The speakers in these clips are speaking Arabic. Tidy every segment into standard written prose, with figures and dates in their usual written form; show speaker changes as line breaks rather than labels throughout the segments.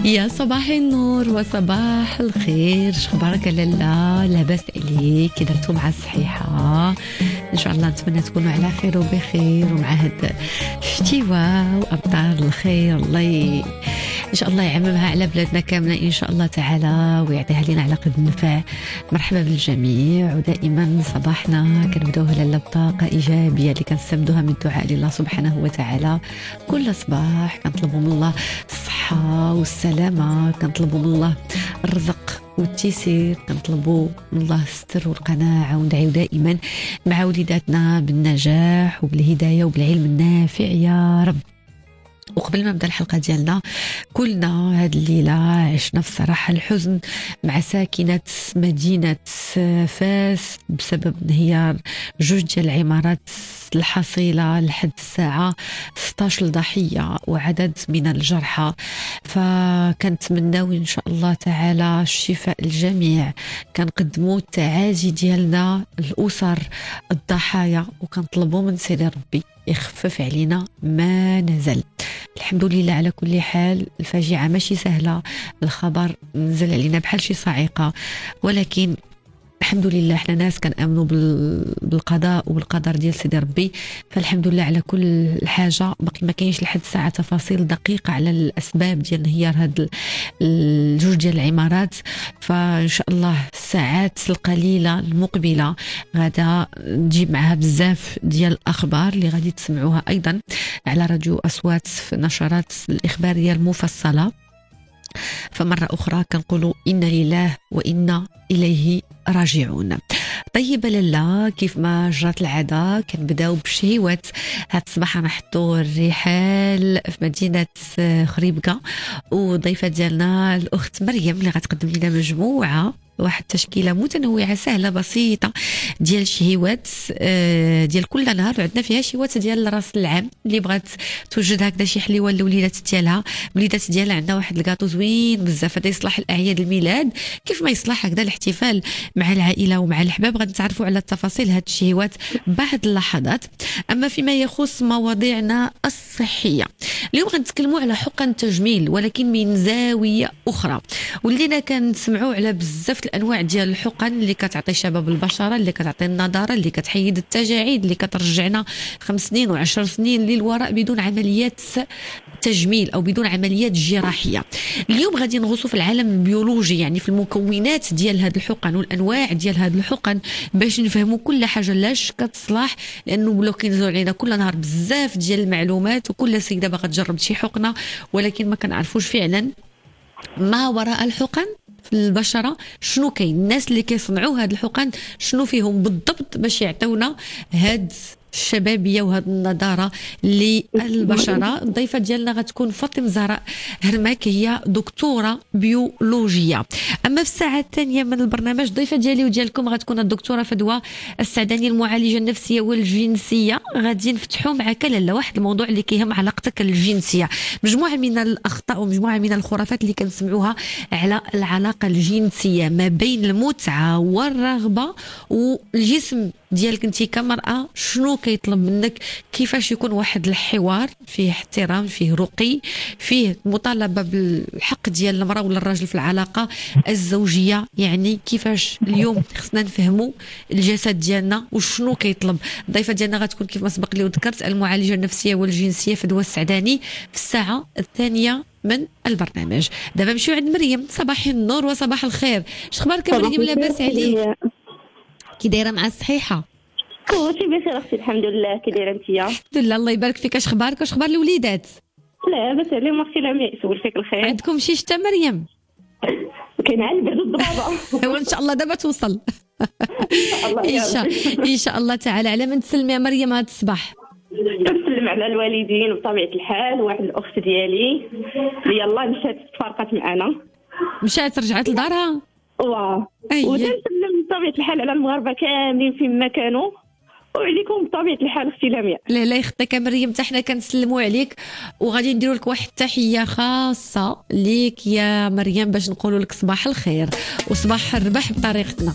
يا صباح النور وصباح الخير، شخبارك لاله؟ لاباس عليك؟ كي درتو مع الصحيحه؟ ان شاء الله نتمنى تكونوا على خير وبخير ومع هاد الشتيوه وامطار الخير. الله ان شاء الله يعممها على بلادنا كامله ان شاء الله تعالى ويعطيها لنا على قد النفع. مرحبا بالجميع، ودائما صباحنا كنبداوه لاله بطاقه ايجابيه اللي كنستمدوها من الدعاء لله سبحانه وتعالى. كل صباح كنطلبوا من الله الصحه والسلامه، كنطلبوا من الله الرزق والتيسير، كنطلبوا من الله الستر والقناعه، وندعيو دائما مع وليداتنا بالنجاح وبالهدايه وبالعلم النافع يا رب. وقبل ما نبدا الحلقه ديالنا، كلنا هاد الليله عشنا في صراحه الحزن مع ساكنه مدينه فاس بسبب انهيار جوج ديال العمارات الحصيله لحد الساعه 16 ضحيه وعدد من الجرحى. فكنتمناو ان شاء الله تعالى الشفاء للجميع، كنقدموا التعازي ديالنا الاسر الضحايا، وكنطلبوا من سيدي ربي يخفف علينا ما نزل. الحمد لله على كل حال. الفاجعة ماشي سهلة، الخبر نزل علينا بحال شي صاعقة، ولكن الحمد لله احنا ناس كنأمنوا بالقضاء وبالقدر ديال سيدي ربي، فالحمد لله على كل حاجة. باقي ما كاينش لحد الساعة تفاصيل دقيقة على الأسباب ديال انهيار هاد الجوج ديال العمارات، فإن شاء الله الساعات القليلة المقبلة غادا نجيب معها بزاف ديال الأخبار اللي غادي تسمعوها أيضا على راديو أصوات في نشرات الإخبارية المفصلة. فمرة أخرى كنقولوا إنا لله وإنا إليه راجعون. طيب لالا، كيف ما جرت العادة كنبداو بشهيوات. هاد الصباح نحطوا الرحال في مدينة خريبكة، وضيفة ديالنا الأخت مريم اللي غتقدم لنا مجموعة واحد التشكيله متنوعه سهله بسيطه ديال شهيوات ديال كل نهار. عندنا فيها شهيوات ديال راس العام اللي بغات توجد هكذا شي حليوه للوليدات ديالها. الوليدات ديالها عندنا واحد الكاطو زوين بزاف، هذا يصلح الاعياد الميلاد كيف ما يصلح هكذا الاحتفال مع العائله ومع الحباب. غادي نتعرفوا على التفاصيل هاد الشهيوات بعد اللحظات. اما فيما يخص مواضيعنا الصحيه، اليوم غنتكلموا على حقن تجميل ولكن من زاويه اخرى. ولينا كنسمعوا على بزاف الانواع ديال الحقن اللي كتعطي شباب البشره، اللي كتعطي النضاره، اللي كتحيد التجاعيد، اللي كترجعنا 5 سنين و10 سنين للوراء بدون عمليات تجميل او بدون عمليات جراحيه. اليوم غادي نغوصوا في العالم البيولوجي، يعني في المكونات ديال هاد الحقن والانواع ديال هاد الحقن، باش نفهموا كل حاجه لاش كتصلح. لانه ولاو كينزلوا علينا كل نهار بزاف ديال المعلومات، وكل سيده باغا تجرب شي حقنه، ولكن ما كنعرفوش فعلا ما وراء الحقن في البشره. شنو كاين الناس اللي كيصنعوا هاد الحقن شنو فيهم بالضبط باش يعطيونا هاد الشبابيه وهاد النضاره للبشره. الضيفه ديالنا غتكون فاطمه زهراء هرماك، هي دكتوره بيولوجيه. اما في الساعه الثانيه من البرنامج الضيفه ديالي وديالكم غتكون الدكتوره فدوى السعداني، المعالجه النفسيه والجنسيه. غادي نفتحوا معك لاله واحد الموضوع اللي كيهم علاقتك الجنسيه. مجموعه من الاخطاء ومجموعه من الخرافات اللي كنسمعوها على العلاقه الجنسيه ما بين المتعه والرغبه والجسم ديالك انت كمرأة. شنو كيطلب منك؟ كيفاش يكون واحد الحوار فيه احترام، فيه رقي، فيه مطالبة بالحق ديال المرأة ولا الراجل في العلاقة الزوجية. يعني كيفاش اليوم خصنا نفهموا الجسد ديالنا وشنو كيطلب. الضيفة ديالنا غتكون كيف ما سبق لي وذكرت المعالجة النفسية والجنسية فدوى السعداني في الساعة الثانية من البرنامج. دابا نمشيو عند مريم. صباح النور وصباح الخير، شخبارك مريم؟ لاباس عليك؟ كي دايره مع الصحيحه؟
كلشي بخير اختي الحمد لله. كي دايره انتيا؟
الحمد لله الله يبارك فيك. اش اخبارك واش اخبار الوليدات؟
لاباس عليهم اختي لمياء، يسول فيك الخير.
عندكم شي شتا مريم؟
كاين عاد البرد والضبابه
وان شاء الله دابا توصل
الله
ان شاء الله تعالى. على من تسلمي يا مريم هذا الصباح؟
نسلم على الوالدين بطبيعه الحال. واحد الاخت ديالي اللي يلاه مشات تفارقت معنا،
مشات رجعت لدارها.
واه ونسلم بطبيعه الحال على المغاربه كاملين فين ما كانوا، وعليكم بطبيعه الحال اختي لمياء.
لا يخطيك مريم، حتى حنا كنسلموا عليك، وغادي نديروا لك واحد التحيه خاصه ليك يا مريم باش نقولوا لك صباح الخير وصباح الربح بطريقتنا.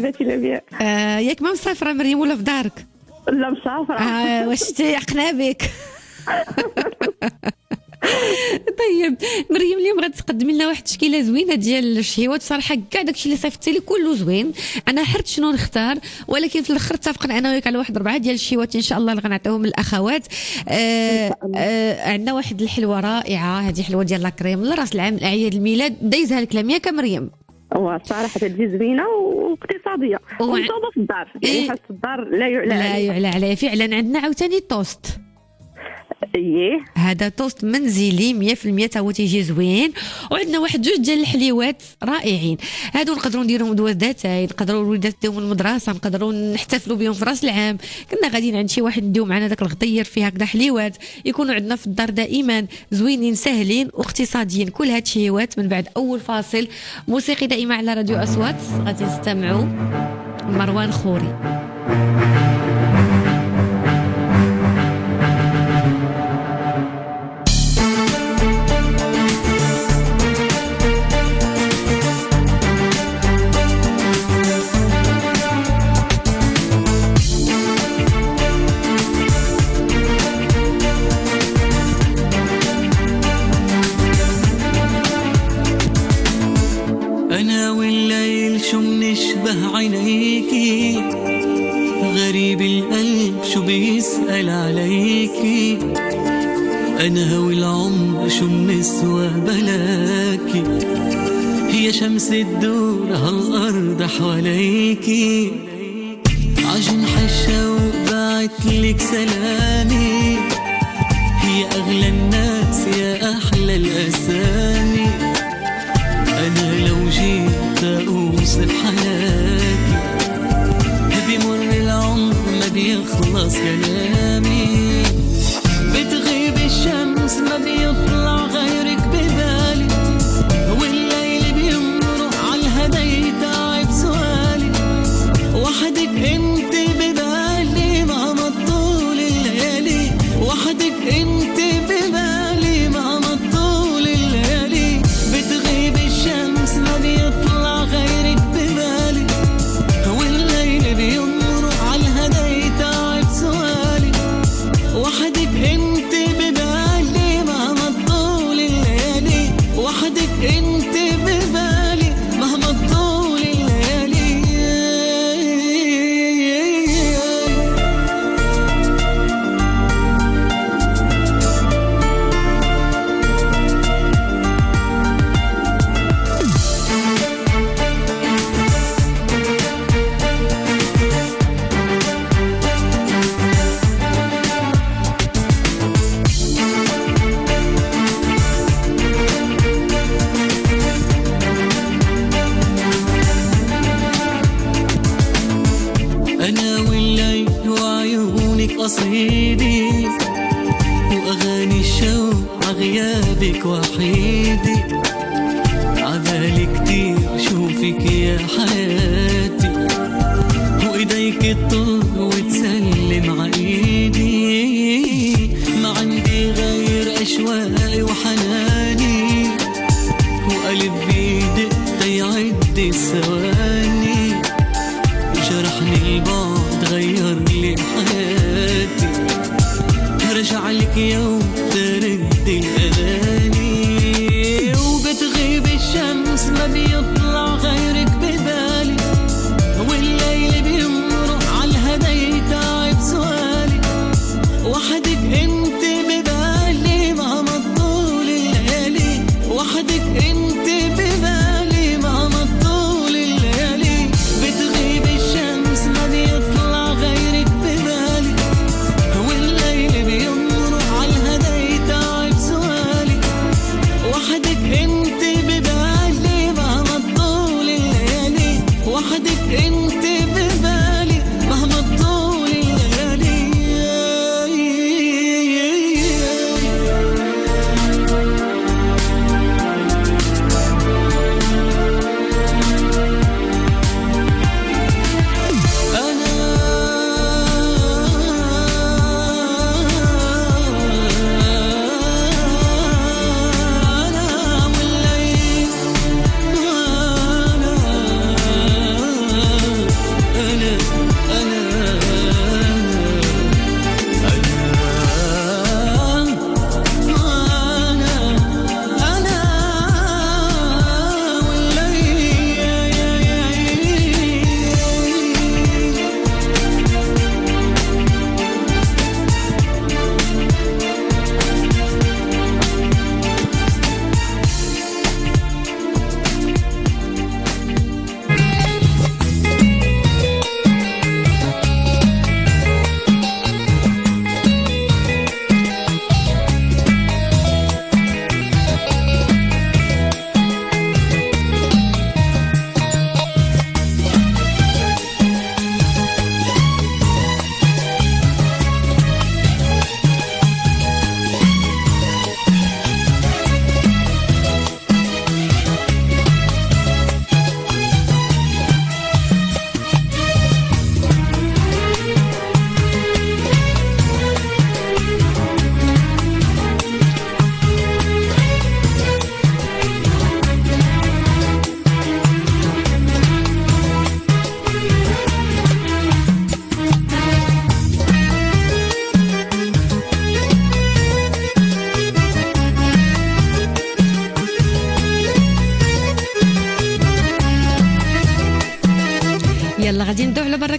حبيبتي لمياء.
ياك ما مسافره مريم ولا في دارك؟
لا مسافره.
واش تيقنا بك؟ طيب مريم، اليوم غتقدمي لنا واحد التشكيله زوينه ديال الشهيوات. صراحه كاع داكشي اللي صيفطتي لي كله زوين، انا حرت شنو نختار، ولكن في الاخر اتفقنا انا وياك على واحد 4 ديال الشهيوات ان شاء الله اللي غنعطيوهم للاخوات. عندنا واحد الحلوه رائعه، هذه حلوه ديال لاكريم لراس العام، الاعياد الميلاد، دايزها لك لمياء كمريم.
صراحه تجي زوينه واقتصاديه ومصوبه في الدار، يعني حس الدار لا يعلى
عليه فعلا. عندنا عاوتاني توست.
ايه
هذا توست منزلي 100%، تا هو تيجي زوين. وعندنا واحد 2 ديال الحليوات رائعين، هادو نقدروا نديروهم دوازاتاي، نقدروا الوليدات ديهم المدرسه، نقدروا نحتفلوا بهم في راس العام. كنا غاديين عند شي واحد نديو معنا داك الغطير فيه هكذا حليوات، يكونوا عندنا في الدار دائما زوينين سهلين واقتصاديين. كل هاد الشهيوات من بعد اول فاصل موسيقي دائما على راديو اصوات. غادي نستمعوا مروان خوري.
أنا والليل شو منشبه عينيكي، غريب القلب شو بيسأل عليكي، أنا والعمر شو منسوى بلاكي، هي شمس الدور هالأرض حواليكي، عجنح الشوق بعتلك سلامي، هي أغلى الناس يا أحلى الأسامي، أنا لو جيت أوصف حياتي بمر العمر ما بيخلص كلامي، بتغيب الشمس ما بيطلع غيرك ببالي، والليل بيمرق عالهدى تعب سؤالي، وحدك انت ببالي مهما طول الليالي، وحدك انت ببالي مهما طول الليالي، بتغيب الشمس ما بيطلع غيرك ببالي، والليل بيمرق عالهدى تعب سؤالي، وحدك انت ببالي مهما طول الليالي، وحدك انت ببالي مهما طول الليالي. أنا والليل وعيونك قصيدي، وأغاني الشوق عغيابك وحيدي، عبالي كتير شوفك يا حياتي، وإيديك تطل وتسلم عايدي، ما عندي غير أشواقي وحناني، وقلب بيدق تيعد الثواني، جرحني البعد غير لي حياتي، رجع لك يوم ترد الأغاني، وبتغيب الشمس ما بيطلع غيرك ببالي، والليل بيمرق عالهدى تعب سؤالي، وحدك انت ببالي مهما طول الليالي، وحدك انت ببالي مهما طول الليالي، بتغيب الشمس ما بيطلع غيرك ببالي،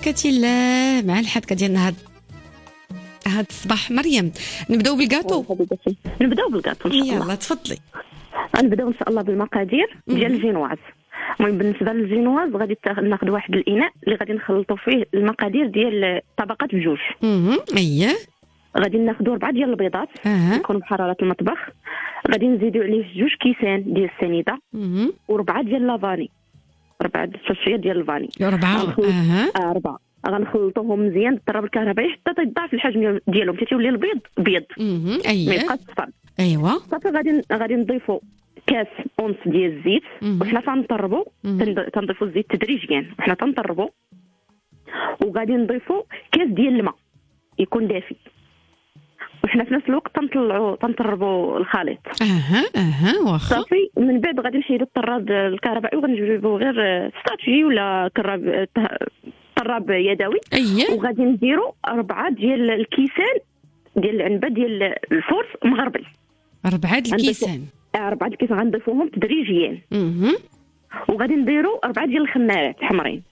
بركة الله مع الحلقة ديالنا هاد الصباح. مريم نبداو بالكاطو.
نبداو بالكاطو ان شاء الله.
يلا تفضلي.
غنبداو ان شاء الله بالمقادير ديال الجينواز. المهم بالنسبه للجينواز غادي ناخذ واحد الاناء اللي غادي نخلطوا فيه المقادير ديال الطبقات بجوج.
اييه.
غادي ناخذوا 4 ديال البيضات يكونوا بحراره المطبخ. غادي نزيدوا عليه 2 كيسان ديال السنيده و4 ديال لافاني، 4 شاشيه ديال الفاني. 4 غنخلطوهم مزيان بالضرب الكهربائي حتى تضاعف الحجم ديالهم حتى يولي البيض بيض.
اييه.
ما يبقاش صفر.
ايوا.
صافي غادي نضيفوا كاس اونص ديال الزيت وحنا تنطربوا. تنضيفوا الزيت تدريجيا وحنا تنطربوا. وغادي نضيفوا كاس ديال الماء يكون دافي وحنا في نفس الوقت تنطربوا الخليط.
واخا.
صافي من بعد غادي نحيدوا الطراد الكهربائي وغنجيبوا غير ستاتشي ولا طراب يدوي. وغادي نديروا 4 ديال الكيسان ديال العنبه ديال الفورس مغربل.
4 الكيسان.
4 الكيسان غنضيفوهم تدريجيا. وغادي نديروا 4 ديال الخمارات حمرين.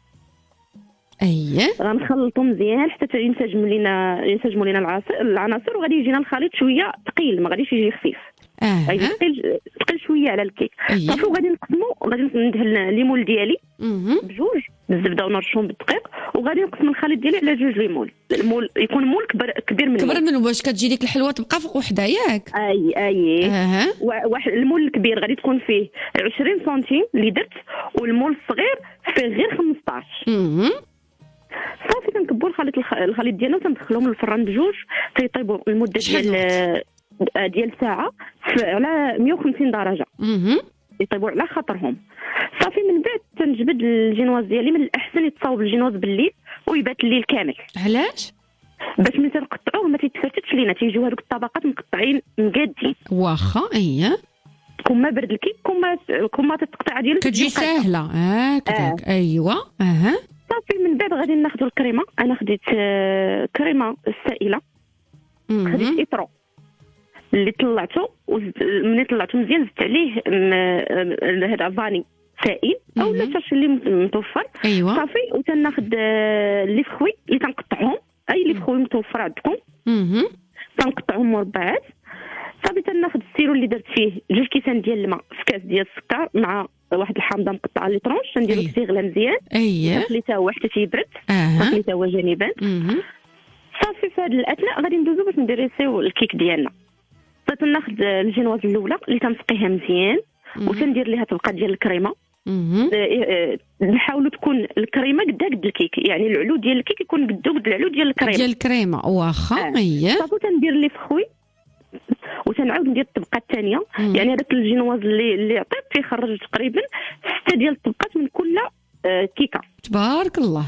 غنخلطوا مزيان حتى ينسجموا لينا العناصر وغادي يجينا الخليط شويه ثقيل ما غاديش يجي خفيف. غادي ثقيل شويه على الكيك. صافي وغادي نقسموا. غادي ندهن ليمون ديالي بجوج بالزبده ونرشهم بالدقيق وغادي نقسم الخليط ديالي على 2 ليمون. المول يكون مول كبير من
باش كتجي ديك الحلوه تبقى فوق وحده ياك.
واحد المول الكبير غادي تكون فيه 20 سنتيم اللي درت والمول الصغير فيه غير 15. صافي كنكبوا الخليط ديالنا وتندخلوهم للفران بجوج تيطيبوا المده ديال ساعه على 150 درجه. يطيبوا على خاطرهم. صافي من بعد تنجبد الجينواز ديالي. من الاحسن يتصاوب الجينواز بالليل ويبات الليل كامل.
علاش؟
باش ملي تنقطعوه ما تيتفتتش لينا تيجيو هذوك الطبقات مقطعين مقادين.
واخا.
كون ما برد الكيك كون ما تتقطع ديالو
كتجي ساهله هكذاك. ايوا.
صافي من بعد غادي ناخذوا الكريمه. انا خديت كريمه السائله. خديت اطرو اللي طلعته ومني طلعته مزيان زدت عليه هذا فاني سائل او لا شاش اللي متوفر. صافي وتناخذ لي فخوي اللي تنقطعهم. اي لي فخوي متوفر عندكم تنقطعهم مربعات. صافي تناخذ السيرو اللي درت فيه 2 كيسان ديال الماء في كاس ديال السكر مع واحد الحامضه مقطعه لي طرونش. تنديرو فيه غلا مزيان. نخليه هو حتى تيبرد. نخليه هو جانبا. صافي في هذا الاثناء غادي ندوزو باش نديريسيو الكيك ديالنا. تناخذ الجينواز الاولى اللي تنسقيها مزيان وتندير ليها طبقه ديال الكريمه. نحاولوا تكون الكريمه قد الكيك يعني العلو ديال الكيك يكون قد العلو ديال الكريمه. واخا. صافي تندير لي فخوي وتنعاود ندير الطبقه الثانيه. يعني هذاك الجينواز اللي عطيت تيخرج تقريبا 6 ديال الطبقات من كل كيكه.
تبارك الله.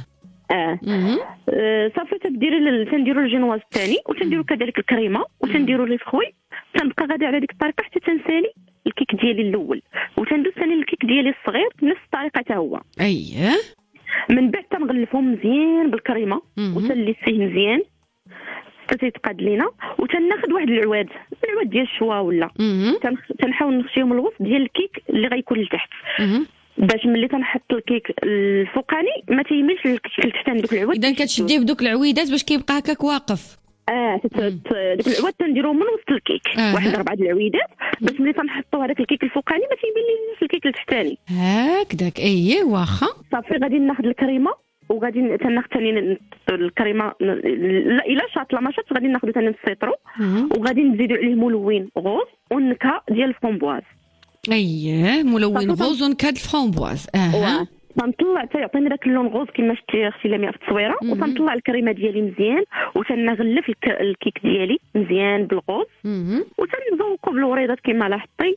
صافي تنديروا الجينواز الثاني وتنديروا كذلك الكريمه وتنديروا لي فخوي. تنبقى غادي على ديك الطريقه حتى تنسالي الكيك ديالي الاول وتندوز ثاني الكيك ديالي الصغير بنفس الطريقه حتى هو. من بعد تنغلفهم مزيان بالكريمه وتلي فيه مزيان حتى تيتقاد لينا. وتناخذ واحد العواد ديال الشوا ولا تنحاول نخشيهم الوسط ديال الكيك اللي غيكون لتحت باش ملي تنحط الكيك الفوقاني ما تيميلش الكيك لتحتاني دوك العواد.
اذا كتشديه بدوك العويدات باش كيبقى هكاك واقف.
دوك العواد تنديروهم من وسط الكيك. واحد 4 العويدات باش ملي تنحطوا هذاك الكيك الفوقاني ما تيميلش الكيك لتحتاني
هكذاك. واخا.
صافي غادي ناخذ الكريمه وغادي تناخذ ثاني الكريمه الا شاطله ما شاطش غادي ناخذ ثاني السيترو وغادي نزيدوا عليه ملون غوز والنكهه ديال الفرامبواز.
ملون غوز ونكهه الفرامبواز.
تنطلع تيعطيني داك اللون غوز كما شفتي اختي لمياء في التصويره. وتنطلع الكريمه ديالي مزيان وتنغلف الكيك ديالي مزيان بالغوز وتنزوقو بالوريضات كما لاحظتي.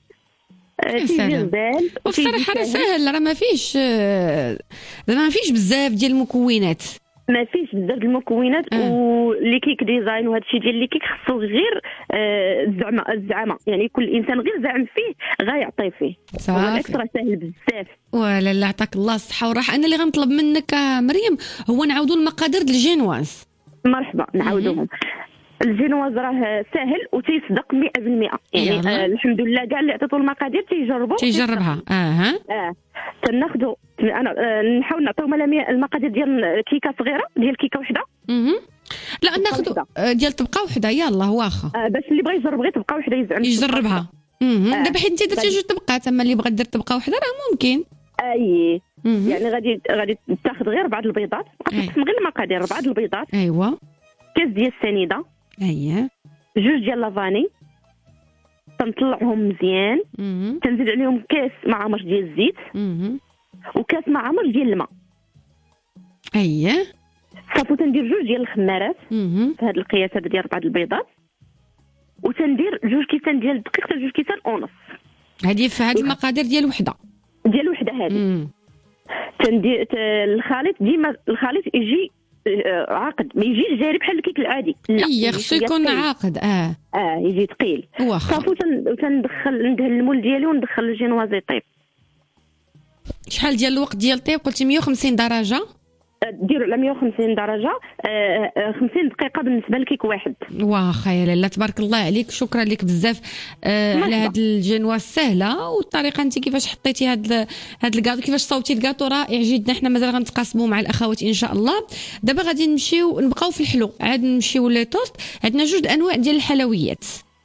وبصراحه راه ساهل. راه ما فيش بزاف ديال المكونات.
ما فيش بزاف د المكونات ولي كيك ديزاين وهذا الشيء ديال لي كيك خصو غير الزعامه يعني كل انسان غير زعم فيه غيعطي فيه. هذا اكثر ساهل بزاف.
ولا لا عطاك الله الصحه والراحه. انا اللي غنطلب منك مريم هو نعاودوا المقادير ديال الجينواز.
مرحبا نعاودوهم. الجينواز راه ساهل وتيصدق 100%. يعني الحمد لله كاع اللي عطيتو المقادير
تيجربها.
تناخذوا انا نحاول نعطيهم المقادير ديال كيكه صغيره ديال كيكه وحده.
لا ناخذ ديال طبقه وحده يلاه واخا.
باش اللي بغى يجرب غير طبقه وحده
يجربها. دابا حيت انت درتي جوج طبقات، اما اللي بغى دير طبقه وحده راه ممكن.
يعني غادي تاخذ غير 4 البيضات، تقسم غير المقادير 4 البيضات.
ايوا.
كاس ديال السنيده. جوج ديال لافاني. تنطلعهم مزيان. تنزيد عليهم كاس معمر ديال الزيت. وكاس معمر ديال الماء. صافي تندير جوج ديال الخمارات في هذا القياس هذا ديال 4 البيضات، وتندير 2 كيسان ديال الدقيق حتى 2 كيسان ونص.
هذه في هذه المقادير ديال وحده
هذه. تندير الخليط ديما الخليط يجي عاقد، ما يجيش جاري بحال الكيك العادي.
لا خصو يكون عاقد.
يجي ثقيل. صافي وتندخل ندهن المول ديالي وندخل الجينواز يطيب.
شحال ديال الوقت ديال الطيب؟ قلتي 150 درجه.
ديروا على 150 درجه 50 دقيقه بالنسبه لكيك واحد.
واخا يا لاله تبارك الله عليك، شكرا لك بزاف على هاد الجينواز سهله، والطريقه انت كيفاش حطيتي هاد الكاطو، كيفاش صوبتي الكاطو رائع جدا. حنا مازال غنتقاسموا مع الاخوات ان شاء الله. دابا غادي نبقاو في الحلو، عاد نمشيو لي توست. عندنا جوج انواع ديال الحلويات.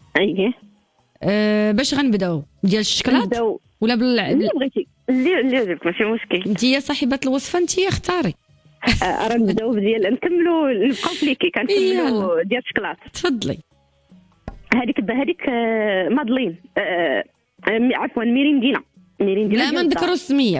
باش غنبداو ديال الشكلاط ولا
اللي بغيتي اللي عجبك ماشي مشكل.
انت يا صاحبه الوصفه، انت اختاري.
راه نبداو ديال نكملوا نبقاو في ليكي كنكملوا ديال الشكلاط.
تفضلي.
هذيك مادلين عفوا ميريندينا.
بلا ما نذكروا السميه،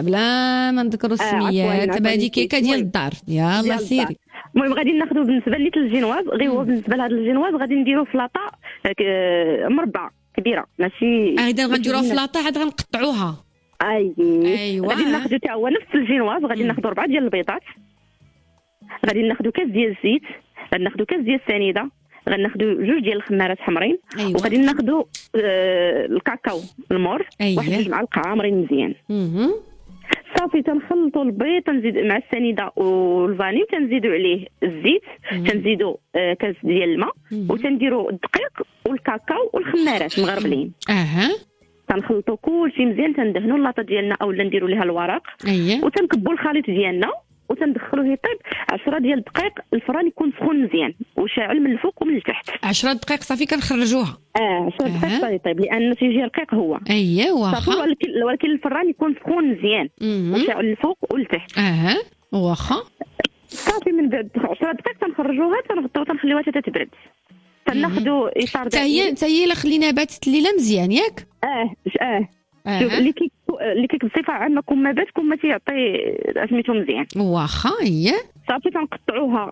دابا هذه كيكه ديال الدار. يلا سيري.
المهم غادي ناخذوا بالنسبه لي الجينواز، غير هو بالنسبه لهذا الجينواز غادي نديروا فلاطه مربعه كبيره ماشي.
اذا غنديروها فلاطه عاد غنقطعوها.
ايوا. غادي ناخذوا حتى هو نفس الجينواز، غادي ناخذوا 4 ديال البيضات، غادي ناخذوا كاس ديال الزيت، غادي ناخذوا كاس ديال السنيده، غادي ناخذوا 2 ديال الخمارات حمرين. وغادي ناخذوا الكاكاو المور. 1 معلقه عامرين مزيان. صافي تنخلطوا البيض، تنزيد مع السنيده والفاني، تنزيدوا عليه الزيت، تنزيدوا كاس ديال الماء، وتنديروا الدقيق والكاكاو والخمارات مغربلين. تنخلطوا كلشي مزيان، تندهنوا اللاطه ديالنا اولا نديروا ليها الورق. وتنكبوا الخليط ديالنا وتندخلوه يطيب 10 ديال الدقائق. الفران يكون سخون مزيان وشاعل من الفوق ومن التحت.
10 دقائق صافي كنخرجوها.
10 دقائق صافي يطيب، لان تيجي رقيق هو.
واخا.
ولكن الفران يكون سخون مزيان وشاعل الفوق والتحت.
واخا.
صافي من بعد 10 دقائق تنخرجوها، تنغطيوها، تنخليوها حتى تبرد. تناخذوا اطار
حتى هي الا خلينا باتت الليله مزيان ياك.
شوف اللي كيك بصفه عامه كون ما بات كون ما تيعطي سميتو مزيان.
واخا.
صافي تنقطعوها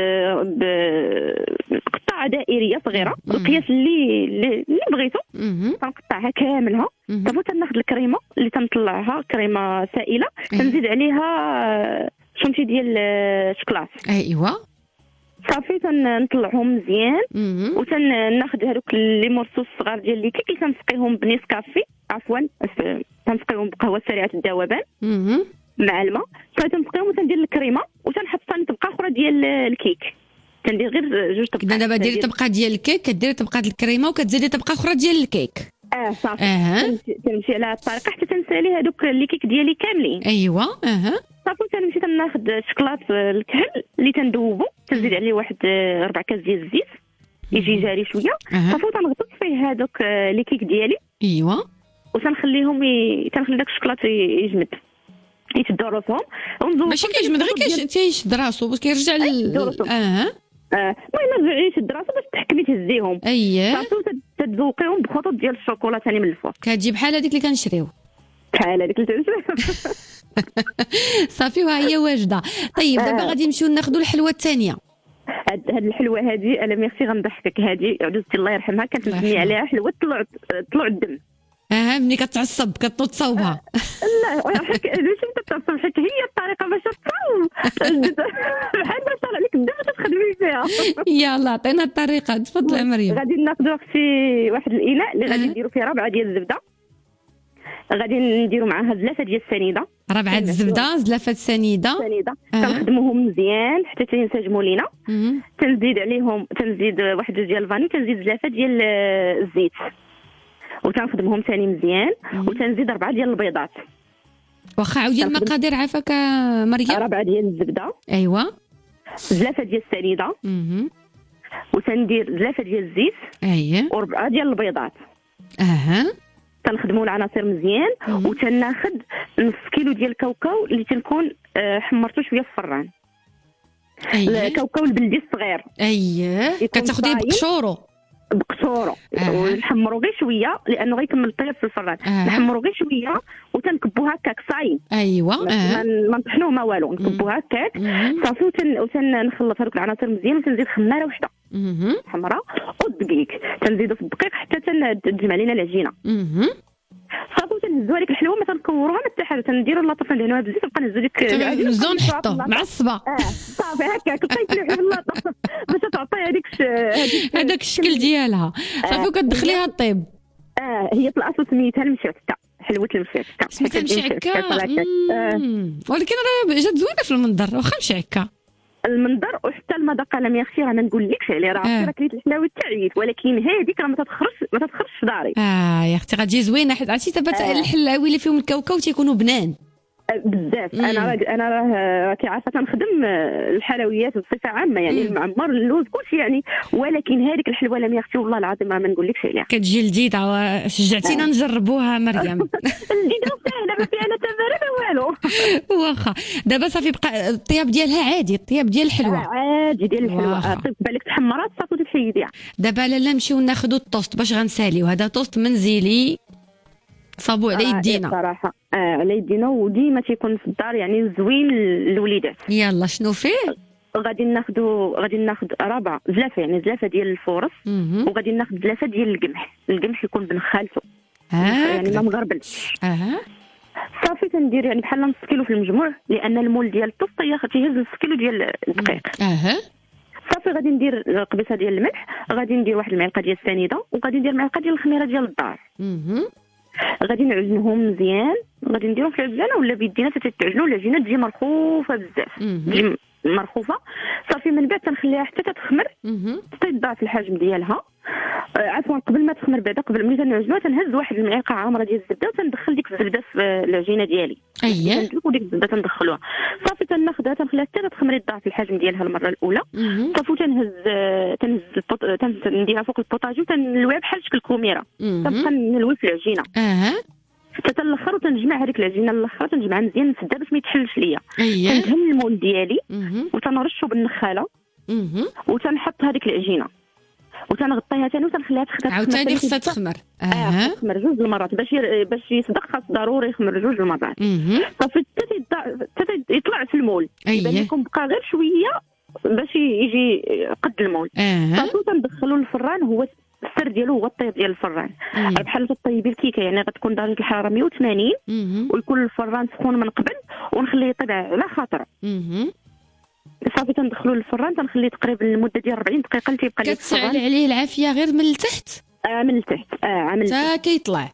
بقطعه دائريه صغيره القياس اللي بغيتو. تنقطعها كاملها. صافي تناخذ الكريمه اللي تنطلعها كريمه سائله، تنزيد عليها شونتي ديال الشكلاط. صافي تنطلعهم مزيان، وتناخذ هذوك لي مورسو الصغار ديال اللي كيك اللي تنسقيهم بنيسكافي، عفوا تنسقيهم بقهوه سريعه الذوبان مع الماء. صافي تنسقيهم وتندير الكريمه، وتنحط ثاني طبقه اخرى ديال الكيك. تندير غير 2 طبقات.
دابا ديري طبقه ديال الكيك، كديري طبقه الكريمه، وكتزيدي طبقه اخرى ديال الكيك.
صافي. تمشي على هذه الطريقه حتى تنسالي هذوك اللي كيك ديالي كاملين. صافي تنمشي تناخذ الشكلاط الكحل اللي تندوبو، تنزيد عليه 4 كاس ديال الزيت يجي جاري شويه. صافي تنغطس فيه هذوك لي كيك ديالي. وتنخليهم تنخلي داك الشكلاط يجمد، يتشد راسهم.
ماشي كيجمد غير كيشد راسو باش كيرجع
المهم يرجع يشد راسو باش تحكمي تهزيهم. صافي تذوقيهم بخطوط ديال الشوكولا ثاني من الفوق.
كتجي بحال هذيك اللي كنشريو. صافي وها هي واجده. طيب دابا غادي نمشيو ناخذوا الحلوه الثانيه.
هاد الحلوه هذه انا ميرسي غنضحكك، هذه عجوزتي الله يرحمها كانت تسمي عليها حلوه طلوع الدم.
ملي كتعصب كتنوض تصاوبها.
لا حيت كتعصب، حيت هي الطريقه باش تصاوب بحال ما طلع لك الدم تخدمي فيها.
يلا عطينا الطريقه، تفضلي مريم.
غادي ناخذوا اختي واحد الاناء اللي غادي نديروا فيه 4 ديال الزبده، غادي نديروا معاها 3 ديال السنيده
ربعه الزبده، زلافه سنيده
كنخدموهم مزيان حتى تينسجموا لينا. تنزيد عليهم واحد جوج ديال الفاني، تنزيد زلافه ديال الزيت وتنخدمهم ثاني مزيان، وتنزيد 4 ديال البيضات.
واخا عاودي المقادير عافاك مريم.
4 ديال الزبده،
ايوا،
زلافه ديال السنيده، وتندير زلافه ديال الزيت،
اييه،
و4 ديال البيضات. تنخدموا العناصر مزيان، وتناخذ نص كيلو ديال الكاوكاو اللي تنكون حمرته شويه في الفران. الكاوكاو البلدي الصغير،
كتاخديه بقشورو
ونحمرو غير شويه لانه غيكمل الطياب في الفران. نحمرو غير شويه وتنكبو هكاك صايم. ما نطحنوه ما والو، نكبو هكاك صافي. وتنخلط هذوك العناصر مزيان، وتنزيد خماره وحده حمراء والدقيق، تنزيدو في الدقيق حتى تجمع لينا العجينه. صافي تنهزوا هذيك الحلوه، ما تنكوروها ما حتى حاجه، تنديروا لاطه ندهنوها بالزيت، نبقى نهزوا ديك العجينه
نزون نحطو معصبه.
صافي هكاك طيب في اللاطه باش تعطي
هذاك الشكل ديالها. صافي وكتدخليها طيب.
هي في الاصل سميتها المشعكه، حلوه المشعكه.
سميتها المشعكه، ولكن راه جات زوينه في المنظر واخا مشعكه.
المنظر وحتى المذاق انا يا اختي راه ما نقولكش عليه، راه كليت الحلاوه التعيد، ولكن هذيك راه ما تتخرجش في داري.
يا اختي غتجي زوينه، حيت عرفتي دابا الحلاوي اللي فيهم الكاوكاو تيكونوا بنان
بزاف. انا راكي عارفه تنخدم الحلويات بصفه عامه، يعني المعمر اللوز كلشي يعني، ولكن هذيك الحلوه لم يا اختي والله العظيم ما نقولكش عليها،
كتجي لذيذه. شجعتينا نجربوها مريم.
لذيذه وسهله ما فيها لا تماره لا والو.
واخا دابا صافي بقى الطياب ديالها عادي، الطياب ديال الحلوه
عادي ديال الحلوه. طيب بالك تحمرات صافي تحيديها.
دابا لالا نمشيو ناخذوا الطوست باش غنساليو. هذا طوست منزلي صابو على يدينا
صراحه. على يدينا، وديما تيكون في الدار يعني زوين للوليدات.
يلا شنو فيه؟
غادي ناخذ 4 زلافه، يعني زلافه ديال الفورص، وغادي ناخذ زلافه ديال القمح يكون بنخالته يعني ما مغربلش. صافي تندير يعني بحال نص كيلو في المجموع، لان المول ديال الطوست تيهز نص كيلو ديال الدقيق. صافي غادي ندير قبيصه ديال الملح، غادي ندير واحد المعلقه ديال السنيده، وغادي ندير معلقه ديال الخميره ديال الدار. غادي نعجنهم مزيان، غادي نديرهم في العجانه ولا بيدينا حتى تتعجنوا. العجينه تجي مرخوفه بزاف، تجي مرخوفه. صافي من بعد تنخليها حتى تتخمر، تضاعف في الحجم ديالها. عفوا قبل ما تخمر، بعدا قبل ملي تنعجنوها تنهز واحد المعلقه عامره ديال الزبده، وتندخل ديك الزبده في العجينه ديالي. وديك الزبده تندخلوها. صافي تناخذها تنخليها حتى تخمر، تضاعف الحجم ديالها المره الاولى. صافي تنهز نديرها فوق البوطاجي وتنلويها بحال شكل كوميره، تنبقى نلوي في العجينه حتى تنلخر، وتنجمع هذيك العجينه الاخرى تنجمعها مزيان نسدها باش ما يتحلش ليا. تندهن المول ديالي وتنرشو بالنخاله، وتنحط هذيك العجينه وتنغطيها ثاني وتنخليها تخمر.
عاوتاني خصها تخمر.
تخمر 2 المرات باش يصدق، خاص ضروري يخمر 2 المرات. صافي حتى يطلع في المول، يبان لكم بقى غير شويه باش يجي قد المول. صافي تندخلوا للفران. هو السر ديالو هو الطيب ديال الفران، بحال تطيبي الكيكه، يعني غتكون درجه الحراره 180 ويكون الفران سخون من قبل، ونخليه يطيب على خاطر. صافي تندخلوا للفران، تنخليه تقريبا لمده ديال 40 دقيقه اللي تيبقى ليه
كتسعل عليه العافيه غير من التحت.
من التحت من
حتى كيطلع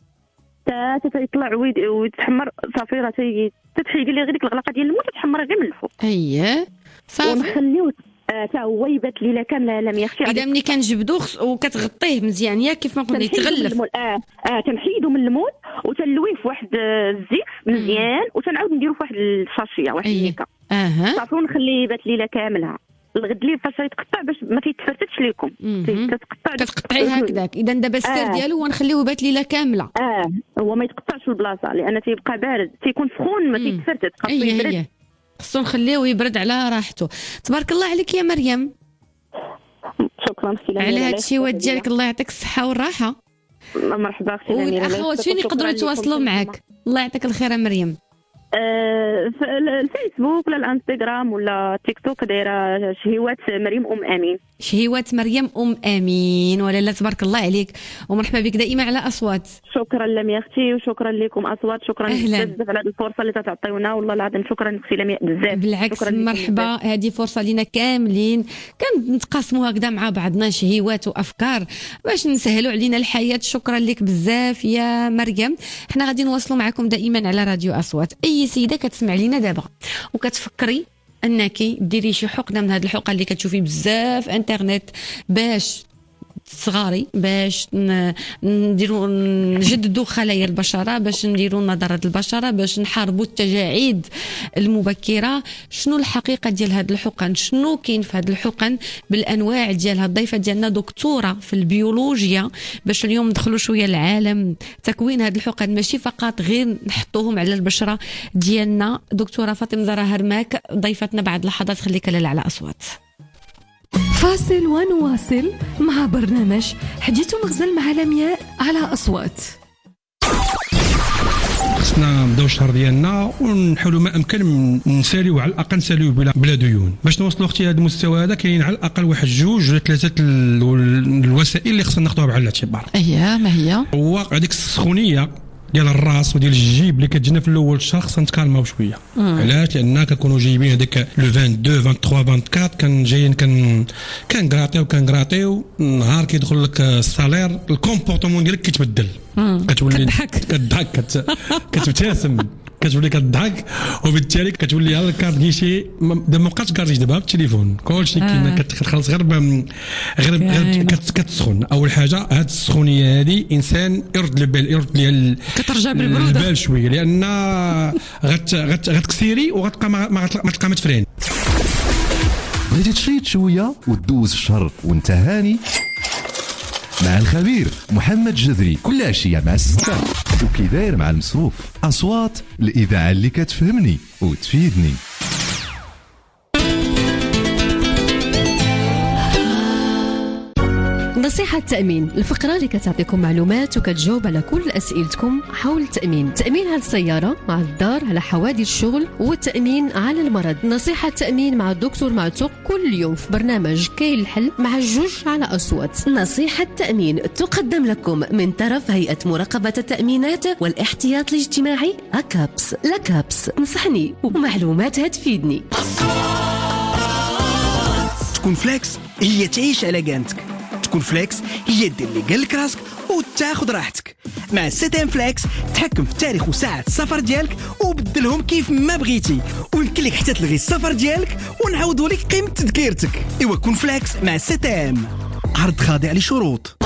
ويتحمر. صافي راه تتحيدي ليه غير ديك الغلقه ديال الموت، تحمر غير من الفوق.
صافي
ونخليوه حتى هو يبات ليله كامله. لم يخشى
اذا ملي كنجبدو وكتغطيه مزيان ياك كيف ما قلنا يتغلف.
تنحيدو من المول وتنلويه في واحد الزيت مزيان، وتنعاود نديرو في واحد الشاشيه، واحد الميكا. صافي ونخليه يبات ليله كاملها. الغد لي فاش يتقطع باش ما كيتفرتش ليكم،
كتقطعيه هكذاك. اذا دابا السر ديالو هو نخليوه يبات ليله كامله.
هو ما يتقطعش في البلاصه، لان تيبقى بارد، تيكون سخون ما تيتفرتش، خاصو يبرد.
خصو نخليوه يبرد على راحته. تبارك الله عليك يا مريم.
شكرا اختي
على هذا الشيوات ديالك، الله يعطيك الصحه والراحه.
مرحبا اختي.
والاخوات فين يقدروا يتواصلوا معك؟ الله يعطيك الخير يا مريم.
الفيسبوك ولا الانستغرام ولا التيك توك دايره شهيوات مريم امين.
شهيوات مريم امين. ولا لا تبارك الله عليك، ومرحبا بك دائما على اصوات.
شكرا لميا اختي، وشكرا لكم اصوات. شكرا بزاف على هذه الفرصه اللي تعطيونا، والله العظيم شكرا اختي لميا بزاف.
بالعكس مرحبا، هذه فرصه لينا كاملين، كنتقاسموا هكذا مع بعضنا شهيوات وافكار باش نسهلوا علينا الحياه. شكرا لك بزاف يا مريم. احنا غادي نواصلوا معكم دائما على راديو اصوات. اي سيده كتسمع لينا دابا وكتفكري انك ديري شي حقنه من هاد الحقن اللي كتشوفي بزاف انترنت باش صغاري، باش نديروا نجددوا خلايا البشره، باش نديروا نضاره البشره، باش نحاربوا التجاعيد المبكره. شنو الحقيقه ديال هاد الحقن؟ شنو كاين في هاد الحقن بالانواع ديالها؟ الضيفه ديالنا دكتوره في البيولوجيا، باش اليوم ندخلوا شويه لعالم تكوين هاد الحقن، ماشي فقط غير نحطوهم على البشره ديالنا. دكتوره فاطمه زهرة هرماك ضيفتنا بعد لحظات، خليك لاله على اصوات.
فاصل ونواصل مع برنامج حديث مغزل مع لمياء على أصوات.
خصنا نبداو الشهر ديالنا ونحاولوا ما امكن نساليو، على الاقل نساليو بلا ديون. باش نوصلوا اختي لهذا المستوى هذا كاين على الاقل واحد جوج ولا ثلاثه الوسائل اللي خصنا ناخذوها بعين الاعتبار.
ما هي؟
هو هذيك السخونيه ديال الراس وديال الجيب اللي كتجينا في الاول الشهر خصنا نتكالماو شويه. علاش؟ لان كنكونوا جايبين هذيك لو 22 23 24 كان جايين كنغراطيو نهار كيدخل لك السالير الكومبورتمون ديالك كيتبدل، كتولي كتضحك كتبتسم، كتولي كتضحك، وبالتالي كتولي على الكارت كيشي دابا ما بقاش كارت دابا بالتليفون كلشي كاين، كتخلص غير كتسخن. اول حاجه هاد السخونيه هذه انسان يرد ليها
كترجع بالبروده
البال شويه، لان غتكسيري وغتبقى ما تلقى ما تفرين.
بغيتي تشيط شويه وتدوز في الشهر وانت هاني مع الخبير محمد جذري كل عشيه مع 6 وكي داير مع المصروف. اصوات الاذاعه اللي كتفهمني وتفيدني.
نصيحة التأمين، الفقرة اللي كتعطيكم معلومات وكتجاوب على كل أسئلتكم حول التأمين. تأمين على السيارة، على الدار، على حوادث الشغل، والتأمين على المرض. نصيحة التأمين مع الدكتور معتوق كل يوم في برنامج كاين الحل مع الجوج على أصوات. نصيحة التأمين تقدم لكم من طرف هيئة مراقبة التأمينات والاحتياط الاجتماعي أكابس. لكابس نصحني ومعلوماتها تفيدني.
تكون فليكس هي تعيش على كانتك، تكون فليكس هي دير اللي قال لك راسك وتاخذ راحتك. مع 7 فليكس تحكم في التاريخ وساعات السفر ديالك وبدلهم كيف ما بغيتي، ويمكن لك حتى تلغي السفر ديالك ونعوضوا لك قيمه تذكيرتك. ايوا كون فليكس مع 7. عرض خاضع لشروط.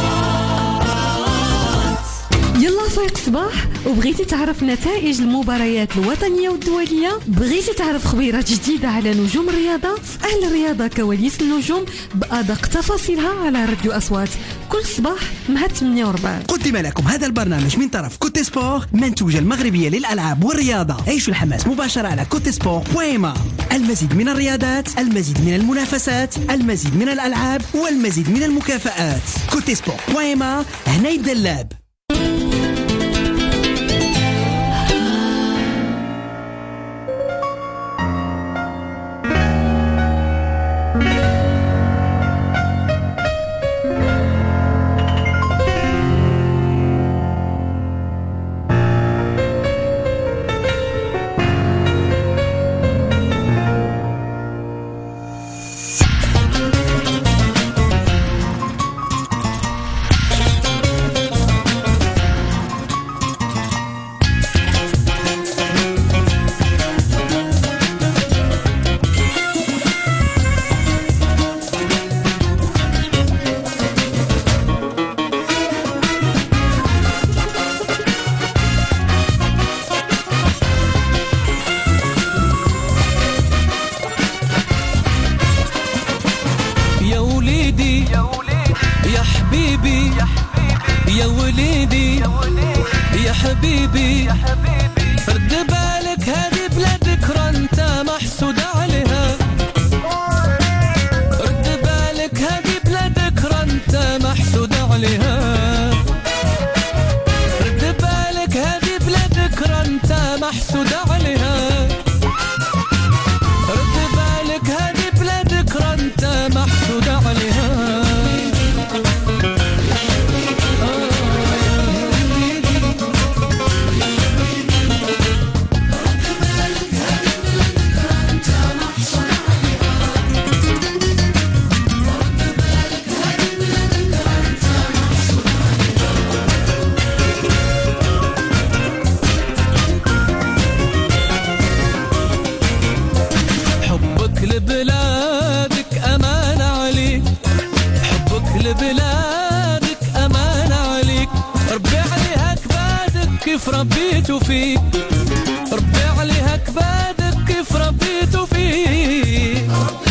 يلا فايق صباح وبغيتي تعرف نتائج المباريات الوطنية والدولية؟ بغيتي تعرف خبيرات جديدة على نجوم الرياضة؟ أهل الرياضة كواليس النجوم بأدق تفاصيلها على راديو أصوات كل صباح مع 48.
قدم لكم هذا البرنامج من طرف كوتي سبور، منتوجة المغربية للألعاب والرياضة. عيشوا الحماس مباشرة على كوتيسبور.ما. المزيد من الرياضات، المزيد من المنافسات، المزيد من الألعاب والمزيد من المكافآت. كوتيسبور.ما، هنا يبدا اللعب.
لبلادك أمان عليك، ربي عليها كبادك كيف ربيتو فيك، ربي عليها كبادك كيف ربيتو فيك.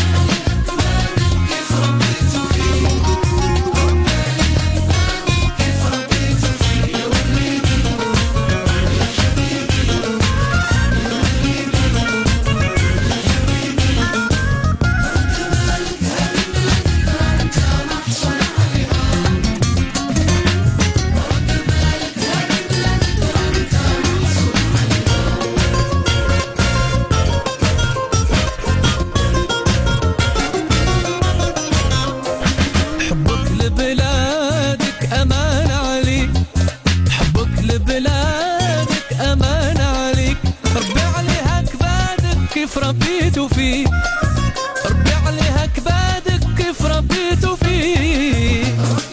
ربيتو فيه، ربي عليها كبادك كيف ربيتو فيه.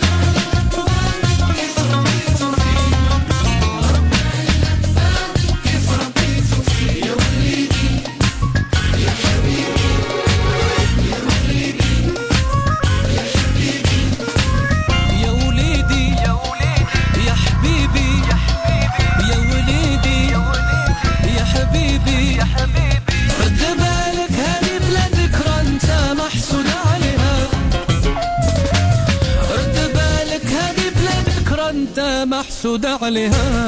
يا وليدي يا حبيبي يا وليدي يا حبيبي يا وليدي يا حبيبي يا وليدي يا حبيبي يا حبيبي. رد بالك هذه بلاد ذكرى انت محسود عليها، رد بالك هذه بلاد ذكرى انت محسود عليها.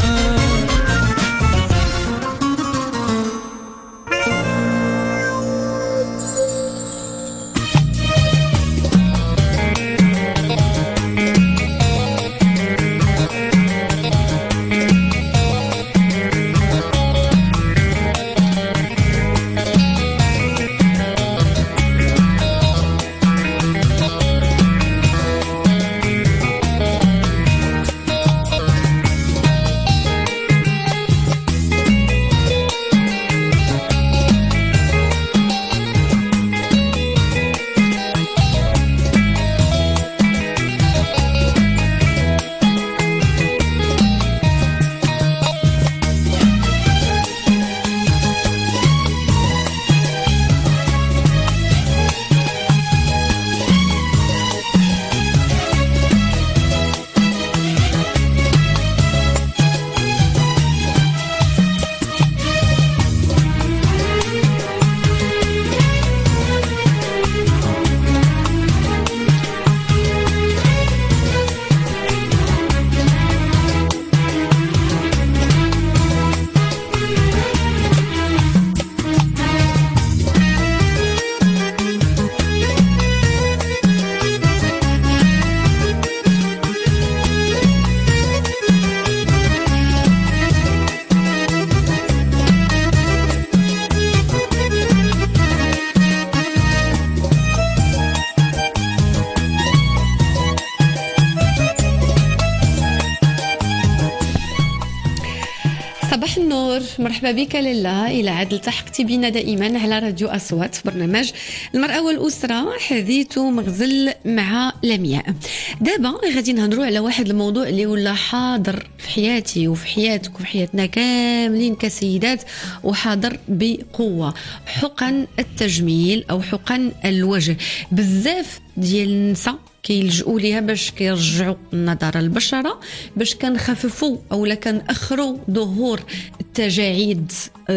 صباح النور، مرحبا بك لله إلى عاد التحقتي بنا دائما على راديو أصوات في برنامج المرأة والأسرة حديث مغزل مع لمياء. دابا غادي نهضروا على واحد الموضوع اللي ولا حاضر في حياتي وفي حياتك وفي حياتنا كاملين كسيدات، وحاضر بقوة، حقن التجميل أو حقن الوجه. بزاف ديال النساء كيلجؤوا ليها باش كيرجعوا النضاره البشره، باش كنخففوا اولا كنأخروا ظهور التجاعيد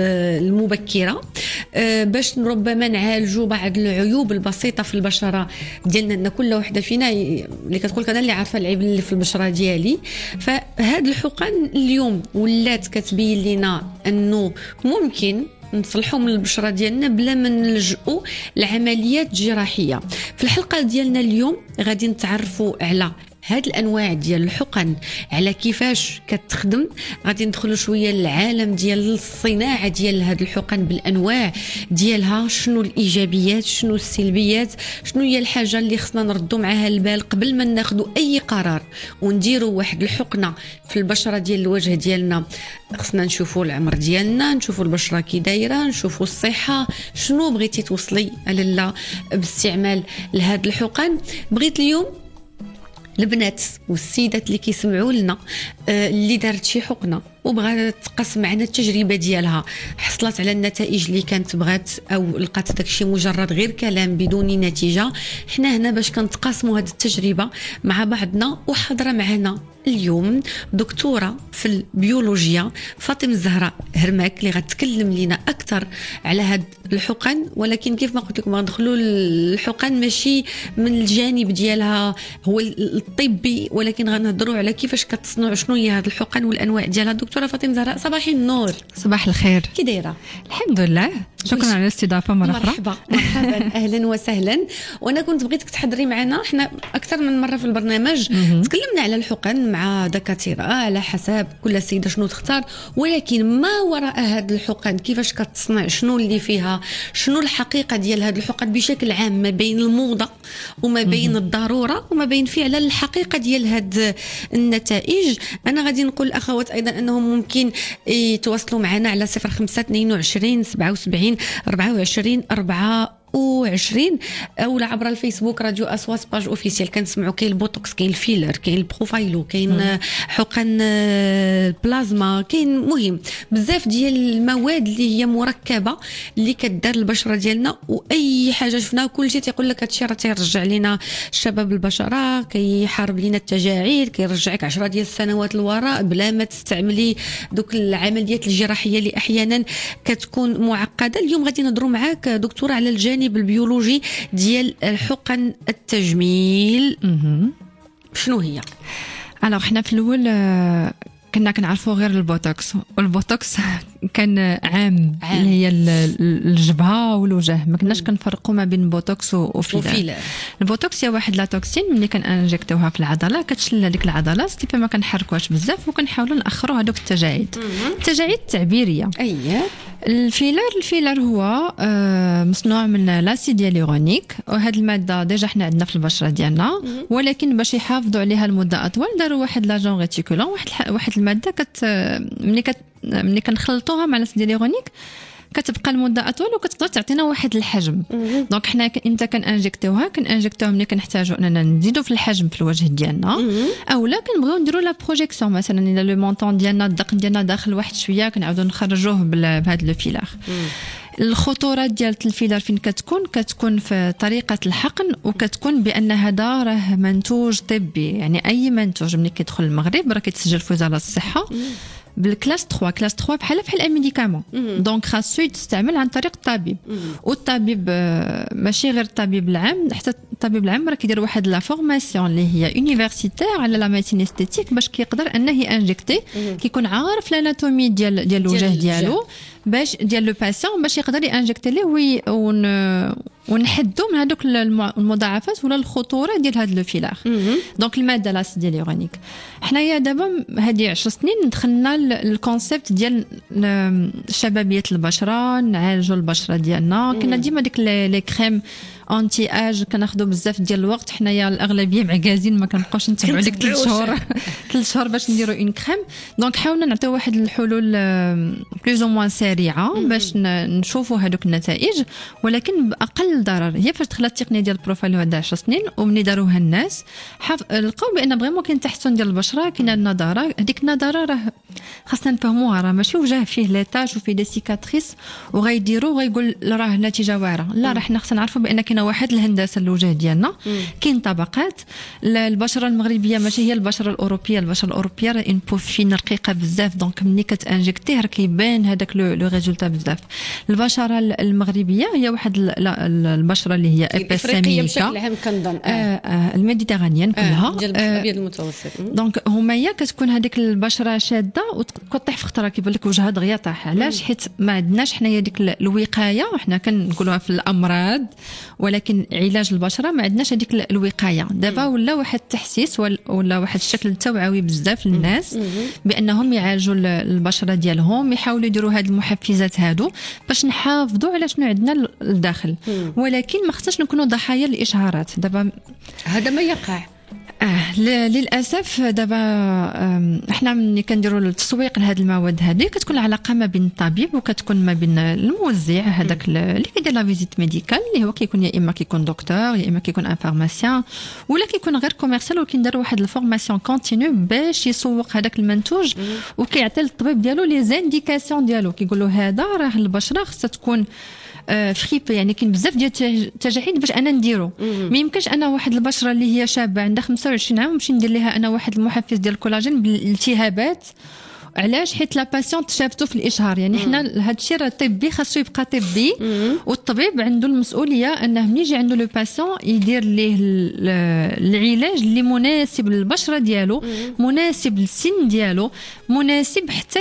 المبكره، باش ربما نعالجوا بعض العيوب البسيطه في البشره ديالنا. ان كل وحده فينا اللي كتقول انا اللي عارفه العيب اللي في البشره ديالي. فهاد الحقن اليوم ولات كتبين لنا انه ممكن نصلحوا من البشره ديالنا بلا ما نلجؤوا لعمليات جراحيه. في الحلقه ديالنا اليوم غادي نتعرفوا على هاد الانواع ديال الحقن، على كيفاش كتخدم. غادي ندخلوا شويه للعالم ديال الصناعه ديال هاد الحقن بالانواع ديالها، شنو الايجابيات شنو السلبيات، شنو هي الحاجه اللي خصنا نردوا معها البال قبل ما ناخذوا اي قرار ونديروا واحد الحقنه في البشره ديال الوجه ديالنا. خصنا نشوفوا العمر ديالنا، نشوفوا البشره كي دايره، نشوفوا الصحه، شنو بغيتي توصلي لالا باستعمال لهاد الحقن. بغيت اليوم البنات والسيدات اللي كيسمعوا لنا اللي دارت شي حقنه وبغات تقسم معنا التجربه ديالها، حصلت على النتائج اللي كانت بغات او لقات داكشي مجرد غير كلام بدون نتيجه. حنا هنا باش كنتقاسموا هذه التجربه مع بعضنا. وحاضره معنا اليوم دكتوره في البيولوجيا فاطمه الزهراء هرماك اللي غتكلم لنا اكثر على هاد الحقن، ولكن كيف ما قلت لكم غندخلوا الحقن ماشي من الجانب ديالها هو الطبي، ولكن غنهضروا على كيفاش كتصنع، شنو هي هاد الحقن والانواع ديالها. دكتوره فاطمه الزهراء صباح النور.
صباح الخير،
كي دايره؟
الحمد لله، شكرا على الاستضافه مرحبا.
اهلا وسهلا. وانا كنت بغيتك تحضري معنا، احنا اكثر من مره في البرنامج تكلمنا على الحقن مع دكاتره على حسب كل سيده شنو تختار، ولكن ما وراء هذه الحقن كيفاش كتصنع، شنو اللي فيها، شنو الحقيقه ديال هذه الحقن بشكل عام، ما بين الموضه وما بين الضروره وما بين فعلا الحقيقه ديال هذه النتائج. انا غادي نقول الاخوات ايضا انهم ممكن يتواصلوا معنا على 0522 77 24 24 او عبر الفيسبوك راديو اصوات باج اوفيسيال. كنسمعوا كاين البوتوكس، كاين الفيلر، كاين البروفايلو، كاين حقن البلازما، كاين مهم بزاف ديال المواد اللي هي مركبه اللي كدار البشره ديالنا. واي حاجه شفناها كلشي تيقول لك هادشي راه تيرجع لينا شباب البشره، كيحارب لينا التجاعيد، كيرجعك 10 ديال السنوات للوراء بلا ما تستعملي دوك العمليات الجراحيه اللي احيانا كتكون معقده. اليوم غادي نهضروا معاك دكتوره على الجانب البيولوجي ديال حقن التجميل. شنو هي؟
الوغ حنا في الاول كنا كنعرفوا غير البوتوكس، والبوتوكس كان عام اللي هي الجبهه والوجه، ما كناش كنفرقوا ما بين بوتوكس وفيلر. البوتوكس هي واحد لا توكسين ملي كنانجكتوها في العضله كتشل هذيك العضله ستيفا ما كنحركوهاش بزاف وكنحاولوا ناخروا هذوك التجاعيد التعبيريه. الفيلر هو مصنوع من لاسيد هيالورونيك، وهاد الماده ديجا حنا عندنا في البشره ديالنا، ولكن باش يحافظوا عليها لمده اطول داروا واحد لاجون ريتيكولون، واحد الماده ملي كنخلطوها مع لاسيد هيالورونيك كتبقى المده اطول وكتقدر تعطينا واحد الحجم. دونك حنا انت كنانجكتوها ملي كنحتاجوا اننا نزيدوا في الحجم في الوجه ديالنا، اولا كنبغيو نديروا لا بروجيكسيون مثلا الا لو مونطون ديالنا الدقن ديالنا داخل واحد شويه كنعاودوا نخرجوه بهذا لو فيلر. الخطوره ديال الفيلر فين كتكون في طريقه الحقن، وكتكون بان هذا راه منتوج طبي، يعني اي منتوج ملي كيدخل المغرب راه كيتسجل في وزاره الصحه بالكلاس 3 بحال الميديكامون. دونك خاصو يستعمل عن طريق الطبيب، والطبيب ماشي غير الطبيب العام، حتى الطبيب العام راه كيدير واحد لا فورماسيون اللي هي يونيفرسيتير على لا ميديسين استيتيك باش كيقدر انه يانجكتي، كيكون عارف الاناتومي ديال الوجه ديالو باش ديال لو باسيون باش يقدر يانجكتي ليه ونحدوا من هذوك المضاعفات ولا الخطوره ديال هذا لو فيلر. دونك الماده لاسيد هيالورونيك حنايا دابا هذه 10 سنين دخلنا الكونسيبت ديال شبابيه البشره، نعالجوا البشره ديالنا. كنا ديما ديك لي كريم انتي اج كناخذوا بزاف ديال الوقت، حنايا الاغلبيه معكازين ما كنبقاوش نتبعوا ديك 3 شهور باش نديروا اون كريم. دونك حاولنا نعطيو واحد الحلول بلوز او موان سريعه باش نشوفوا هذوك النتائج، ولكن باقل ضرر. هي فاش دخلت التقنيه ديال البروفايل هذا 10 سنين ومني داروها الناس لقاو بان فريمون كاين تحسن ديال البشره، كاين النضاره. هذيك النضاره راه خاصنا نفهموها، راه ماشي وجه فيه ليتاج وفيه دي سيكاتريس وغيديروا غيقول راه النتيجه واعره. لا، راه حنا خصنا نعرفوا بان كاينه واحد الهندسه للوجه ديالنا، كاين طبقات. البشره المغربيه ماشي هي البشره الاوروبيه، البشره الاوروبيه راه اون بو فين رقيقه بزاف، دونك ملي كتانجكتيه راه كيبان هذاك لو ريزولتا بزاف. البشره المغربيه هي واحد البشره اللي هي ابيساميكا
بشكل عام كنظن
الميديتيرانيين كلها
ديال البحر الابيض المتوسط.
دونك هما هي كتكون هذيك البشره شاده وكطيح في خطره، كيبان لك وجهها دغيا طاح. علاش؟ حيت ما عندناش حنايا ديك الوقايه، حنا كنقولوها في الامراض، ولكن علاج البشره ما عندناش هذيك الوقايه. دابا ولا واحد التحسيس ولا واحد الشكل توعوي بزاف للناس بانهم يعالجوا البشره ديالهم، يحاولوا يديروا هاد المحفزات هادو باش نحافظوا على شنو عندنا لداخل، ولكن ما خصناش نكونوا ضحايا الاشهارات. دابا
هذا ما يقع
للاسف دابا احنا ملي كنديروا التسويق لهاد المواد هذه كتكون العلاقه ما بين الطبيب وكتكون ما بين الموزع هذاك اللي كيدير لا فيزيت ميديكال اللي هو كيكون يا اما كيكون دكتور يا اما كيكون ان فارماسيان ولا كيكون غير كوميرسيال وكيندير واحد الفورماسيون كونتينيو باش يسوق هذاك المنتوج وكيعطي للطبيب ديالو لي زانديكاسيون ديالو كيقول له هذا راه البشره خصها تكون فريبي يعني كاين بزاف ديال التجاعيد باش انا نديرو ما يمكنش انا واحد البشره اللي هي شابه عندها 25 عام نمشي ندير لها انا واحد المحفز ديال الكولاجين بالالتهابات علاش حيت لا باسيونت شافته في الاشهار يعني حنا هذا الشيء راه طبي خاصو يبقى طبي والطبيب عنده المسؤوليه انه ملي يجي عنده لو باسيون يدير ليه العلاج اللي مناسب للبشره ديالو مناسب للسن ديالو مناسب حتى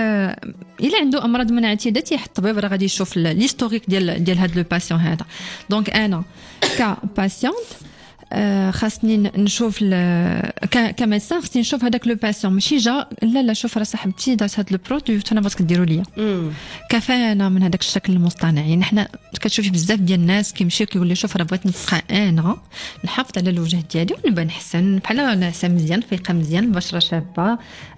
الا عنده امراض مناعيه ذاتيه الطبيب راه غادي يشوف ليستوريك ديال هذا لو باسيون هذا دونك انا كباسيونت خاصني نشوف كميدسان خاصني نشوف هذاك لو باسيون ماشي جا لا شوف راه صاحبتي دارت هذا البرودوي وانا بغيتك ديروا ليا كفانا من هذاك الشكل المصطنع يعني حنا كتشوفي بزاف ديال الناس كيمشيو كيقول لي شوف راه بغيت نبقى انا نحافظ على الوجه ديالي ونبان حسن بحال ناعسه مزيان فايقه مزيان البشره شابه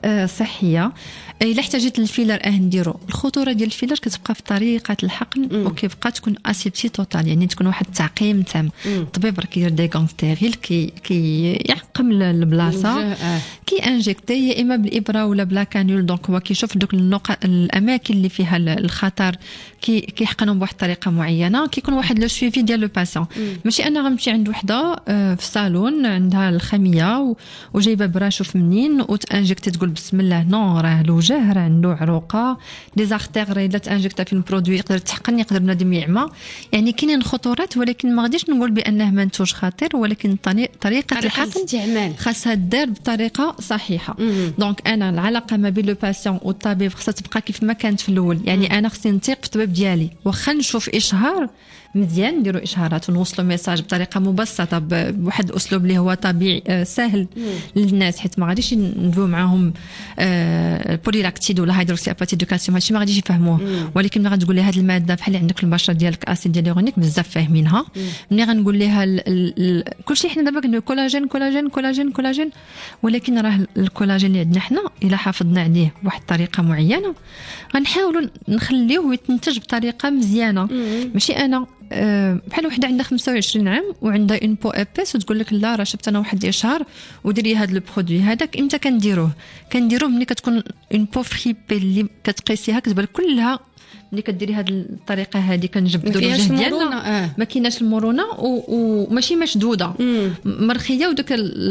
صحيه الا احتاجت للفيلر نديرو الخطوره ديال الفيلر كتبقى في طريقه الحقن وكيبقى تكون اسيبتي توتال يعني تكون واحد التعقيم تام الطبيب راه كيدير دي غون ستيريل كي يعقم البلاصه كي انجكتي يا اما بالابره ولا بلا كانيول دونك هو كيشوف دوك النقط الاماكن اللي فيها الخطر كيحقنهم بواحد الطريقه معينه كيكون واحد لو سويفي ديال لو باسيون ماشي انا غنمشي عند وحده في الصالون عندها الخميه وجايبه براشوف منين وتانجكتي تقول بسم الله نو راه الوجه راه عنده عروقه دي زارتير الا تانجكتا في البرودوي يقدر تحقن يقدر بنادم يعمى يعني كاينين خطورات ولكن ما غاديش نقول بانه منتوج خطير ولكن طريقه الحقن خاصها دار بطريقه صحيحه دونك انا العلاقه ما بين لو باسيون والطبيب خاصها تبقى كيف ما كانت في الاول يعني انا خصني نثيق في الطبيب ديالي واخا نشوف اشهار مزيان نديروا اشهارات ونوصلوا ميساج بطريقه مبسطه بواحد الاسلوب اللي هو طبيعي سهل للناس حيت ما غاديش ندويو معاهم بوليلاكتيد ولا هيدروكسياباتيد دو كالسيوم هادشي ما غاديش يفهموه ولكن ملي غتقول لي هذه الماده بحال اللي عندك البشره ديالك اسيد هيالورونيك بزاف فاهمينها ملي غنقول لها كلشي حنا دابا كنديروا كولاجين كولاجين كولاجين كولاجين ولكن راه الكولاجين اللي عندنا حنا الا حافظنا عليه بواحد الطريقه معينه غنحاولوا نخليوه يتنتج بطريقه مزيانه ماشي انا بحال وحده عندها 25 عام وعندها اون بو ابيس وتقول لك لا راه شفت انا واحد الاشهار وديري هذا البرودوي هذاك امتى كنديروه ملي كتكون اون بو فريبي اللي كتقيسيها كتبان كلها ملي كديري هذه الطريقه هذه كنجبدوا الوجه ديالنا ما كايناش المرونه وماشي مشدوده مرخيه وداك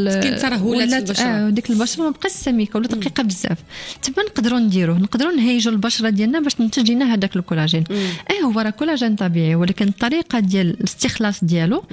الترهلات ديك البشره ما بقاش سميكه ولا دقيقه بزاف تما نقدروا نهيجوا البشره ديالنا باش تنتج لنا هذاك الكولاجين هو راه كولاجين طبيعي ولكن الطريقه ديال الاستخلاص ديالو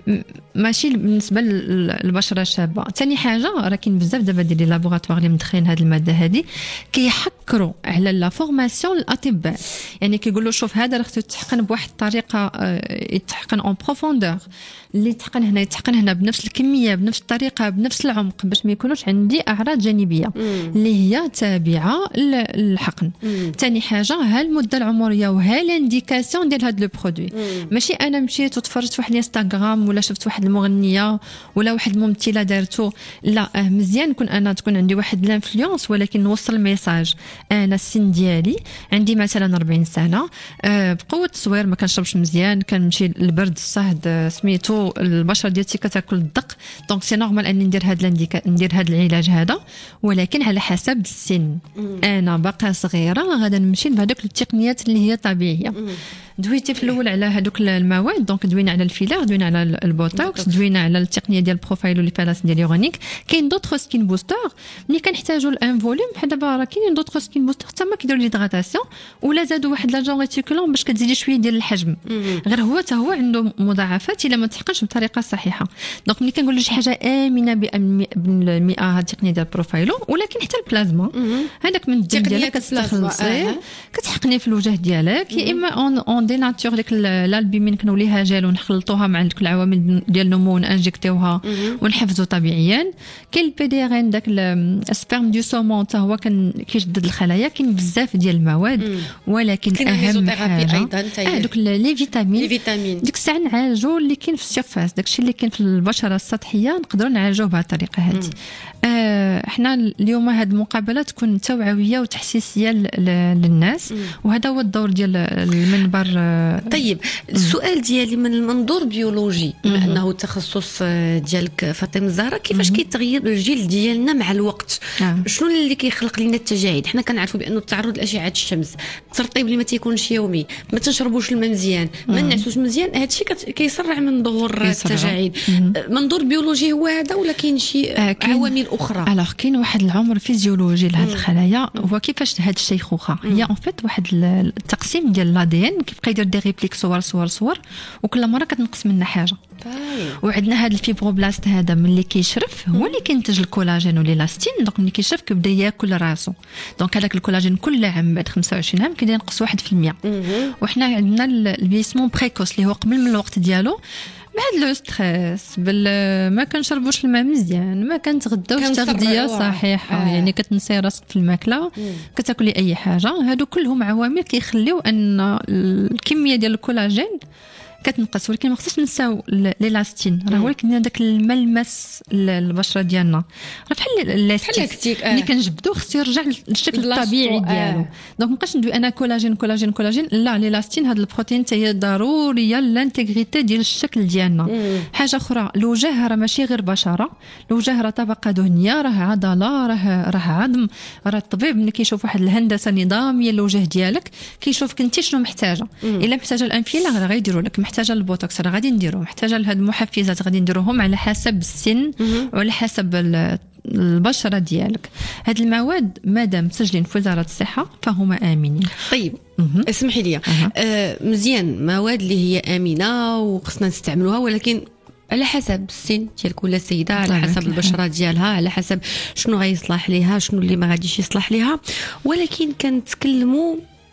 ماشي بالنسبه للبشره الشابه ثاني حاجه راه كاين بزاف دابا ديال لي لابوغاتوار اللي مدخلين هذه الماده هذه كيحكروا على لا فورماسيون الاطباء يعني كيقولوا شوف هذا راه خصو يتحقن بواحد الطريقه يتحقن اون بروفوندور اللي يتحقن هنا بنفس الكميه بنفس الطريقه بنفس العمق باش ما يكونوش عندي اعراض جانبيه اللي هي تابعه للحقن ثاني حاجه ها المده العمريه وها الانديكاسيون ديال هذا لو برودوي ماشي انا مشيت وتفرجت في واحد الانستغرام ولا شفت واحد المغنيه ولا واحد الممثله دارته لا مزيان تكون عندي واحد الانفلونس ولكن نوصل الميساج انا السن ديالي عندي مثلا 40 سنه بقوه التصوير ما كنشربش مزيان كنمشي البرد الصهد سميتو البشره ديالتي كتاكل الدق دونك سي نورمال اني ندير هذا العلاج هذا ولكن على حسب السن انا باقا صغيره غادا نمشي بهذوك التقنيات اللي هي طبيعيه دويتي في الاول على هذوك المواد دونك دوينا على الفيلر دوينا على البوتوكس دوينا على التقنيه ديال البروفايل ليبالاس هيالورونيك كاين دوطخ سكين بوستر ملي كنحتاجوا الان فوليوم بحال دابا راه كاينين دوطخ سكين بوستر حتى ما كيديروا ليدغاتاسيون ولا زادوا واحد لاجون ريتيكولون باش كتزيدي شويه ديال الحجم غير هو حتى هو عنده مضاعفات الا ما تحقنش بطريقه صحيحه دونك ملي كنقول شي حاجه امنه ب100% هذه التقنيه ديال البروفايلو ولكن حتى البلازما هذاك من الدم ديالك كتستخلصيه كتحقني في الوجه ديالك يا اما اون دي ناتور ديك الالبومين كنوليها جل ونخلطوها مع ديك العوامل ديال النمو ونانجكتيوها ونحفزوا طبيعيا كاين البي دي ار ان داك السبرم دو سومون حتى هو كيجدد الخلايا كاين بزاف ديال المواد ولكن
ولكن اهم حاجه
ايضا
دوك لي فيتامين ديك الساعه نعالجوا اللي كاين في السيرفاس، داكشي اللي كاين في البشره السطحيه نقدروا نعالجوه بهذه الطريقه هذه. احنا اليوم هذه المقابله تكون توعويه وتحسيسيه للناس، وهذا هو الدور ديال المنبر.
طيب السؤال ديالي من المنظور بيولوجي، بما انه التخصص ديالك فاطمه الزهراء، كيفاش كيتغير الجلد ديالنا مع الوقت؟ شنو اللي كيخلق لنا التجاعيد؟ حنا كنعرفوا بانه التعرض لاشعه الشمس، الترطيب اللي ما تيكونش يومي، ما تنشربوش الماء مزيان، ما نعسوش مزيان، هذا الشيء كيسرع من ظهور التجاعيد. منظور بيولوجي هو هذا ولا كاين شي عوامل اخرى؟
الوغ كاين واحد العمر فيزيولوجي لهاد الخلايا، هو كيفاش هاد الشيخوخه هي اون فيت واحد التقسيم ديال لادين كيبقى يدير دي ريبليك صور وكل مره كتنقص منها حاجه. وعندنا هذا الفيبروبلاست هذا ملي كيشرف هو اللي كينتج الكولاجين والإلاستين. دونك ملي كيشرف كيبدا ياكل راسو، دونك هذاك الكولاجين كل عام بعد 25 عام كيبدا ينقص 1%. وحنا عندنا الفيسمون بريكوس اللي هو قبل من الوقت ديالو، بهذا لو ستريس ما كنشربوش الماء مزيان، ما كنتغداوش تغذيه صحيحه، يعني كتنسي راسك في الماكله، كتاكلي اي حاجه. هادو كلهم عوامل كيخليو ان الكميه ديال الكولاجين كتنقص. ولكن ما خصناش ننساو ليلاستين، راه هو اللي كيدير داك الملمس البشره ديالنا، راه بحال الاستيك اللي كنجبدوه خصو يرجع للشكل الطبيعي ديالو. دونك مابقاش ندوي انا كولاجين، لا، ليلاستين هذا البروتين هي ضروريه للانتيغريتي ديال الشكل ديالنا. حاجه اخرى، الوجه راه ماشي غير بشره، الوجه راه طبقه دهنيه، راه عضله، راه عظم. راه الطبيب ملي كيشوف واحد الهندسه نظاميه للوجه ديالك كيشوفك انت شنو محتاجه. الا محتاجه الانفيلا راه غيديروا لك، محتاجه البوتوكس راه غادي نديروه، محتاجه لهاد المحفزات غادي نديروهم على حسب السن وعلى حسب البشره ديالك. هاد المواد مادام مسجلين في وزاره الصحه فهما امنين.
طيب اسمحي لي، مزيان مواد اللي هي امنه وخصنا نستعملوها، ولكن على حسب السن ديال كل سيده، على حسب البشره ديالها، على حسب شنو غيصلح ليها، شنو اللي ما غاديش يصلح ليها. ولكن كنتكلموا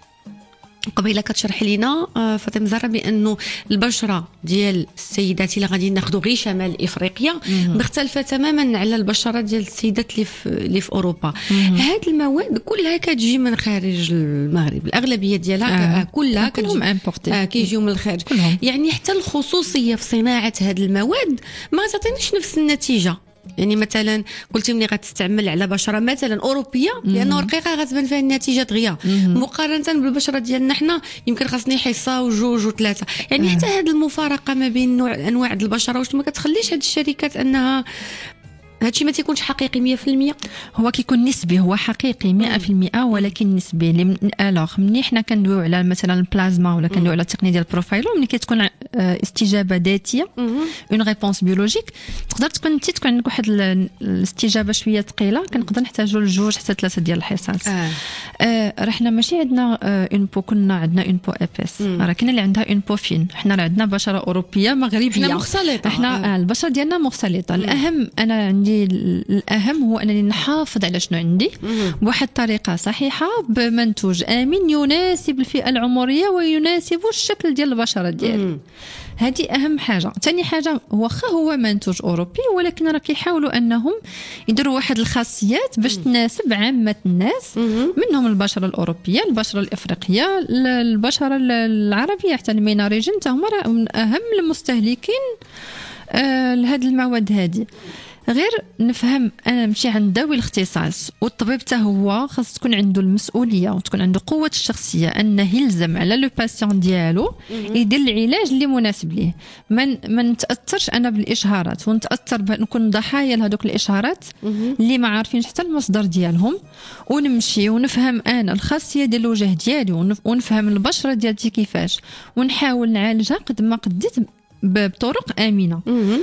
قبيله كتشرح لينا فاطمه الزهراء بانه البشره ديال السيدات اللي غادي ناخذوا غير شمال افريقيا مختلفه تماما على البشره ديال السيدات اللي في اوروبا. هاد المواد كلها كتجي من خارج المغرب، الاغلبيه ديالها كلها
كلهم امبورتي
كيجيو من الخارج كلهم. يعني حتى الخصوصيه في صناعه هاد المواد ما تعطينيش نفس النتيجه. يعني مثلا قلتي ملي غتستعمل على بشره مثلا اوروبيه لانه رقيقه غتبان فيها النتيجه دغيا، مقارنه بالبشره ديالنا حنا يمكن خاصني حصه وجوج وثلاثه. يعني حتى هذه المفارقه ما بين انواع البشره واش ما كتخليش هذه الشركات انها هادشي ما تيكونش حقيقي 100%؟
هو كيكون نسبي، هو حقيقي 100% ولكن نسبي. الوغ ملي حنا كندويو على مثلا البلازما ولا كندويو على التقنيه ديال البروفايلو، ملي كتكون استجابه ذاتيه اون ريبونس بيولوجيك، تقدر تكون انت تكون عندك واحد الاستجابه شويه ثقيله، كنقدر نحتاجوا لجوج حتى ثلاثه ديال الحصص. راه حنا ماشي عندنا اون بو، كنا عندنا اون بو ابس، راه كاين اللي عندها اون بو فين. حنا راه عندنا بشره اوروبيه مغربيه،
حنا مختلطه،
حنا البشره ديالنا مختلطه. الاهم انا الأهم هو أنني نحافظ على شنو عندي بواحد الطريقة صحيحة، بمنتوج آمن يناسب الفئة العمرية ويناسب الشكل ديال البشرة ديالي. هذه أهم حاجة. ثاني حاجة، واخا هو منتوج أوروبي ولكن راه كيحاولوا أنهم يديروا واحد الخاصيات باش تناسب عامة الناس، منهم البشرة الأوروبية، البشرة الإفريقية، البشرة العربية، حتى الميناريجين هما من أهم المستهلكين لهاد المواد هذه. غير نفهم انا نمشي عند ذوي الاختصاص، والطبيب حتى هو خاص تكون عنده المسؤوليه وتكون عنده قوه الشخصيه انه يلزم على لو باسيون ديالو يدير العلاج اللي مناسب ليه. ما نتاثرش انا بالاشهارات ونتاثر نكون ضحايا لهذوك الاشهارات اللي ما عارفينش حتى المصدر ديالهم، ونمشي ونفهم انا الخاصيه ديال الوجه ديالي ونفهم البشره ديالتي كيفاش، ونحاول نعالجها قد ما قديت بطرق امنه.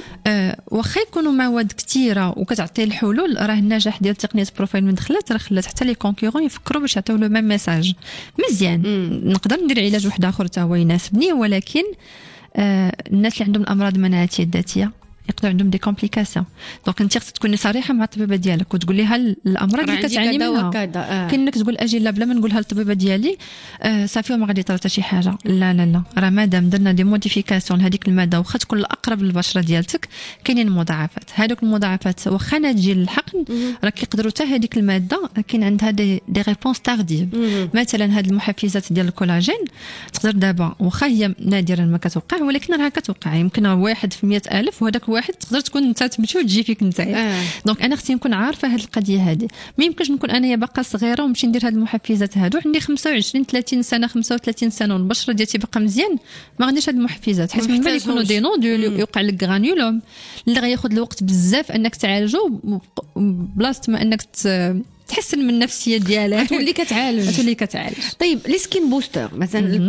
واخا يكونوا مواد كثيره وكتعطي الحلول، راه النجاح ديال تقنيه بروفايل من دخلت راه خلات حتى لي كونكورون يفكروا باش يعطيو لو ميم ميساج. مزيان نقدر ندير علاج واحد اخر حتى هو يناسبني، ولكن الناس اللي عندهم الامراض المناعيه الذاتيه
يقدر عندهم دي كومبليكاسيون. دونك انت خصك تكوني صريحه مع الطبيبه ديالك وتقول لها الامراض اللي كتعاني منها. كاين انك تقول اجي لا بلا ما نقولها للطبيبه ديالي صافي وما غادي يطرا حتى شي حاجه. لا لا لا، راه مادام درنا دي موديفيكاسيون لهذيك الماده واخا تكون الاقرب للبشره ديالتك كاينين مضاعفات. هذوك المضاعفات واخا تجي للحقن راه كيقدروا حتى هذيك الماده كاين عندها دي ريبونس تارديف. مثلا هاد المحفزات ديال الكولاجين تقدر دابا واخا هي نادرا ما كتوقع ولكن راه كتوقع. يمكن واحد في 100,000 وهذاك واحد تقدر تكون انت تمشي وتجي فيك نتايا. دونك انا خصني نكون عارفه هاد القضيه هذه. ما يمكنش نكون انا باقا صغيره ونمشي ندير هاد المحفزات هادو عندي 25 30 سنه 35 سنه والبشره ديالتي باقا مزيان ما غاديش هاد المحفزات حيت من بعد يكونوا دي نودول يوقع لك غرانيولوم اللي غياخذ الوقت بزاف انك تعالجو بلاصه ما انك تحسن من النفسيه ديالها
تولي كتعالج. طيب لي سكين بوستر مثلا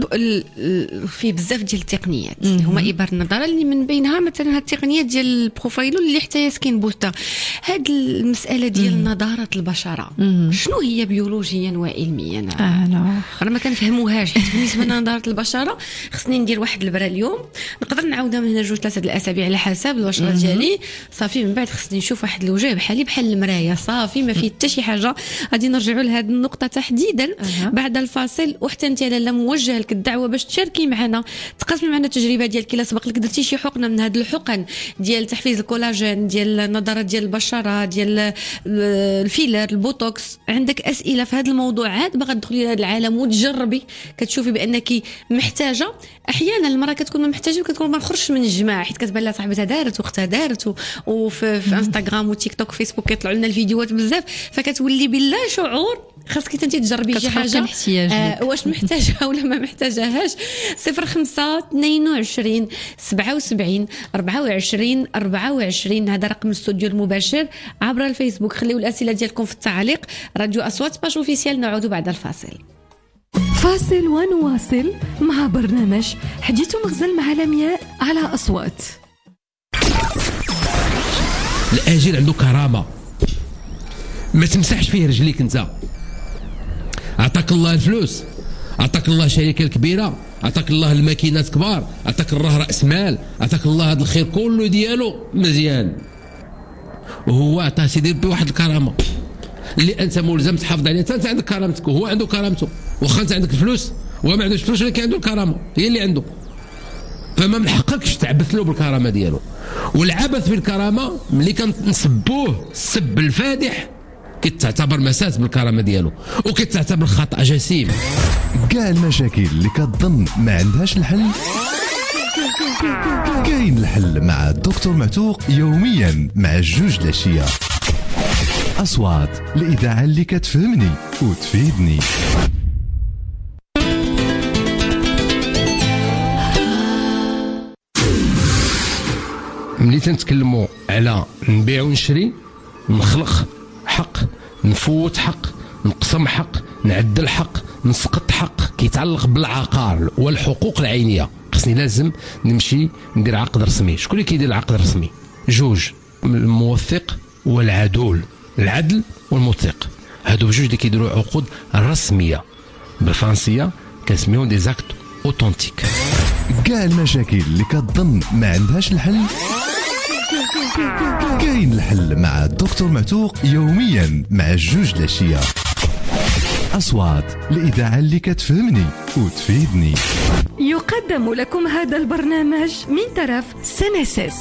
في بزاف ديال التقنيات هما ابر النظاره اللي من بينها مثلا هاد التقنيات ديال البروفايلو اللي حتى سكين بوستر. هاد المساله ديال نضاره البشره شنو هي بيولوجيا وعلميا؟
انا
ما كنفهموهاش حيت بالنسبه لنضاره البشره خصني ندير واحد البره اليوم نقدر نعاودها من هنا 2-3 الاسابيع على حسب البشره ديالي صافي. من بعد خصني نشوف واحد الوجه بحال المرايه صافي ما فيه حتى شي حاجه. غادي نرجعوا لهذه النقطه تحديدا بعد الفاصل. وحتى انت لاله موجه لك الدعوه باش تشاركي معنا تقاسمي معنا التجربه ديالك الا سبق لك درتي شي حقنه من هذه الحقن ديال تحفيز الكولاجين ديال النضارات ديال البشره ديال الفيلر البوتوكس. عندك اسئله في هذا الموضوعات باغا تدخلي لهذا العالم وتجربي كتشوفي بانك محتاجه. احيانا المراه كتكون ما محتاجه وكتكون ما نخرجش من الجماعه حيت كتبان لها صاحبتها دارت واختها دارت وفي انستغرام وتيك توك فيسبوك كيطلعوا لنا الفيديوهات بزاف فكتولي بلا شعور خاصك انت تجربي شي حاجه واش محتاجها ولا ما محتاجاهاش. 05 22 77 24 24 هذا رقم الاستوديو المباشر عبر الفيسبوك. خليوا الاسئله ديالكم في التعليق. راديو اصوات باش اوفيسيال. نعود بعد الفاصل.
فاصل ونواصل مع برنامج حديث مغزل مع لمياء على أصوات.
الأجير عنده كرامة ما تمسحش فيه رجليك انت. عطاك الله الفلوس، عطاك الله شركة كبيرة، عطاك الله الماكينات كبار، عطاك الله رأس مال، عطاك الله هذا الخير كله ديالو مزيان وهو عطاه سيدي بواحد الكرامة اللي انت ملزم تحافظ عليها. انت عندك كرامتك وهو عنده كرامته. واخا انت عندك الفلوس وهو ما عندوش فلوس ولكن عنده الكرامه هي اللي عنده. فما من حقكش تعبث له بالكرامه ديالو. والعبث في الكرامه ملي كنسبوه السب الفادح كتعتبر مساس بالكرامه ديالو وكتعتبر خطا جسيم.
كاع المشاكل اللي كتظن ما عندهاش الحل كاين الحل مع الدكتور معتوق يوميا مع 2 العشيه. أصوات الإذاعة اللي كتفهمني وتفيدني.
ملي تنتكلموا على نبيع ونشري نخلق حق نفوت حق نقسم حق نعدل حق نسقط حق كيتعلق بالعقار والحقوق العينية. خصني لازم نمشي ندير عقد رسمي. شكون اللي كيدير العقد الرسمي؟ 2 الموثق والعدول. العدل والموثق هادو بجوج اللي كيديروا عقود رسميه بالفرنسيه كنسميهم دي زاكت اوتونتيك.
كاع المشاكل اللي كتظن ما عندهاش الحل كاين الحل مع الدكتور معتوق يوميا مع 2 العشيه. أصوات الإذاعة اللي كتفهمني وتفيدني.
يقدم لكم هذا البرنامج من طرف سنسس.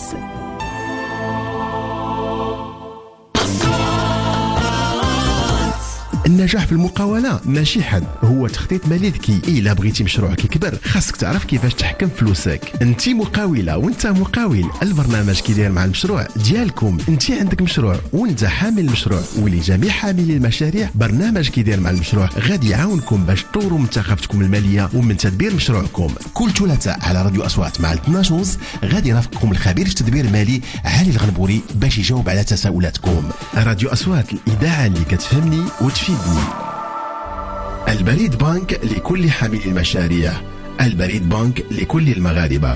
النجاح في المقاولة ماشي حد، هو تخطيط مالي ذكي. إلا بغيتي مشروعك يكبر خاصك تعرف كيفاش تحكم فلوسك. انت مقاولة وانت مقاول، البرنامج كيدير مع المشروع ديالكم. انت عندك مشروع وانت حامل المشروع ولجميع حاملي المشاريع برنامج كيدير مع المشروع غادي يعاونكم باش تطوروا من ثقافتكم المالية ومن تدبير مشروعكم. كل ثلاثاء على راديو أصوات مع 12 غادي يرافقكم الخبير في التدبير المالي علي الغنبوري باش يجاوب على تساؤلاتكم. راديو أصوات الإذاعة اللي كتفهمني وتفيدني. البريد بانك لكل حامل المشاريع، البريد بانك لكل المغاربة.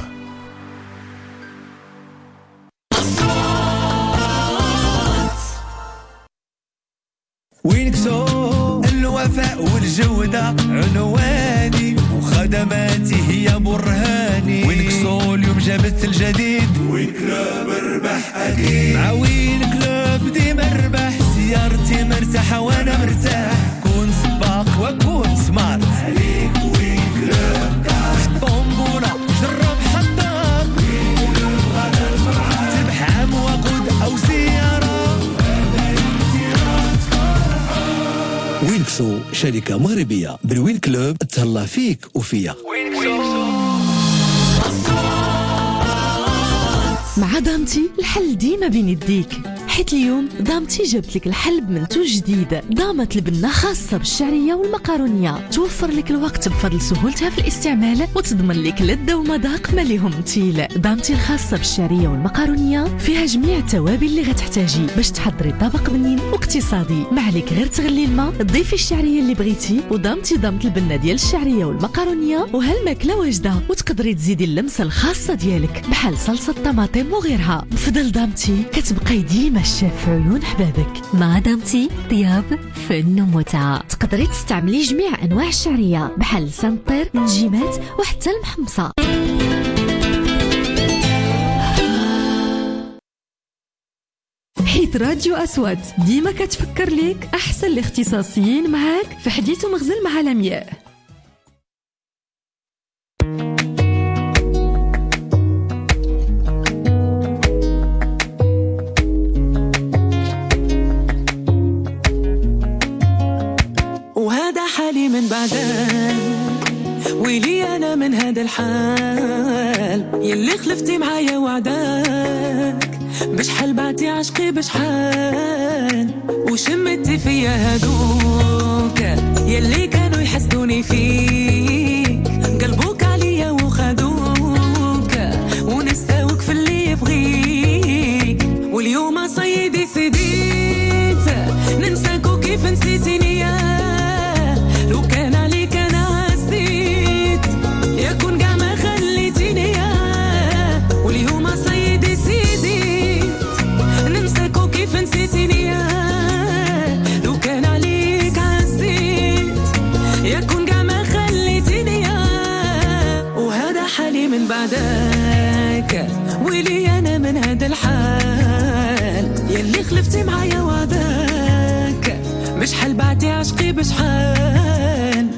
وينكسو الوفاء والجودة عنواني وخدماتي هي برهاني. وينكسو اليوم جابت الجديد. وين كلوب ربح أكيد، مع وين كلوب ديما ربح. سيارتي مرتاحة وأنا مرتاح، كون سباق وكون سمارت عليك وين كلوب دار. في الطنبولة جرب حضر، وين كلوب غدا الفرحة. تربح عام وقود أو سيارة، وينكسو شركة مغربية. بالوين كلوب تهلا فيك وفيا.
مع دامتي الحل ديما بين يديك، حيت اليوم دامتي جابت لك الحل بمنتوج جديد، دامة البنة خاصة بالشعرية والمقارونية، توفر لك الوقت بفضل سهولتها في الاستعمال وتضمن لك لذة ومذاق ما ليهم مثيل. دامتي الخاصة بالشعرية والمقارونية فيها جميع التوابل اللي غتحتاجي باش تحضري طبق بنين واقتصادي. ما عليك غير تغلي الماء، تضيفي الشعرية اللي بغيتي، ودامتي دامة البنة ديال الشعرية والمقارونية، وهالماكلة واجدة. وتقدري تزيدي اللمسة الخاصة ديالك بحال صلصة طماطم وغيرها. بفضل دامتي كتبقاي ديما الشاف في عيون حبابك. مع دامتي طياب فن ومتعة. تقدري تستعملي جميع انواع الشعرية بحال سنطير، النجيمات وحتى المحمصة. حيت راديو أصوات ديما كتفكر ليك أحسن الاختصاصيين معاك في حديث ومغزل مع لمياء.
وهذا حالي من بعدك، ويلي أنا من هذا الحال يلي خلفتي معايا وعداك. بشحال بعتي عشقي بشحال، وشمتي فيا هادوك يلي كانوا يحسدوني فيك. قلبوك عليا وخدوك ونساوك في اللي يبغيك. واليوم صيدي سديت ننساك وكيف نسيتيني. لو كان عليك انا عزيت يكون قاع ما خليتيني. واليوم صيدي سيديت ننساك وكيف نسيتيني. لو كان عليك عزيت يكون قاع ما خليتيني. وهذا حالي من بعدك، ويلي انا من هذا الحال يلي خلفتي معايا وعداك. بشحال بعتي عشقي بشحال.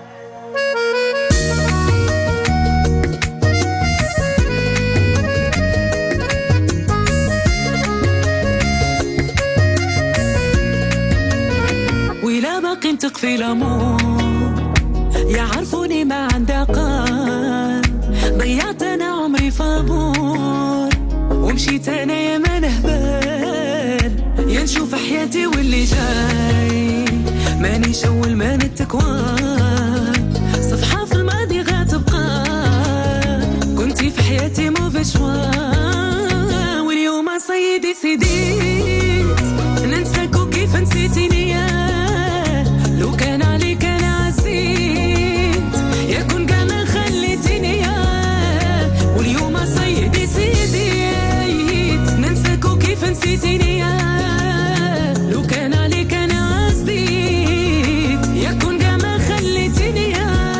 ولا باقي نتق في الامور، يعرفوني ما عندي قان. ضيعت انا عمري فابور، ومشيت انا يا ما نهبال. يا نشوف حياتي واللي جاي ماني شول ما نتكوان. صفحة في الماضي غتبقى، كنتي في حياتي مو في شوان. واليوم صيدي سديت ننساك وكيف نسيتيني. لو كان عليك انا عزيت يكون قاع ما خليتيني. واليوم صيدي سديت ننساك وكيف نسيتيني. لو كان عليك انا عزيت يكون قاع ما خليتيني.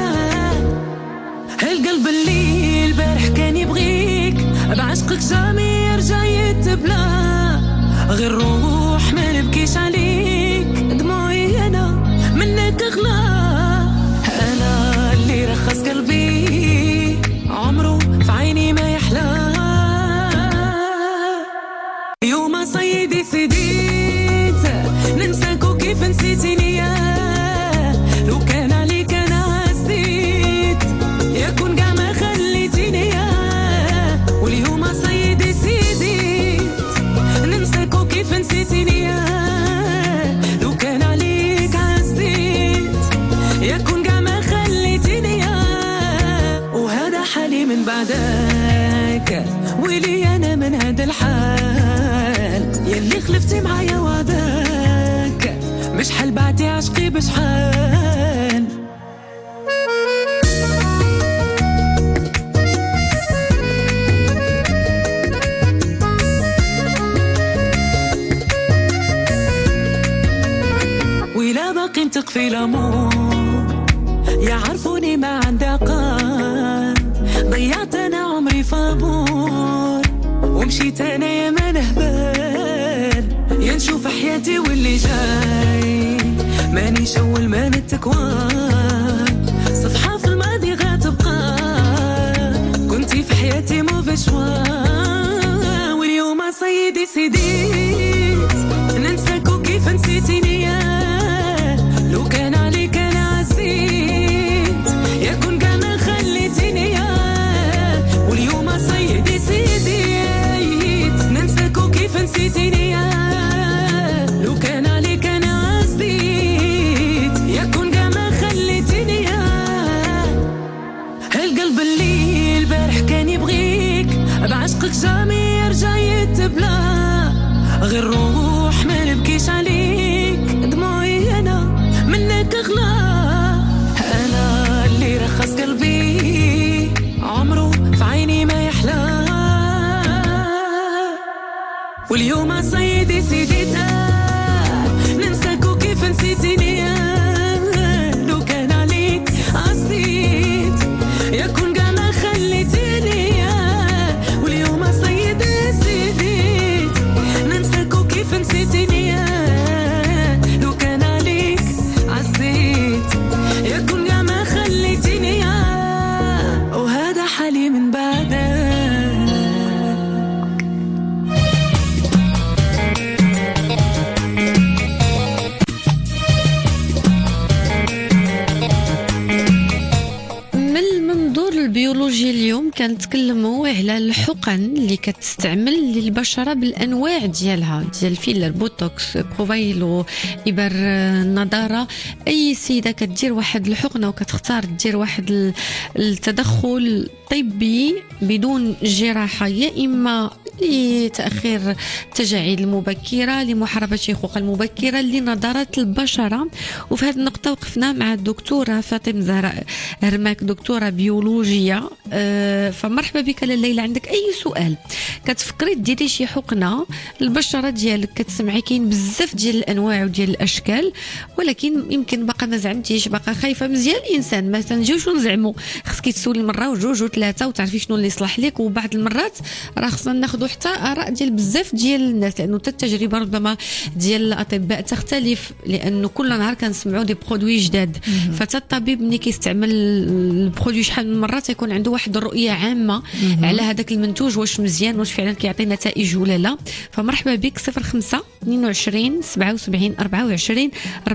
هالقلب اللي البارح كان يبغيك بعشقك جامي يرجع يتبلى. غير روح ما نبكيش عليك، دموعي انا منك اغلى. انا اللي رخص قلبي عمره في عيني ما يحلى. يوم صيدي سديت ننساك وكيف نسيتيني. لو كان عليك انا عزيت يكون قاع ما خليتيني. واليوم صيدي سديت ننساك وكيف نسيتيني. لو كان عليك عزيت يكون قاع ما خليتيني. وهذا حالي من بعدك، ويلي انا من هذا الحال يلي خلفتي معايا وعداك. بشحال بعتي عشقي بشحال. ولا باقي نتق في الامور، يعرفوني ما عندي قان. ضيعت انا عمري فابور ومشيت انا يا ما نهبال يا نشوف حياتي واللي جاي مانيش اول ما نتكوان صفحة في الماضي غتبقى كنتي في حياتي مو بشوان واليوم صيدي سيديت ننساك وكيف نسيتيني لو كان عليك انا عزيت يكون كان خليتيني واليوم صيدي سيديت ننساك وكيف نسيتيني لو كان عليك انا عزيت يكون كان خليتيني القلب اللي البارح كان يبغيك بعشقك جامي يرجع يتبلى غير روح ما نبكيش عليك دموعي انا منك اغلى انا اللي رخص قلبي عمره في عيني ما يحلى واليوم صيدي سيديتا ننساك وكيف نسيتيني لو كان عليك عصيت يكون كما خليتيني واليوم صيدي سيديت ننساك وكيف نسيتيني لو كان عليك عصيت يكون كما خليتيني وهذا حالي من بعدك
البيولوجيا اليوم كنتكلموا على الحقن اللي كتستعمل للبشره بالانواع ديالها ديال الفيلر بوتوكس بروفايلو ابر النضاره اي سيده كدير واحد الحقنه وكتختار دير واحد التدخل طبي بدون جراحه يا اما لتاخير التجاعيد المبكره لمحاربه الشيخوخه المبكره لنضاره البشره. وفي هذه النقطه وقفنا مع الدكتوره فاطمه زهراء هرماك دكتوره بيولوجيا. فمرحبا بك لليلى. عندك اي سؤال كتفكري ديري شي حقنه البشره ديالك كتسمعي كاين بزاف ديال الانواع وديال الاشكال ولكن يمكن باقا ما زعمتيش باقا خايفه مزيان الانسان ما تنجيوش نزعموا خصك تسولي مره وجوج وثلاثه وتعرفي شنو اللي يصلح لك وبعض المرات راه خصنا ناخذ حتى اراء ديال بزاف ديال الناس لانه حتى التجربه ربما ديال الاطباء تختلف لانه كل نهار كنسمعوا دي برودوي جداد فتا الطبيب ملي كيستعمل البرودوي شحال من مره تيكون عنده واحد الرؤيه عامه على هذاك المنتوج واش مزيان واش فعلا كيعطي نتائج ولا لا. فمرحبا بك 05 22 77 24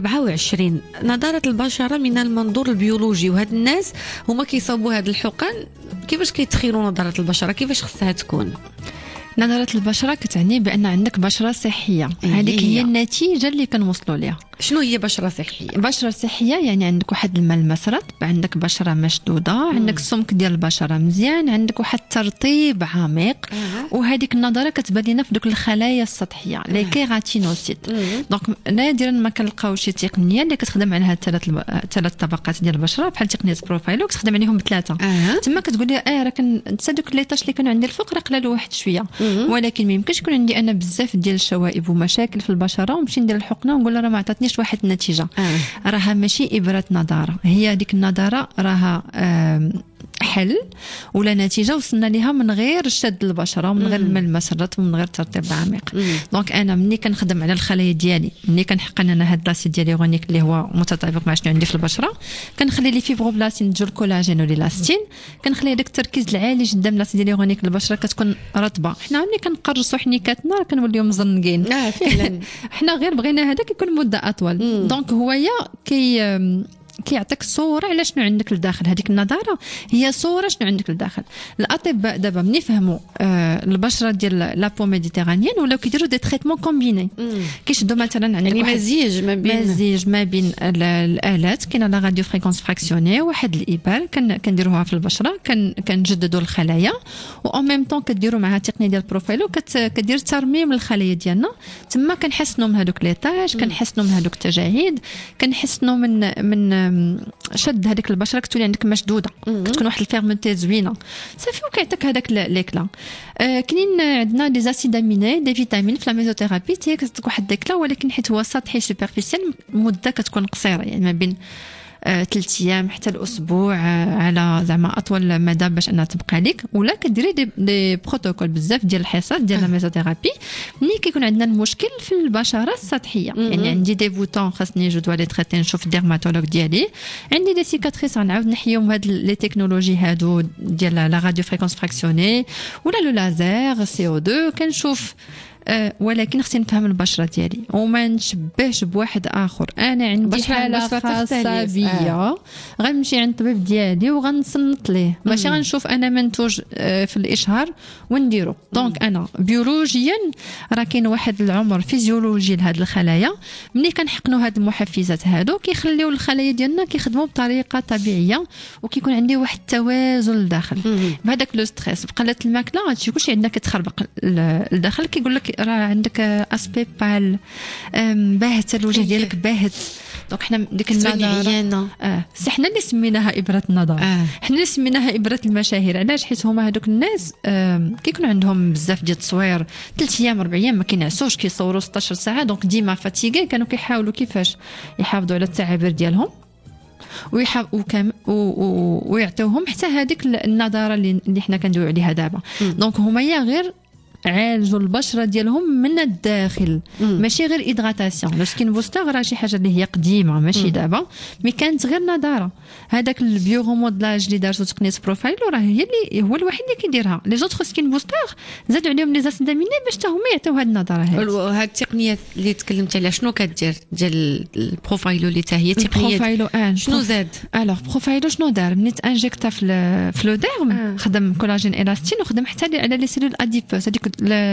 24. نضاره البشره من المنظور البيولوجي وهاد الناس هما كيصاوبوا هاد الحقن كيفاش كيتخيلوا نضاره البشره كيفاش خصها تكون؟
نضاره البشره كتعني بان عندك بشره صحيه. هذيك هي النتيجه اللي كنوصلوا ليها.
شنو هي بشره صحيه؟
بشره صحيه يعني عندك واحد الملمس رطب عندك بشره مشدوده عندك السمك ديال البشره مزيان عندك واحد ترطيب عميق وهذيك النضاره كتبان لنا في دوك الخلايا السطحيه لي كيراتينوسيت. دونك نادرا ما كنلقاو شي تقنيه اللي كتخدم على هاد الثلاث طبقات ديال البشره بحال تقنيه بروفايلو كتخدم عليهم بثلاثه. تما كتقول لي راه كنت دوك ليطاش اللي كانوا عندي الفوق راه قلالوا واحد شويه ولكن ما يمكنش يكون عندي انا بزاف ديال الشوائب ومشاكل في البشره ونمشي ندير الحقنه ونقول لها راه ما عطاتنيش واحد النتيجه. راها ماشي ابره نضاره هي ديك النضاره راها حل ولا نتيجه وصلنا لها من غير شد البشره ومن غير الملمس الرطب ومن غير الترطيب العميق. دونك انا ملي كنخدم على الخلايا ديالي ملي كنحقن انا هاد لاسيد ديالي غونيك اللي هو متطابق مع شنو عندي في البشره كنخلي لي فيبروبلاستين جو الكولاجين وليلاستين كنخلي داك التركيز العالي جدا من لاسيد ديالي غونيك البشره كتكون رطبه. حنا ملي كنقرصوا حنيكاتنا راه كنوليو مزنقين
فعلا
حنا غير بغينا هذا كيكون مده اطول. دونك هو كيعطيك صوره على شنو عندك لداخل. هذيك النضاره هي صوره شنو عندك لداخل. الاطباء دابا ملي فهموا البشره ديال لابو ميديتيرانيين ولاو كيديروا دي تريتمون كومبيني كيشدوا مثلا عندك
يعني مزيج
ما بين الالات كاينه لا راديو فريكونس فراكسيوني واحد الابر كنديروها في البشره كنجددوا الخلايا و ميم طون كديروا معها تقنيه ديال البروفايلو كدير ترميم الخلايا ديالنا تما كنحسنوا من هذوك ليطاج كنحسنوا من هذوك التجاعيد كنحسنوا من شد هذيك البشره كتولي عندك مشدوده كتكون واحد الفيرمونتي زوينه صافي وكيعطيك هذاك ليكلا. كاينين عندنا دي زاسيد اميني دي فيتامين في لا ميزوثيرابي كتعطيك واحد ليكلا ولكن حيت هو سطحي سوبرفيسيال مده كتكون قصيره يعني ما بين 3 أيام حتى الاسبوع على زعما اطول مدى باش انها تبقى لك، ولا كديري دي بروتوكول بزاف ديال الحصص ديال لا ميزوثيرابي ملي كيكون عندنا المشكل في البشره السطحيه. يعني عندي دي بوتون خاصني جو دوا لي تريتي نشوف الديرماتولوج ديالي، عندي دي سيكاتريس غنعاود نحيهم هاد لي تكنولوجي هادو ديال لا راديو فريكونس فراكسيوني ولا لو لازر سي او 2 كنشوف. ولكن خصني نفهم البشره ديالي وما نشبهش بواحد اخر. انا عندي حاله خاصه بيا غنمشي عند الطبيب ديالي وغنصنت ليه، ماشي غنشوف انا منتوج في الاشهار ونديرو. دونك انا بيولوجيا راه كاين واحد العمر فيزيولوجي لهاد الخلايا، ملي كنحقنوا هاد المحفزات هادو كيخليو الخلايا ديالنا كيخدموا بطريقه طبيعيه وكيكون عندي واحد التوازن لداخل. بهذاك لو ستريس بقله الماكله هادشي كلشي عندنا كيتخربق لداخل، كيقول لك راه عندك اسبي بال باهت الوجه ديالك باهت. دونك حنا ديك النظاره سي حنا اللي سميناها ابره النظر، حنا اللي سميناها ابره المشاهير. علاش؟ حيت هما هذوك الناس كيكون عندهم بزاف ديال التصوير 3 ايام 4 ايام ما كينعسوش، كيصوروا 16 ساعه، دونك ديما فاتيغي. كانوا كيحاولوا كيفاش يحافظوا على التعابير ديالهم ويعطيوهم حتى هذيك النظاره اللي حنا كندويو عليها دابا. دونك هما غير عالجوا البشره ديالهم من الداخل، ماشي غير ايدغاتاسيون. لو سكين بوستر راه شي حاجه اللي هي قديمه ماشي دابا، مي كانت غير نضاره. هذاك البيو ريمودلاج اللي دارتو تقنيه بروفايل راه هي اللي هو الوحيد اللي كيديرها. لي زوتر سكين بوستر زادوا عليهم لي زاسيد اميني باش حتى هما يعطيو هذه النضاره هذه. وهذه التقنيه اللي تكلمت عليها شنو كدير ديال البروفايلو اللي حتى هي تقنيه بروفايلو شنو زاد؟ الوغ بروفايلو شنو دار؟ ملي تانجيكتا في لو ديرم خدم كولاجين الاستين وخدم حتى على لي سيلول اديبوس. هذيك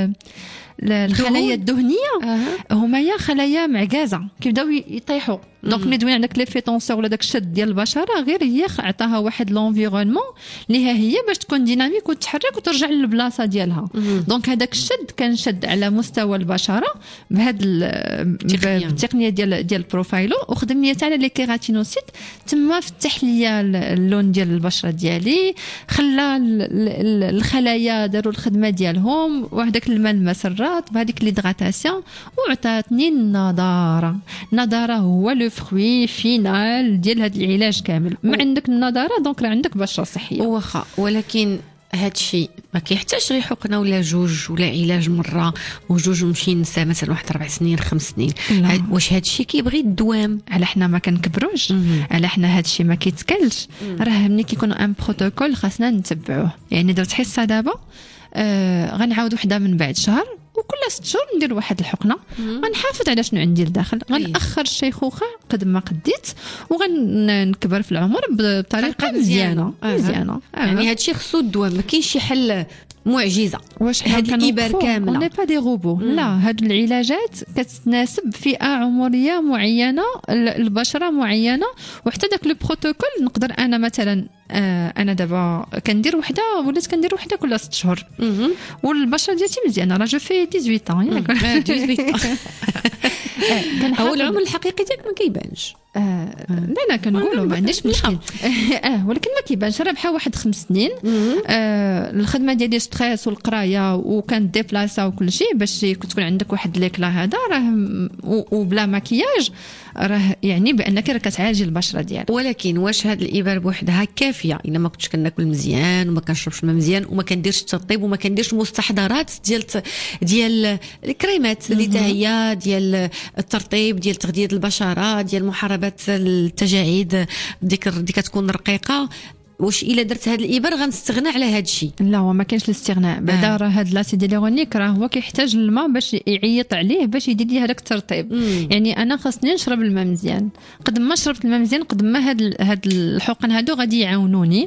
الخلايا الدهنيه هما هي خلايا معكازه كيبداو يطيحوا. دونك ملي دوين عندك لي فيتونسور ولا داك الشد ديال البشره غير هي عطاها واحد لونفيرونمون اللي هي باش تكون ديناميك وتتحرك وترجع للبلاصه ديالها. دونك هذاك الشد كان شد على مستوى البشره بهاد التقنيه ديال البروفايلو، وخدم لي حتى على لي كيراتينوسيت تما في التحليه اللون ديال البشره ديالي، خلى الخلايا داروا الخدمه ديالهم وهداك الماء المسرات بهذيك ليدغاتاسيون وعطاتني النضاره. النضاره هو لو فروي فينال ديال هذا العلاج كامل. ما عندك النضاره دونك راه عندك بشره صحيه. واخا ولكن هادشي ما كيحتاجش غير حقنه ولا جوج ولا علاج مره وجوج ونمشي ننسى مثلا واحد 4 سنين 5 سنين. واش هادشي كيبغي الدوام؟ على حنا ما كنكبروش، على حنا هادشي ما كيتكلش. راه ملي كيكون ان بروتوكول خاصنا نتبعوه. يعني درت حصه دابا غنعاود وحده من بعد شهر، وكل 6 شهور ندير واحد الحقنه. غنحافظ على شنو عندي لداخل، غنأخر الشيخوخه قد ما قديت وغنكبر في العمر بطريقه مزيانه. يعني هادشي خصو الدوام، ما كاينش شي حل معجزه. واش هاد الابر كامله اون با دي روبو؟ لا، هاد العلاجات كتناسب فئه عمريه معينه، البشره معينه، وحتى داك لو بروتوكول نقدر انا مثلا انا دابا كندير وحده ولات كندير وحده كل 6 شهور والبشره ديالتي مزيانه. راه جو في 18 ياك 18 هو العمر الحقيقي ديالك ما كيبانش. لا كنقولوا ما عنديش مشكل ولكن ما كيبانش. راه بحال واحد 5 سنين الخدمه ديالي ستريس والقرايه وكانت ديبلاسا وكل شيء باش تكون عندك واحد ليكلا هذا راه وبلا مكياج راه يعني بانك راه كتعالجي البشره ديالك. ولكن واش هاد الابر بوحدها كافيه الا ما كنتش كناكل مزيان وما كنشربش الماء مزيان وما كنديرش الترطيب وما كنديرش مستحضرات ديال الكريمات اللي حتى هي ديال الترطيب ديال تغذيه البشره ديال محاربه التجاعيد ديك كتكون رقيقه؟ واش الا درت هذا الابر غنستغنى على هذا الشيء؟ لا، هو ما كاينش الاستغناء. بعدا راه هذا لاسيد هيالورونيك راه هو كيحتاج الماء باش يعيط عليه باش يدير ليه هذاك الترطيب. يعني انا خاصني نشرب الماء مزيان. قد ما شربت الماء مزيان قد ما هاد الحقن هادو غادي يعاونوني.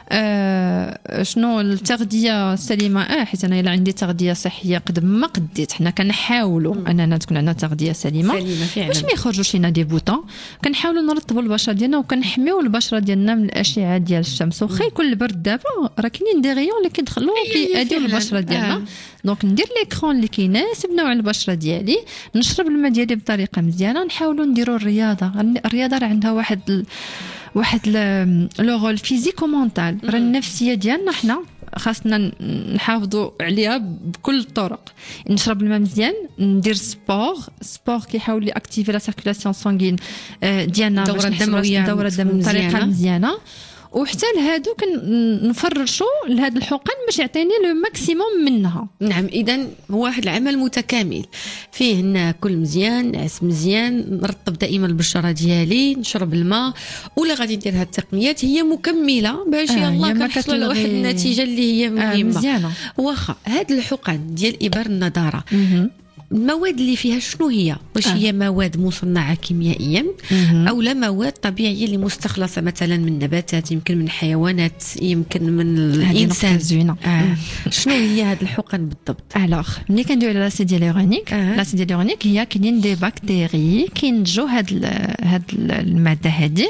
شنو التغذيه السليمه؟ حيت انا الا عندي تغذيه صحيه قد ما قديت حنا كنحاولوا اننا تكون عندنا تغذيه سليمه باش ما يخرجوش لينا دي بوطون. كنحاولوا نرطبوا البشره ديالنا وكنحميو البشره ديالنا من الاشعه ديال الشمس. وخا يكون البرد دابا راه كاينين دي غيون اللي كيدخلوا كيأديو البشره ديالنا. دونك ندير ليكرون اللي كيناسب نوع البشره ديالي، نشرب الماء ديالي بطريقه مزيانه، نحاولوا نديروا الرياضه. الرياضه راه عندها واحد لو رول فيزيك ومونتال. راه النفسيه ديالنا حنا خاصنا نحافظوا عليها بكل الطرق. نشرب الماء مزيان، ندير سبور كيحاول لي اكتيفي لا سيركولاسيون سانغين ديالنا،
الدوره الدمويه
بطريقه مزيانه. وحتى لهادو كنفرشوا لهاد الحقن باش يعطيني لو ماكسيموم منها.
نعم، اذا هو واحد العمل متكامل فيه ناكل مزيان، نعس مزيان، نرطب دائما البشره ديالي، نشرب الماء، ولا غادي ندير هاد التقنيات هي مكمله باش يلاه كنحصلوا على واحد النتيجه اللي هي مهمه. واخا هاد الحقن ديال ابر النضاره المواد اللي فيها شنو هي؟ واش هي مواد مصنعه كيميائيا او لا مواد طبيعيه اللي مستخلصه مثلا من نباتات، يمكن من حيوانات، يمكن من الانسان؟ شنو هي هاد الحقن بالضبط؟
الوغ ملي كندويو على لاسيد هيالورونيك، لاسيد هيالورونيك هي كاينين دي بكتيري كينتجوا هاد الماده هذه،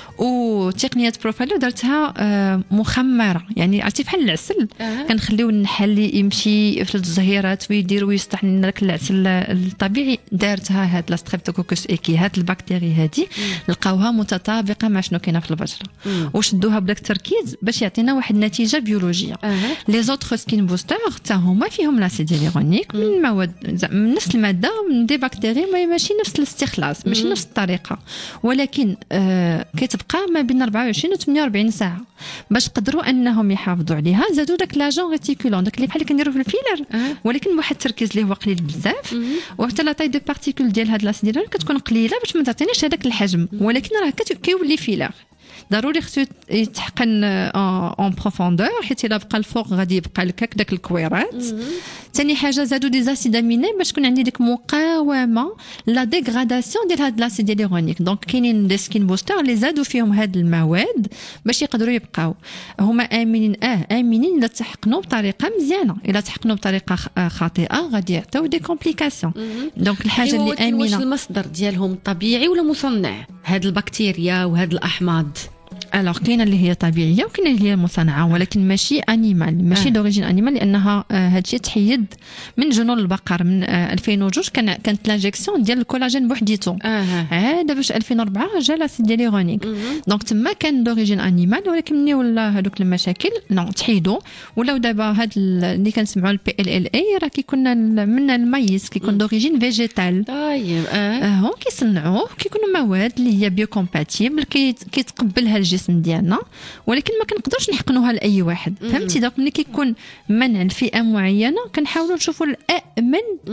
وتقنيه بروفايلو درتها مخمره، يعني عرفتي بحال العسل كنخليو النحل يمشي في الزهيرات ويدير ويستحن لك العسل الطبيعي. دارتها هاد لا ستريبتوكوكوس ايكي، هاد البكتيري هادي لقاوها متطابقه مع شنو كاينه في البشره وشدوها بداك التركيز باش يعطينا واحد النتيجه بيولوجيه. لي زوتر سكين بوستر حتى هما فيهم لاسيد هيالورونيك من مواد من نفس الماده، من دي بكتيري ماشي نفس الاستخلاص، ماشي نفس الطريقه، ولكن كتبقى ما بين 24 و 48 ساعه باش قدروا انهم يحافظوا عليها. زادوا داك لاجون ريتيكولون، داك اللي بحال كنديروا في الفيلر ولكن بواحد التركيز اللي هو قليل بزاف، وحتى لا طاي دو بارتيكول ديال هاد لاسيد كتكون قليله باش ما تعطينيش هذاك الحجم، ولكن راه كيولي فيلر. ضروري خصو يتحقن اون بروفوندور، حيت الا بقى الفوق غادي يبقى لك داك الكويرات. ثاني حاجه زادوا دي زاسيد اميني باش تكون عندي ديك مقاومه لا ديغراداسيون ديال هاد لاسيد هيالورونيك. دونك كاينين دي سكين بوستر اللي زادوا فيهم هاد المواد باش يقدروا يبقاو هما امنين. امنين الا تحقنوا بطريقه مزيانه، الا تحقنوا بطريقه خاطئه غادي يعطيو دي كومبليكاسيون. دونك الحاجه اللي امنه،
واش المصدر ديالهم طبيعي ولا مصنع هاد البكتيريا وهاد الاحماض؟
الوغ كاينه اللي هي طبيعيه وكاينه اللي هي مصنعه، ولكن ماشي انيمال، ماشي دوريجين انيمال، لانها هادشي تحيد من جنون البقر من 2002 كانت لانجيكسيون ديال الكولاجين بوحديتو. عاد باش 2004 جا لاسيد هيالورونيك، دونك تما كان دوريجين انيمال، ولكن ملي ولا هذوك المشاكل تحيدوا ولاو دابا هاد اللي كنسمعوا البي ال ال اي راه كيكون من المايس، كيكون دوريجين فيجيتال.
طيب
هو كيصنعوه، كيكونوا مواد اللي هي بيو كومباتيبل كيتقبلها الجسم ديالنا، ولكن ما كنقدرش نحقنوها لاي واحد. فهمتي؟ دونك ملي كيكون منع لفئه معينه كنحاولوا نشوفوا الامن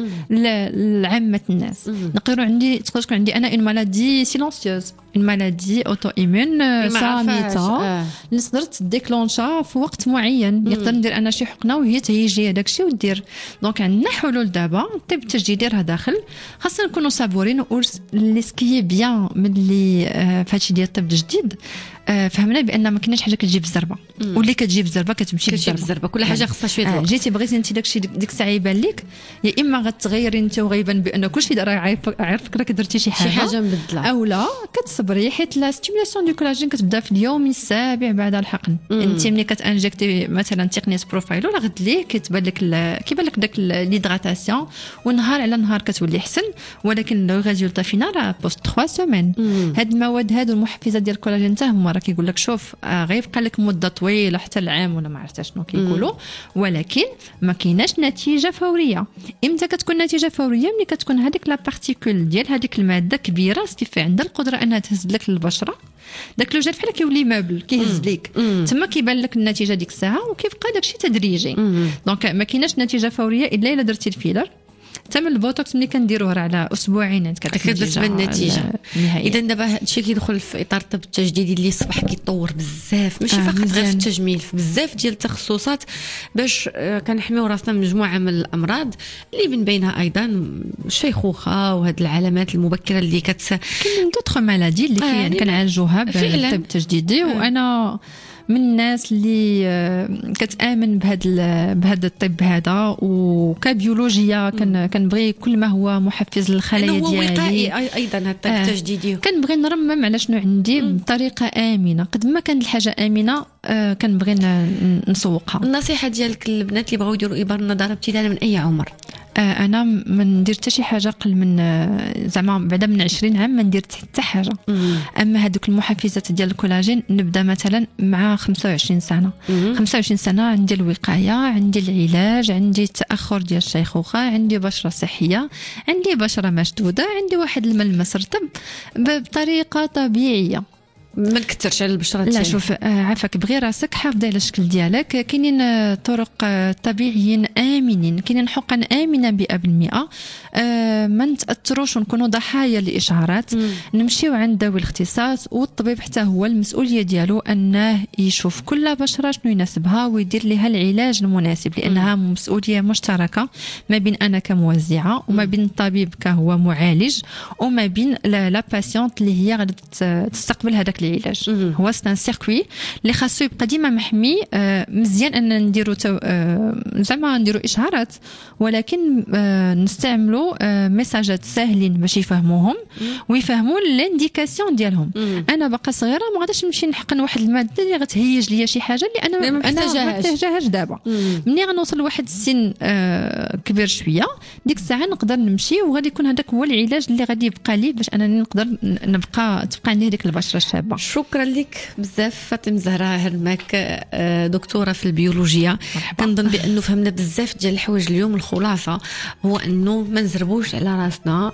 لعامه الناس. نقدروا تقدر تكون عندي انا اون مالادي سيلونسيوز، اون مالادي اوتو ايمون صامته اللي تقدر تديكلونشا في وقت معين، يقدر ندير انا شي حقنه وهي تهيجي هذاك الشيء ودير. دونك عندنا حلول دابا، الطب التجديدي راه داخل، خاصنا نكونوا صابورين. اللي سكي بيان من اللي فهادشي ديال الطب الجديد فهمنا بان ما كايناش حاجه كتجيب الزربه، واللي كتجيب الزربه كتمشي بالزربه.
كل حاجه خصها شويه الوقت.
جيتي بغيتي انت داكشي ديك الساعه يبان لك، يا اما غتغيري انت وغيبان بان كلشي راه عارفك راك درتي شي حاجه
مبدله،
او لا كتصبري، حيت لا ستيمولاسيون دو كولاجين كتبدا في اليوم السابع بعد الحقن. انت ملي كتانجكتي مثلا تقنيه بروفايلو راه غد ليه كيبان لك داك ليدغاتاسيون، ونهار على نهار كتولي احسن، ولكن لو ريزولتا فينال راه بوست 3 سيمين. هاد المواد هادو المحفزات ديال الكولاجين حتى هما راه كيقول لك شوف غيبقى لك مده طويله حتى العام ولا ما عرفتش شنو كيقولوا، ولكن ما كايناش نتيجه فوريه. امتى كتكون نتيجه فوريه؟ ملي كتكون هذيك لا بارتيكول ديال هذيك الماده كبيره، كيف عندها القدره انها تهز لك البشره، داك لو جات بحال كيولي مابل كيهز لك تما كيبان لك النتيجه ديك الساعه، وكيبقى داكشي تدريجي. دونك ما كايناش نتيجه فوريه الا درتي الفيلر. تم البوتوكس ملي كنديروه راه على اسبوعين كتدرس
بالنتيجه. اذا دابا هادشي كيدخل في اطار الطب التجديدي اللي اصبح كيتطور بزاف، ماشي فقط غير في التجميل، في بزاف ديال التخصصات، باش كنحميو راسنا من مجموعه من الامراض اللي من بينها ايضا الشيخوخه وهاد العلامات المبكره اللي كاين
دوطخ مالادي اللي كنعالجوها بالطب التجديدي. وانا من الناس اللي كتآمن بهذا الطب هذا، وكبيولوجيا كنبغي كل ما هو محفز للخلايا ديالي.
ايضا هذا الطب التجديدي
كنبغي نرمم على شنو عندي بطريقه امنه. قد ما كانت الحاجه امنه كنبغي نسوقها.
النصيحه ديالك للبنات اللي بغاو يديروا ابر النظاره ابتداء من اي عمر؟
انا ما ندير حتى شي حاجه قل من زعما بعدا من 20 عام ما ندير حتى حاجه. اما هذوك المحفزات ديال الكولاجين نبدا مثلا مع 25 سنه. 25 سنه عندي الوقايه، عندي العلاج، عندي التاخر ديال الشيخوخه، عندي بشره صحيه، عندي بشره مشدوده، عندي واحد الملمس رطب بطريقه طبيعيه.
ما نكثرش على البشره
لا شوف عافاك بغي راسك حافظ على الشكل ديالك. كاينين طرق طبيعيين امنين، كاينين حقن امنه 100%. ما نتاثروش ونكونوا ضحايا لاشعارات. نمشيو عند ذوي الاختصاص، والطبيب حتى هو المسؤوليه ديالو انه يشوف كل بشره شنو يناسبها ويدير لها العلاج المناسب، لانها مسؤوليه مشتركه ما بين انا كموزعه وما بين الطبيب كهو معالج وما بين لا باسيونت اللي هي غادي تستقبل هذاك العلاج. هو سان سيركوي اللي خاصو يبقى ديما محمي. مزيان ان نديرو زعما نديرو اشعارات، ولكن نستعملوا ميساجات ساهلين باش يفهموهم ويفهموا الانديكاسيون ديالهم. انا باقا صغيره ما غاديش نمشي نحقن واحد الماده اللي غتهيج ليا شي حاجه اللي انا ما محتاجاهاش دابا. ملي غنوصل لواحد السن كبير شويه، ديك الساعه نقدر نمشي وغادي يكون هذاك هو العلاج اللي غادي يبقى لي باش انني نقدر تبقى عندي ديك البشره الشابه.
شكرا لك بزاف فاطمه زهراء هرماك، دكتوره في البيولوجيا. كنظن بانه فهمنا بزاف ديال الحوايج اليوم. الخلاصه هو انه ما نزربوش على راسنا.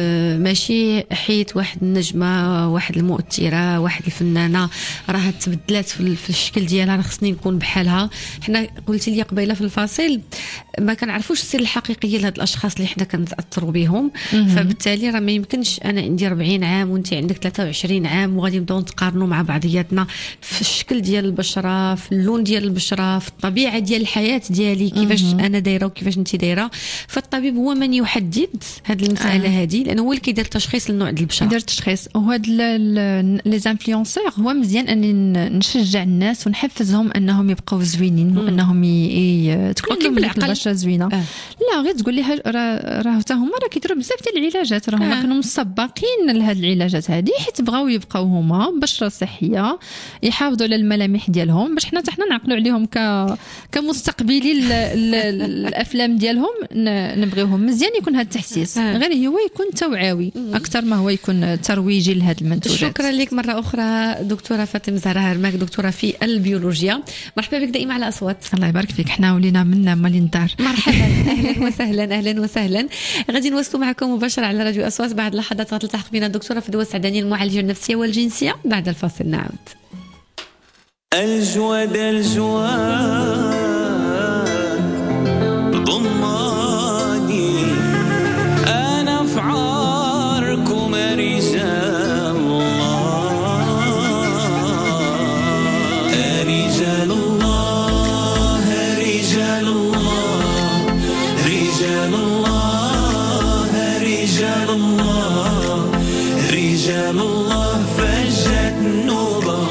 ماشي حيت واحد النجمه، واحد المؤثره، واحد الفنانه راها تبدلات في الشكل ديالها راه خصني نكون بحالها. حنا قلتي لي قبيله في الفاصل ما كنعرفوش السر الحقيقيه لهاد الاشخاص اللي حنا كنتاثروا بهم، فبالتالي راه ما يمكنش انا عندي 40 عام وانت عندك 23 عام وغادي نبداو نتقارنوا مع بعضياتنا في الشكل ديال البشره، في اللون ديال البشره، في الطبيعه ديال الحياه ديالي، كيفاش انا دايره وكيفاش انت دايره. فالطبيب هو من يحدد هذه المساله هذه، لانه هو اللي كيدير تشخيص للنوع ديال البشره،
يدير تشخيص. وهاد لي زانفلونسور هو مزيان اني نشجع الناس ونحفزهم انهم يبقاو زوينين وانهم تكون لهم البشره زوينه. لا غير تقول لي راه حتى هما راه كيديروا بزاف ديال العلاجات، راه هما كانوا مسبقين لهاد العلاجات هذه حيت بغاو يبقاو هما بشره صحيه، يحافظوا على الملامح ديالهم باش حنا نعقلوا عليهم كمستقبلين الافلام ديالهم. نبغيوهم مزيان يكون هذا التحسيس، غير هو يكون توعوي اكثر ما هو يكون ترويجي لهذه المنتوجات.
شكرا لك مره اخرى دكتوره فاطمه زهراء هرماك، دكتوره في البيولوجيا. مرحبا بك دائما على اصوات.
الله يبارك فيك، حنا ولينا منا مالين الدار.
مرحبا اهلا وسهلا اهلا وسهلا. غادي نواصلوا معكم مباشره على راديو اصوات. بعد لحظات غتلتحق بنا الدكتوره فدوى السعداني المعالجه النفسيه والجنسيه. بعد الفاصل نعود.
الجواد ضماني أنا في عاركم رجال الله، رجال الله رجال الله رجال الله رجال الله رجال الله. فجت النوبة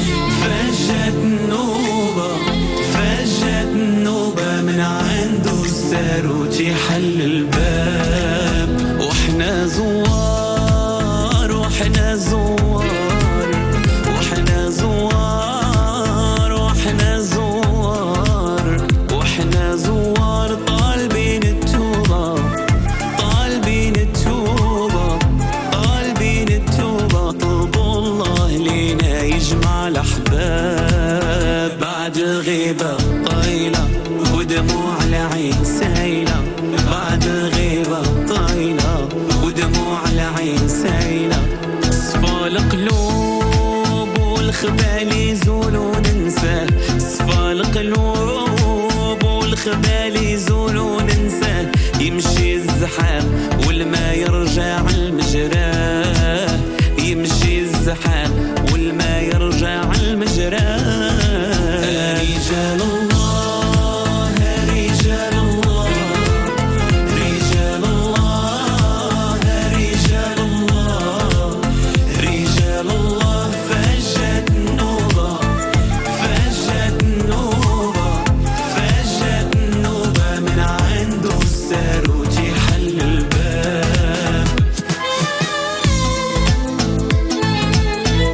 فجت النوبة من عنده الساروت يحل الباب. وحنا زوار وحنا زوار وحنا زوار وحنا زوار وحنا زوار طالبين التوبة طالبين التوبة طالبين التوبة. طلبوا الله لينا يجمع الأحباب بعد غيبة طويلة ودموع العين سايلة. بعد غيبة طويلة ودموع العين سايلة. صفى القلوب والخبال يزولوا ننسى. صفى القلوب والخبال يزولوا ننسى. يمشي الزحام والما يرجع المجراه. يمشي الزحام والما يرجع المجراه. رجال الله رجال الله رجال الله رجال الله رجال الله. فجت النوبة فجت النوبة فجت النوبة من عنده الساروت يحل الباب.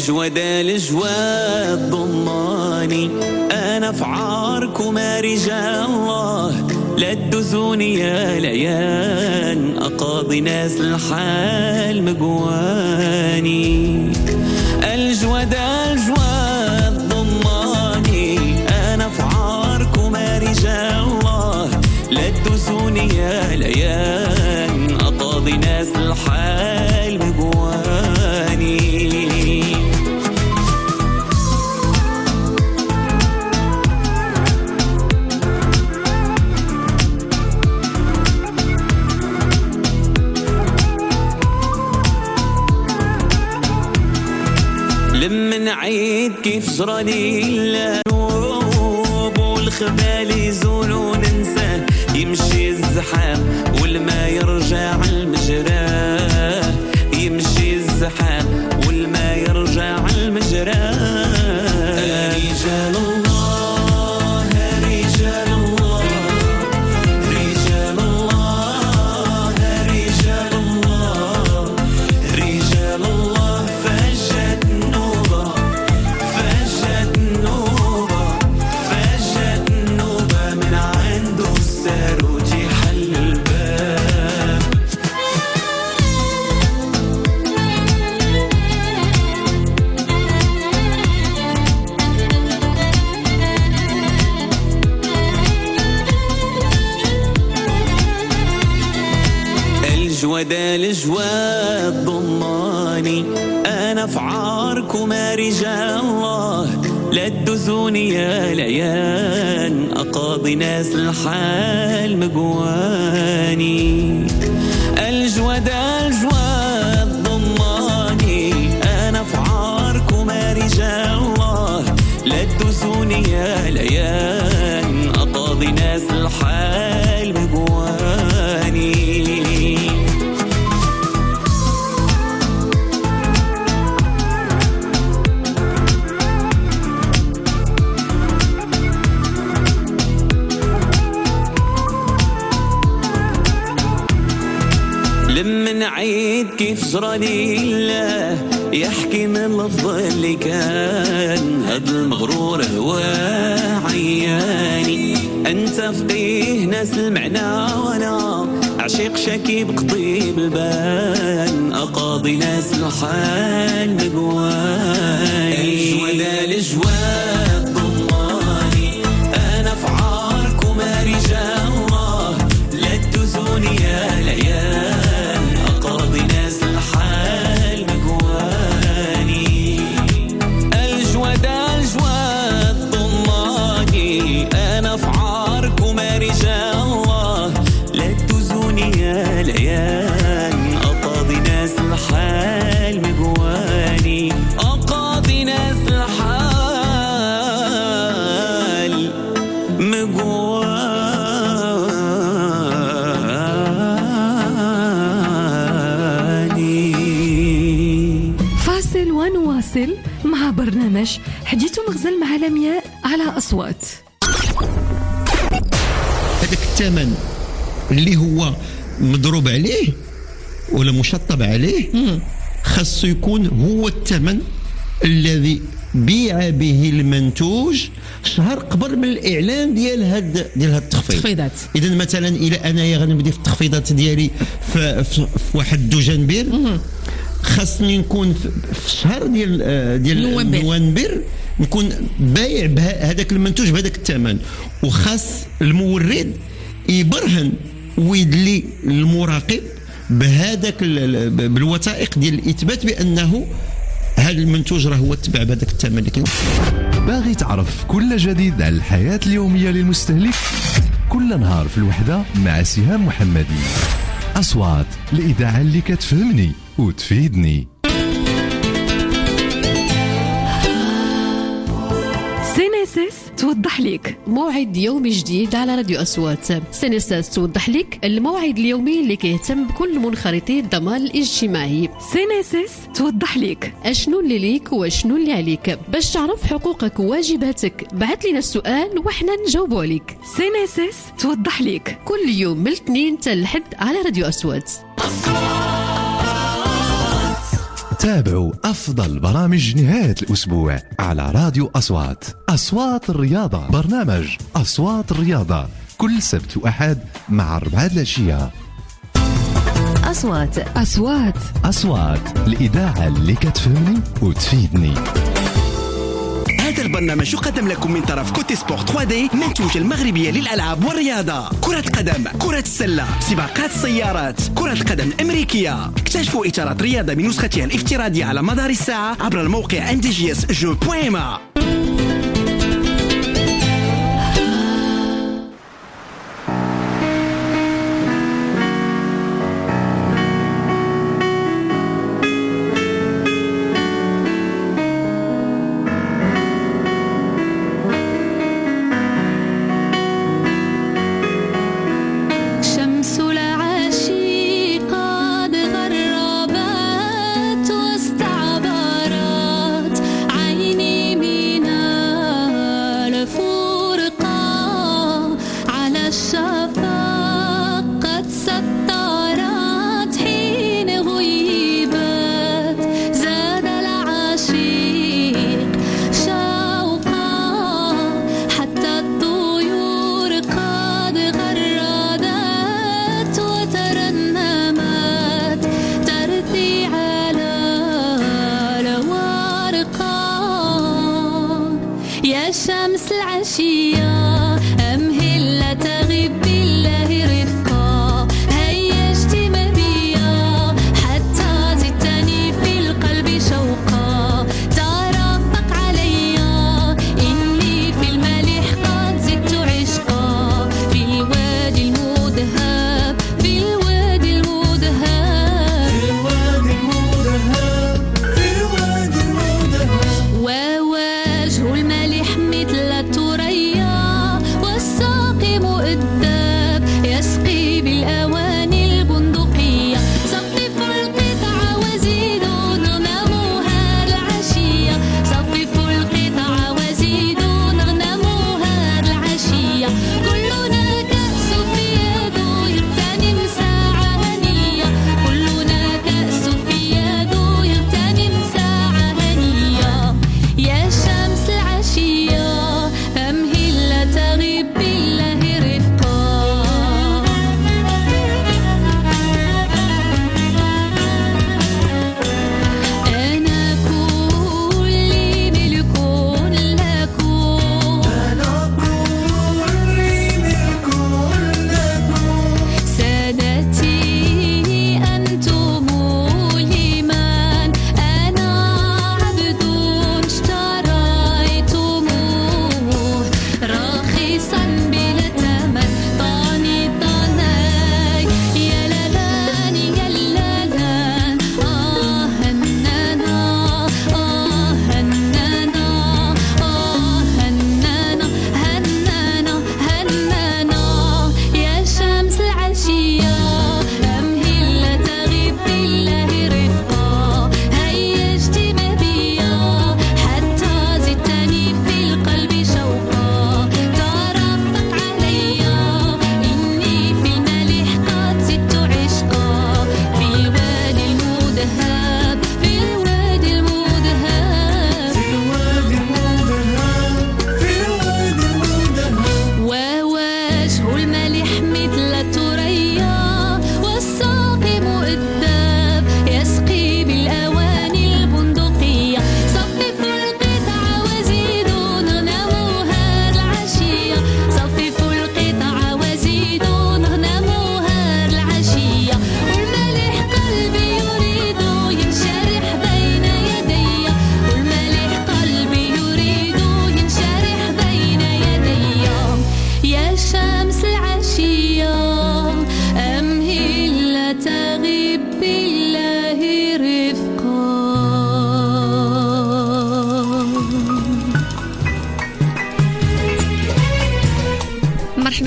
الجواد الجواد ضماني انا في عاركم رجال الله، لا تدوزوني يا ليان اقاضي ناس الحال مقواني. الجواد الجواد ضماني انا في عاركم رجال الله، لا تدوزوني يا ليان اقاضي ناس الحال مقواني. لمن عيد كيف جرالي اللهوب والخبال يزول وننساه، يمشي الزحام والما يرجع المجراه، يمشي الزحام والما يرجع المجراه. رجال الله رجال الله رجال الله رجال الله رجال الله، فجت نوبة فجت نوبة فجت نوبة من عنده الساروت يحل الباب. الجواد الجواد ضماني انا في عاركم رجال الله، لا تدوزوني يا ليان اقاضي ناس الحال مقواني. الجواد الجواد ضماني انا في عاركم رجال الله، لا تدوزوني يا ليان اقاضي ناس الحال مقواني. لمن عيد كيف جرالي الله، يحكي من اللفظ اللي كان هاد المغرور هو عياني. انت فقيه ناس المعنى وانا عشيق شكيب قطيب البان، اقاضي ناس الحال مقواني. الجواد الجواد ضماني انا في عاركم رجال الله، لا تدوزوني يا ليان اقاضي ناس الحال مقواني. الجواد الجواد ضماني انا في عاركم رجال الله، لا تدوزوني يا ليان اقاضي ناس الحال مقواني. اقاضي ناس الحال مقواني.
فاصل ونواصل مع برنامج حديث مغزل مع لمياء على أصوات.
هذاك الثمن اللي هو مضروب عليه ولا مشطب عليه خاصو يكون هو الثمن الذي بيع به المنتوج شهر قبل من الاعلان ديال هاد التخفيضات. اذا مثلا الى انايا غنبدي في التخفيضات ديالي في واحد دوجنبير، خاصني نكون في الشهر ديال نوفمبر نكون بايع بهذاك المنتوج بهذاك الثمن، وخاص المورد يبرهن ويدلي المراقب بهذاك بالوثائق ديال الاثبات بانه هذا المنتوج راه هو تبع بهذاك الثمن اللي كاين.
باغي تعرف كل جديد على الحياة اليومية للمستهلك؟ كل نهار في الوحدة مع سهام محمدي. أصوات الإذاعة اللي كتفهمني وتفيدني.
سينيسيس توضح لك
موعد يومي جديد على راديو أصوات. سينيسيس توضح لك الموعد اليومي اللي كيهتم بكل منخرطي الضمان الاجتماعي.
سينيسيس توضح لك
اشنو اللي ليك واشنو اللي عليك. باش تعرف حقوقك وواجباتك بعث لنا السؤال وحنا نجاوبوا عليك.
سينيسيس توضح لك
كل يوم من الاثنين حتى الحد على راديو أصوات.
تابعوا أفضل برامج نهاية الأسبوع على راديو أصوات. أصوات الرياضة، برنامج أصوات الرياضة كل سبت وأحد مع 4 العشية.
أصوات
الإذاعة اللي كتفهمني وتفيدني.
هذا البرنامج يقدم لكم من طرف كوتي سبور 3D، منتوج المغربية للألعاب والرياضة، كرة القدم، كرة السلة، سباقات السيارات، كرة القدم الأمريكية. اكتشفوا إطارات رياضة بنسختها الافتراضية على مدار الساعة عبر الموقع ndgsjeu.ma.
ووجه الملح مثل الثريا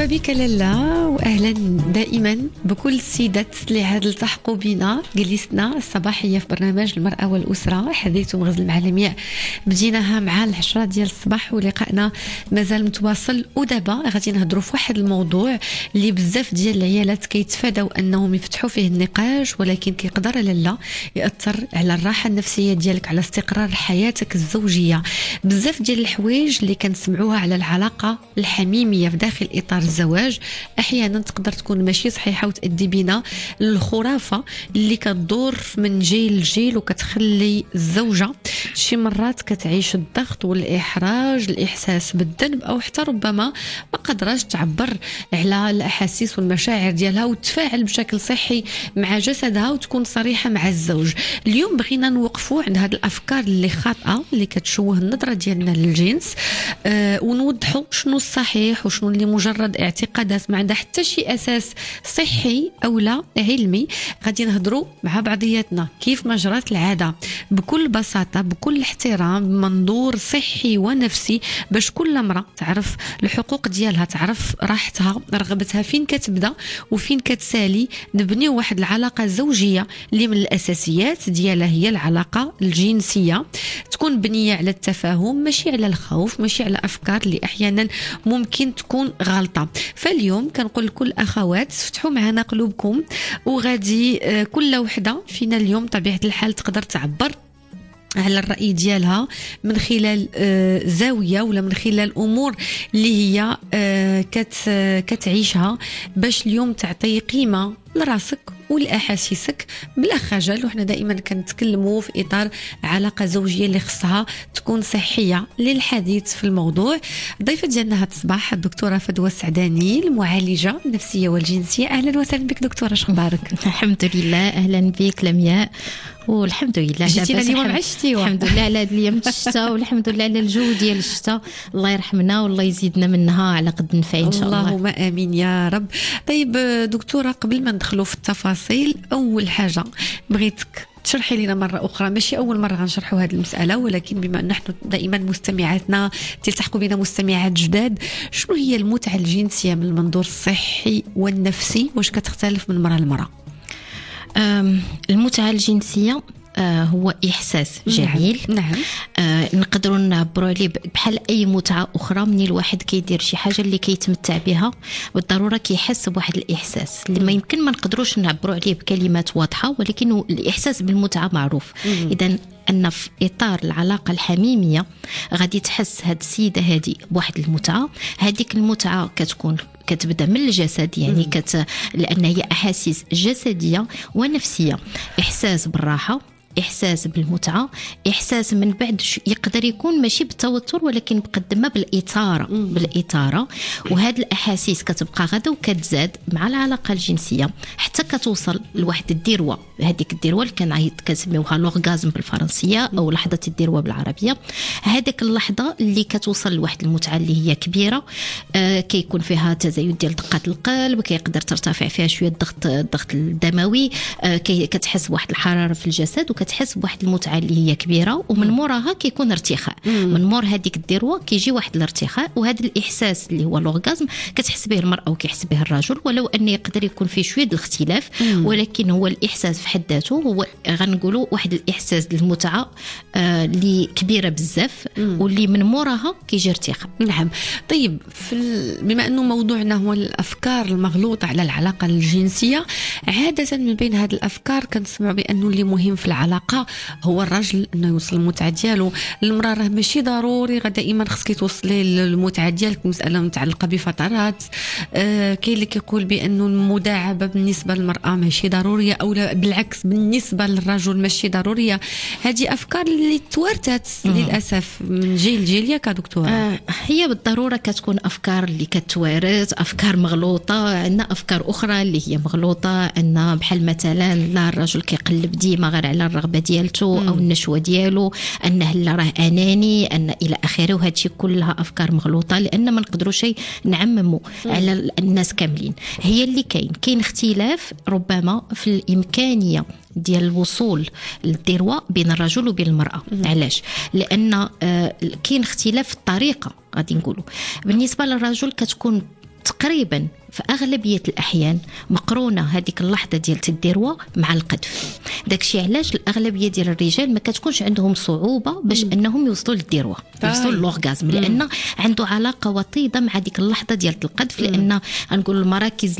مرحبا بك لالا، واهلا دائما بكل السيدات اللي عاد التحقوا بنا جلسنا الصباحيه في برنامج المراه والاسره. حديث غزل مع لمياء بديناها مع 10 ديال الصباح، ولقائنا مازال متواصل. ودابا غادي نهضروا في واحد الموضوع اللي بزاف ديال العيالات كيتفادوا انهم يفتحوا فيه النقاش، ولكن كيقدر لالا ياثر على الراحه النفسيه ديالك، على استقرار حياتك الزوجيه. بزاف ديال الحوايج اللي كنسمعوها على العلاقه الحميميه في داخل اطار الزواج احيانا تقدر تكون ماشي صحيحه وتؤدي بنا للخرافه اللي كتدور من جيل لجيل، وكتخلي الزوجه شي مرات كتعيش الضغط والاحراج، الاحساس بالذنب، او حتى ربما ما قدراش تعبر على الاحاسيس والمشاعر ديالها وتفاعل بشكل صحي مع جسدها وتكون صريحه مع الزوج. اليوم بغينا نوقفوا عند هذه الافكار اللي خاطئه اللي كتشوه النظره ديالنا للجنس، ونوضحوا شنو الصحيح وشنو اللي مجرد اعتقادات ما عندها حتى شي اساس صحي او لا علمي. غادي نهضروا مع بعضياتنا كيف ما جرات العاده، بكل بساطه بكل احترام، بمنظور صحي ونفسي، باش كل امراه تعرف الحقوق ديالها، تعرف راحتها، رغبتها فين كتبدا وفين كتسالي. نبنيو واحد العلاقه زوجيه اللي من الاساسيات ديالها هي العلاقه الجنسيه، تكون بنيه على التفاهم ماشي على الخوف، ماشي على افكار اللي احيانا ممكن تكون غلطه. فاليوم كنقول لكل اخوات فتحوا معنا قلوبكم، وغادي كل وحده فينا اليوم طبيعه الحال تقدر تعبر على الرأي ديالها من خلال زاوية ولا من خلال أمور اللي هي كتعيشها، باش اليوم تعطي قيمة لراسك ولأحاسيسك بلا خجل. وحنا دائما كنتكلموا في إطار علاقة زوجية اللي خصها تكون صحية. للحديث في الموضوع ضيفة ديالنا هذا الصباح الدكتورة فدوى السعداني، المعالجة النفسية والجنسية. أهلا وسهلا بك دكتورة، شخبارك؟
الحمد لله. أهلا بك لمياء، والحمد لله
جيتينا اليوم مع الشتي.
الحمد لله على هذا اليوم الشتاء، والحمد لله على الجو ديال الشتاء. الله يرحمنا والله يزيدنا منها على قد نفع ان شاء الله.
اللهم امين يا رب. طيب دكتوره، قبل ما ندخلوا في التفاصيل، اول حاجه بغيتك تشرحي لنا مرة أخرى، ماشي أول مرة غنشرحوا هذه المسألة، ولكن بما أن نحن دائما مستمعاتنا تلتحقوا بنا مستمعات جداد، شنو هي المتعة الجنسية من المنظور الصحي والنفسي؟ واش كتختلف من مرة لمرة؟
المتعة الجنسية هو إحساس جميل.
نعم.
نقدروا نعبروا عليه بحال أي متعة أخرى. من الواحد كيدير شي حاجة اللي كيتمتع بها بالضرورة كيحس بواحد الإحساس اللي ما يمكن ما نقدروش نعبروا عليه بكلمات واضحة، ولكن الإحساس بالمتعة معروف. إذن أن في إطار العلاقة الحميمية غادي تحس هاد السيدة هادي بواحد المتعة. هاديك المتعة كتبدا من الجسد، يعني لأن هي أحاسيس جسدية ونفسية، إحساس بالراحة، إحساس بالمتعة، إحساس من بعد يقدر يكون ماشي بالتوتر ولكن بقد ما بالإثارة. وهذه الأحاسيس كتبقى غدا وكتزاد مع العلاقة الجنسية حتى كتوصل لواحد الذروة. هذيك الذروة اللي كنسميوها لورغازم بالفرنسية أو لحظة الذروة بالعربية. هذيك اللحظة اللي كتوصل لواحد المتعة اللي هي كبيرة، كيكون فيها تزايد ديال دقات القلب، كيقدر ترتفع فيها شوية الضغط الدموي، كتحس بواحد الحرارة في الجسد، كتحس بواحد المتعه اللي هي كبيره، ومن موراها كيكون ارتخاء. من مور هذيك الذروه كيجي واحد الارتخاء، وهذا الاحساس اللي هو لورغازم كتحس به المراه وكيحس به الرجل، ولو ان يقدر يكون فيه شويه الاختلاف، ولكن هو الاحساس في حد ذاته هو غنقولوا واحد الاحساس المتعه اللي كبيره بزاف، واللي من موراها كيجي ارتخاء.
نعم. طيب بما انه موضوعنا هو الافكار المغلوطه على العلاقه الجنسيه، عاده من بين هذه الافكار كنسمعوا بانه اللي مهم في العلاقه هو الرجل انه يوصل المتعه ديالو. المراه راه ماشي ضروري دائما خصك توصلي للمتعه ديالك، مساله متعلقه بفترات. كاين اللي كيقول بانه المداعبه بالنسبه للمراه ماشي ضروريه، او بالعكس بالنسبه للرجل ماشي ضروريه. هذه افكار اللي توارثت للاسف من جيل لجيل. ياك دكتوره؟
هي بالضروره كتكون افكار اللي كتوارث، افكار مغلوطه. عندنا افكار اخرى اللي هي مغلوطه، ان بحال مثلا لا الرجل كيقلب ديما غير على الرغبه ديالته او النشوه ديالو، انه لا راه اناني، ان الى اخره. وهذا الشيء كلها افكار مغلوطه، لان ما نقدروش نعمموا على الناس كاملين. هي اللي كاين اختلاف ربما في الامكانيه ديال الوصول للذروه بين الرجل وبين المراه. علاش؟ لان كاين اختلاف في الطريقه. غادي نقولوا بالنسبه للرجل كتكون تقريبا في أغلبية الأحيان مقرونة هذيك اللحظة ديال الذروة مع القذف. داكشي علاش الأغلبية ديال الرجال ما كتكونش عندهم صعوبة باش أنهم يوصلوا للذروة، يوصلوا للأورغازم، لأن عنده علاقة وطيدة مع ديك اللحظة ديال القذف. لأن نقول المراكز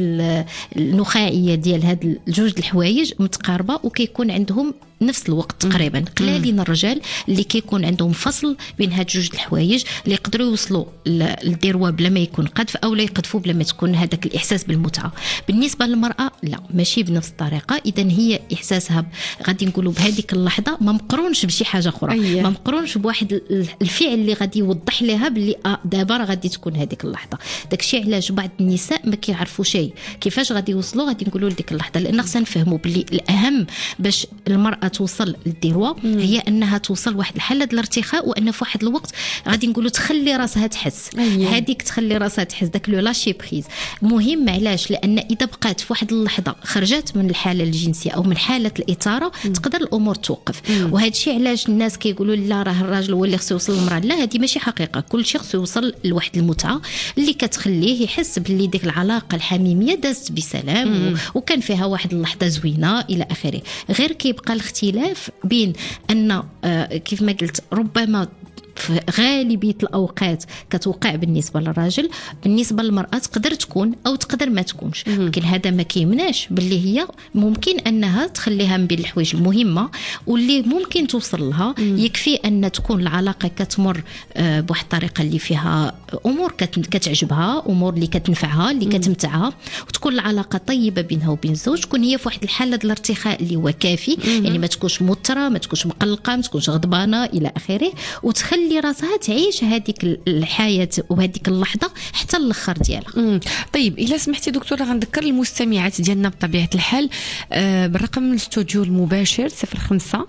النخاعية ديال هاد الجوج الحوايج متقاربة وكيكون عندهم نفس الوقت تقريبا. قلالين الرجال اللي كيكون عندهم فصل بين هاد جوج الحوايج اللي يقدروا يوصلوا للذروة بلا ما يكون قذف او لا يقذفوا بلا ما تكون هذاك الاحساس بالمتعه. بالنسبه للمراه لا، ماشي بنفس الطريقه. اذا هي احساسها غادي نقولوا بهذيك اللحظه ما مقرونش بشي حاجه اخرى، ما مقرونش بواحد الفعل اللي غادي يوضح لها باللي دابا راه غادي تكون هذيك اللحظه. داكشي علاش بعض النساء ما كيعرفوا شيء كيفاش غادي يوصلوا غادي نقولوا لديك اللحظه، لان خصنا نفهموا باللي الاهم باش المراه توصل للذروه هي انها توصل واحد الحاله ديال الارتخاء، وان في واحد الوقت غادي نقولوا تخلي راسها تحس. هذيك تخلي راسها تحس داك لو لاشي بريز مهم. علاش؟ لان اذا بقات في واحد اللحظه خرجت من الحاله الجنسيه او من حاله الاثاره تقدر الامور توقف. وهذا الشيء علاش الناس كيقولوا لا راه الراجل هو اللي خصو يوصل للمراه. لا، هذه ماشي حقيقه. كل شخص خصو يوصل لواحد المتعه اللي كتخليه يحس باللي ديك العلاقه الحميميه دازت بسلام وكان فيها واحد اللحظه زوينه الى اخره. غير كيبقى الاختلاف بين ان كيف ما قلت ربما في غالبية الأوقات كتوقع بالنسبة للراجل، بالنسبة للمرأة تقدر تكون أو تقدر ما تكونش. لكن هذا ما كيمناش باللي هي ممكن أنها تخليها من بين الحوايج المهمة واللي ممكن توصل لها. يكفي أن تكون العلاقة كتمر بواحد الطريقة اللي فيها أمور كتعجبها، أمور اللي كتنفعها، اللي كتمتعها، وتكون العلاقة طيبة بينها وبين الزوج، تكون هي في واحد الحالة ديال الارتخاء اللي هو كافي. يعني ما تكونش موترة، ما تكونش مقلقة، ما تكونش غضبانة إلى آخره، وتخلي راسها تعيش هذيك الحياة وهذيك اللحظة حتى الاخر ديالها.
طيب إلا سمحتي دكتورة غنذكر المستمعات ديالنا بطبيعة الحال بالرقم الاستوديو المباشر 05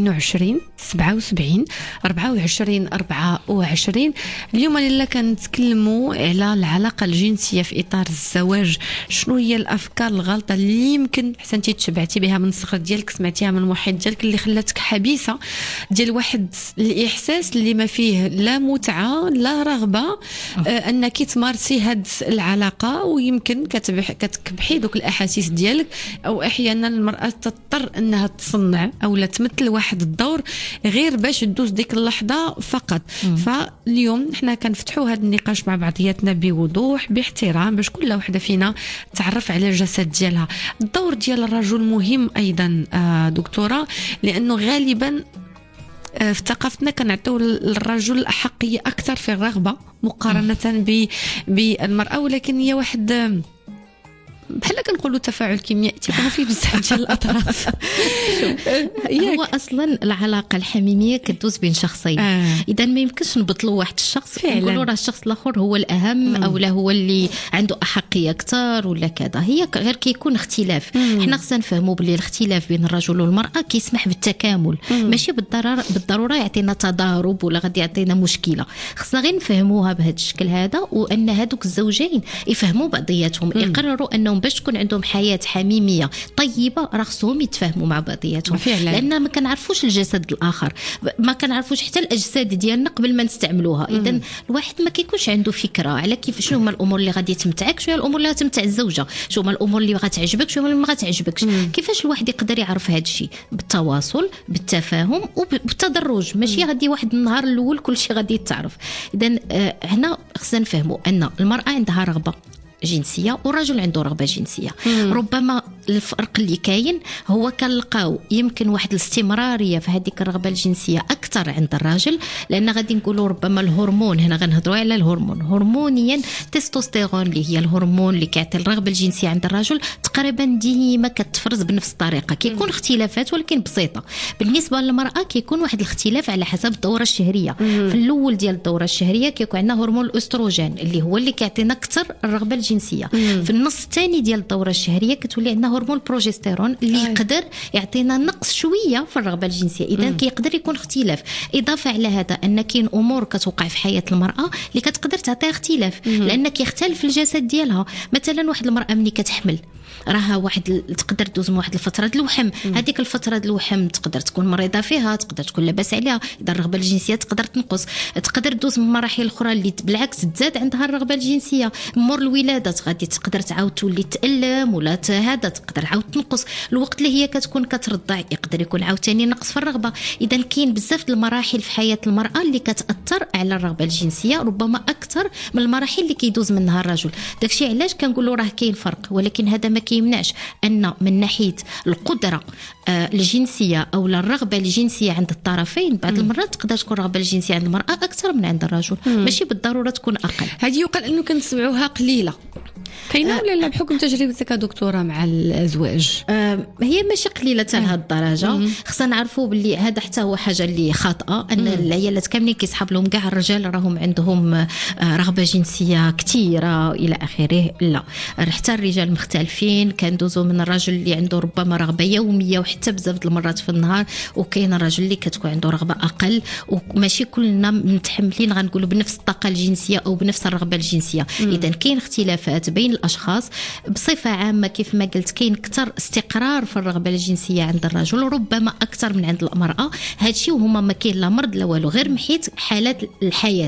22 77 24 24. اليوم اللي كنتكلموا على العلاقة الجنسية في إطار الزواج. شنو هي الأفكار الغلطة اللي يمكن حسنتي تشبعتي بها من الصغر ديالك، سمعتيها من المحيط ديالك، اللي خلاتك حبيسة ديال واحد الإحساس اللي ما فيه لا متعة لا رغبة أنك تمارسي هاد العلاقة، ويمكن كتكبحي دوك الأحاسيس ديالك، أو أحيانا المرأة تضطر أنها تصنع أو لا تمثل واحد الدور غير باش تدوز ديك اللحظة فقط. فاليوم احنا كنفتحوا هذا النقاش مع بعضياتنا بوضوح باحترام باش كل وحدة فينا تعرف على الجسد ديالها. الدور ديال الرجل مهم أيضا دكتورة، لأنه غالبا في ثقافتنا كنعطيو للرجل الأحقية أكثر في الرغبة مقارنة بالمرأة، ولكن هي واحد بحال كنقولوا تفاعل كيميائي تيكون فيه بزاف ديال الاطراف.
هو اصلا العلاقه الحميميه كدوز بين شخصين. اذا ما يمكنش نبطلوا واحد الشخص ونقولوا راه الشخص الاخر هو الاهم او لا هو اللي عنده احقيه اكثر ولا كذا. هي غير كيكون اختلاف. حنا خصنا نفهموا بلي الاختلاف بين الرجل والمراه كيسمح بالتكامل، ماشي بالضروره يعطينا تضارب ولا غادي يعطينا مشكله. خصنا غير نفهموها بهذا الشكل هذا، وان هذوك الزوجين يفهموا بعضياتهم، يقرروا انهم باش تكون عندهم حياة حميمية طيبة راه خصهم يتفاهموا مع بعضياتهم، لأن ما كنعرفوش الجسد الآخر، ما كنعرفوش حتى الأجساد ديالنا قبل ما نستعملوها. إذن الواحد ما كيكونش عنده فكرة على كيف شنو هما الأمور اللي غادي تمتعك، شنو هي الأمور اللي غتمتع الزوجة، شنو هما الأمور اللي غتعجبك، شنو هما اللي ما غتعجبكش. كيفاش الواحد يقدر يعرف هذا الشيء؟ بالتواصل، بالتفاهم وبالتدرج. ماشي غادي واحد النهار الأول كل شيء غادي يتعرف. إذن هنا خصنا نفهموا أن المرأة عندها رغبة جنسية والرجل عنده رغبة جنسية. ربما الفرق اللي كاين هو كنلقاو يمكن واحد الاستمرارية في هذيك الرغبة الجنسية أكثر عند الراجل، لأن غادي نقولوا ربما الهرمون، هنا غنهضروا على الهرمون، هرمونيا تستوستيرون اللي هي الهرمون اللي كيعطي الرغبة الجنسية عند الرجل تقريبا ديما كتفرز بنفس الطريقة. كيكون اختلافات ولكن بسيطة. بالنسبة للمرأة كيكون واحد الاختلاف على حسب الدورة الشهرية. في الأول ديال الدورة الشهرية كيكون عندنا هرمون الأستروجين اللي هو اللي كيعطينا أكثر الرغبة الجنسية. في النص الثاني ديال الدورة الشهرية كتولي عندنا هرمون البروجستيرون اللي يقدر يعطينا نقص شوية في الرغبة الجنسية. إذا كيقدر يكون اختلاف. إضافة على هذا أن كاين أمور كتوقع في حياة المرأة اللي كتقدر تعطيها اختلاف، لأن كيختلف الجسد ديالها. مثلا واحد المرأة ملي كتحمل راها واحد تقدر دوز من واحد الفتره د الوحم، هذيك الفتره د الوحم تقدر تكون مريضه فيها، تقدر تكون لاباس عليها، اذا الرغبه الجنسيه تقدر تنقص، تقدر دوز من مراحل اخرى اللي بالعكس تزاد عندها الرغبه الجنسيه. مور الولاده زادت غادي تقدر تعاود تولي تألم ولا هذا تقدر عاود تنقص. الوقت اللي هي كتكون كترضع يقدر يكون عاوتاني نقص في الرغبه. اذا كاين بزاف المراحل في حياه المراه اللي كتاثر على الرغبه الجنسيه، ربما اكثر من المراحل اللي كيدوز منها الرجل. داكشي علاش كنقولوا راه كاين فرق، ولكن هذا ما كيمنعش ان من ناحيه القدره الجنسيه او الرغبه الجنسيه عند الطرفين بعض المرات تقدر تكون الرغبه الجنسيه عند المراه اكثر من عند الرجل، ماشي بالضروره تكون اقل.
هذه يقال انه كنسمعوها قليله، كاينه ولا لا بحكم تجربتك دكتوره مع الازواج؟
هي ماشي قليله لهذه الدرجه. خصنا نعرفوا باللي هذا حتى هو حاجه اللي خاطئه، ان العيالات كاملين كيسحب لهم كاع الرجال راهم عندهم رغبه جنسيه كثيره الى اخره. لا، حتى الرجال مختلفين، كندوزوا من الرجل اللي عنده ربما رغبه يوميه وحتى بزاف المرات في النهار، وكاين الرجل اللي كتكون عنده رغبه اقل، وماشي كلنا متحملين غنقولوا بنفس الطاقه الجنسيه او بنفس الرغبه الجنسيه. اذا كاين اختلافات بين الاشخاص. بصفه عامه كيف ما قلت كاين اكثر استقرار في الرغبه الجنسيه عند الرجل، ربما اكثر من عند المراه. هادشي وهما ما كاين لا مرض لا والو، غير محيت حالات الحياه.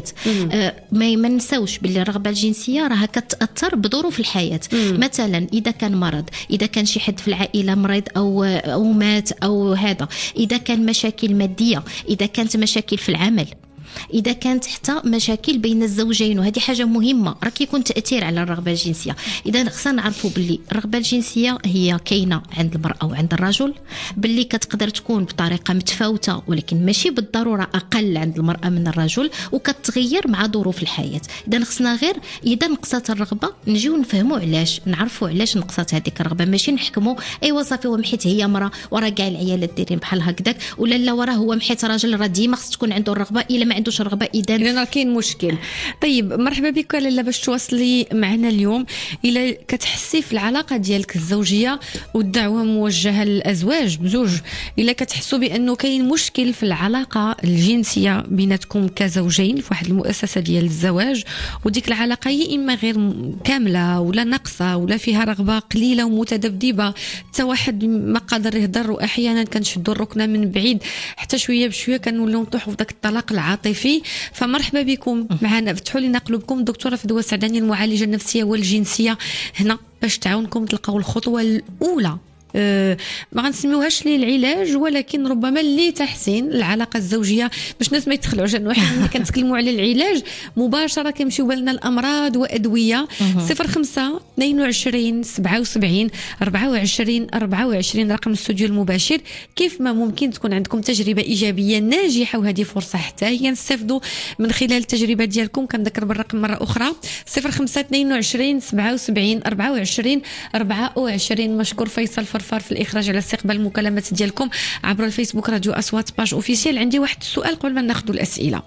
ما نساوش باللي الرغبه الجنسيه راها كتاثر بظروف الحياه. مثلا اذا كان مرض، اذا كان شي حد في العائله مريض او مات او هذا، اذا كان مشاكل ماديه، اذا كانت مشاكل في العمل، إذا كانت حتى مشاكل بين الزوجين، وهذه حاجة مهمة راه كيكون تأثير على الرغبة الجنسية. إذا خصنا نعرفوا باللي الرغبة الجنسية هي كاينة عند المرأة وعند الرجل، باللي كتقدر تكون بطريقة متفاوتة ولكن ماشي بالضرورة أقل عند المرأة من الرجل، وكتغير مع ظروف الحياة. إذا خصنا غير إذا نقصت الرغبة نجيو نفهموا علاش، نعرفوا علاش نقصت هذيك الرغبة، ماشي نحكموا أيوا صافي هو محيت هي مرأة وراه كاع العيالات دايرين بحال هكذاك، ولا لا وراه هو محيت راجل راه ديما خص تكون عنده الرغبة، إلا ما عندوش الرغبه اذا راه كاين مشكل.
طيب مرحبا بك لاله، باش تواصلي معنا اليوم الا كتحسي في العلاقه ديالك الزوجيه، والدعوه موجهه للازواج بزوج، الا كتحسوا بانه كاين مشكل في العلاقه الجنسيه بيناتكم كزوجين في واحد المؤسسه ديال الزواج، وديك العلاقه هي اما غير كامله ولا ناقصه ولا فيها رغبه قليله ومتذبذبه، حتى واحد ما قادر يهضر، واحيانا كنشدوا الركنه من بعيد حتى شويه بشويه كنوليو نطيحوا في داك الطلاق العاطفي. فمرحبا بكم معنا، فتحوا لنا قلوبكم. دكتوره فدوى السعداني المعالجه النفسيه والجنسيه هنا باش تعاونكم تلقاو الخطوه الاولى، ما غنسميوهاش لي العلاج ولكن ربما لتحسين العلاقه الزوجيه، باش الناس ما يتخلعوش انه حنا ملي كنتكلموا على العلاج مباشره كيمشيو بالنا الامراض وادويه. 05 22 77 24 24 رقم الاستوديو المباشر. كيف ما ممكن تكون عندكم تجربه ايجابيه ناجحه، وهذه فرصه حتى هي نستافدوا من خلال التجربه ديالكم. كنذكر بالرقم مره اخرى 05 22 77 24 24. مشكور فيصل فرفار في الإخراج على استقبال المكالمات ديالكم عبر الفيسبوك راديو أصوات باج أوفيسيال. عندي واحد السؤال قبل ما ناخذ الأسئلة.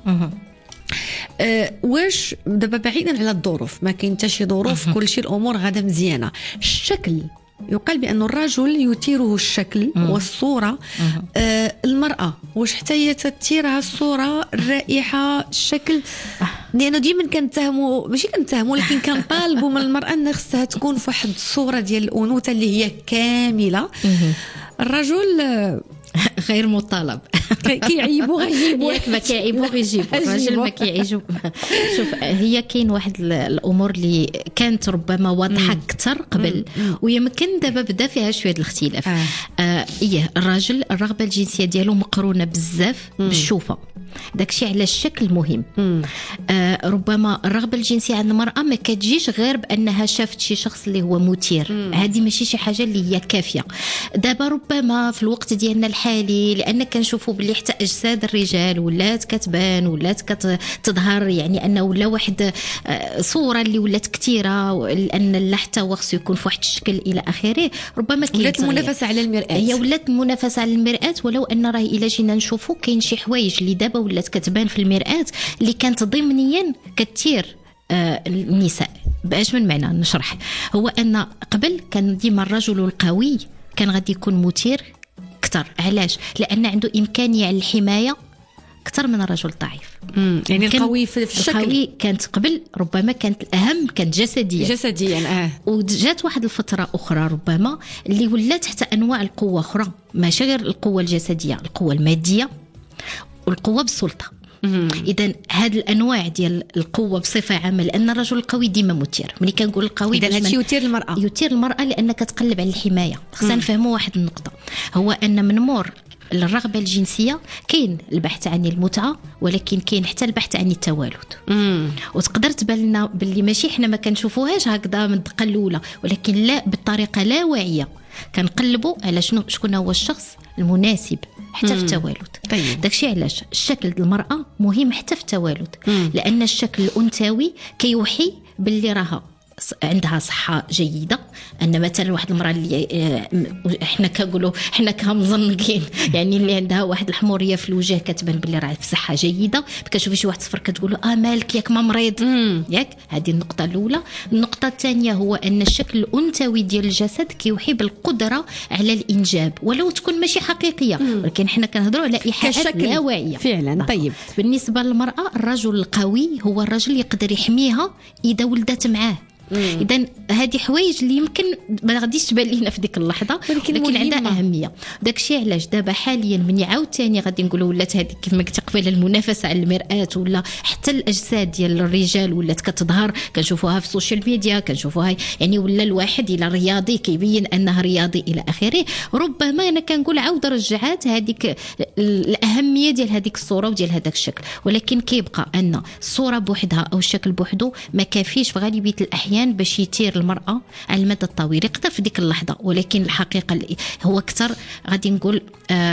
واش دابا بعيدا على الظروف، ما كاين حتى شي ظروف، كل شيء الأمور غادا مزيانة، الشكل يقال بأن الرجل يثيره الشكل والصورة، المرأة واش حتى هي تثيرها الصورة، الرائحة، الشكل؟ لأنه ديما كنتهموا، ماشي كنتهموا ولكن كنطالبوا من المرأة أنها خصها تكون في واحد الصورة ديال الأنوثة اللي هي كاملة. الرجل
غير مطالب،
كيعيبوا غيجيبوا،
ما كيعيبوا غيجيبوا، الراجل ما كيعيجوا. شوف هي كاين واحد الامور اللي كانت ربما واضحه اكثر قبل، ويمكن دابا بدا فيها شويه الاختلاف. الراجل الرغبه الجنسيه ديالو مقرونه بزاف بالشوفه، داكشي على الشكل مهم. ربما الرغبه الجنسيه عند المراه ما كتجيش غير بانها شافت شي شخص اللي هو مثير، هذه ماشي شي حاجه اللي هي كافيه. دابا ربما في الوقت ديالنا الحالي، لان كنشوفوا باللي حتى اجساد الرجال ولات كتبان، ولات كتظهر، يعني انه ولا واحد صوره اللي ولات كثيره، لان لا حتى هو خصو يكون في واحد الشكل الى اخره. ربما كاين
ولات المنافسه على المرآة،
هي ولات المنافسه على المرآة. ولو ان راه الا جينا نشوفوا كاين شي حوايج اللي دابا ولات كتبان في المرآة اللي كانت ضمنيا كثير النساء. باش من معنى نشرح، هو ان قبل كان ديما الرجل القوي كان غادي يكون مثير اكثر. علاش؟ لان عنده امكانيه على الحمايه اكثر من الرجل الضعيف.
يعني القوي في الشكل،
القوي كانت قبل ربما كانت الاهم كانت
جسديا.
وجات واحد الفتره اخرى ربما اللي ولات حتى انواع القوه اخرى، ماشي غير القوه الجسديه، القوه الماديه والقوه بالسلطه. اذا هاد الانواع ديال القوه بصفه عامه، لان الرجل القوي ديما مثير. ملي كنقول القوي
اذا هادشي يثير المراه،
يثير المراه لان كتقلب على الحمايه. خصنا نفهموا واحد النقطه، هو ان من مور الرغبه الجنسيه كاين البحث عن المتعه، ولكن كاين حتى البحث عن التوالد. وتقدر تبان لنا باللي ماشي حنا ما كنشوفوهاش هكذا من الدقه الاولى، ولكن لا، بالطريقه لا واعيه كنقلبوا على شكون هو الشخص المناسب حتى في التوالد.
طيب
داكشي علاش الشكل المرأة مهم حتى في التوالد، لأن الشكل الأنثوي كيوحي باللي راها عندها صحة جيدة. أن مثلا واحد المرأة اللي احنا كنقولوا احنا كمزنقين يعني اللي عندها واحد الحمورية في الوجه كتبان باللي راه في صحة جيدة. كتشوفي شي واحد صفر كتقولوا مالك ياك ما مريض ياك. هذه النقطة الأولى. النقطة الثانية هو أن الشكل الأنثوي ديال الجسد كيوحي بالقدرة على الإنجاب، ولو تكون ماشي حقيقية، ولكن حنا كنهضروا على إيحاءات لا واعية
فعلا. طيب
بالنسبة للمرأة، الرجل القوي هو الرجل يقدر يحميها إذا ولدت معاه. إذن هذه حوايج اللي يمكن ما غاديش تبان لينا في ديك اللحظة، ولكن عندها أهمية. داكشي علاش دابا حاليا من عاود ثاني غادي نقولوا ولات هذه كيف ما قلت قبل المنافسة على المرآة، ولا حتى الأجساد ديال الرجال ولات كتظهر، كنشوفوها في السوشيال ميديا، كنشوفوها يعني ولا الواحد إلى رياضي كيبين أنه رياضي إلى آخره. ربما أنا كنقول عاود رجعات هذيك الأهمية ديال هذيك الصورة وديال هذاك الشكل، ولكن كيبقى أن الصورة بوحدها أو الشكل بوحده ما كافيش في غالبية الأحيان باش يثير المرأة على المدى الطويل. يقدر في ديك اللحظة، ولكن الحقيقة هو أكثر غادي نقول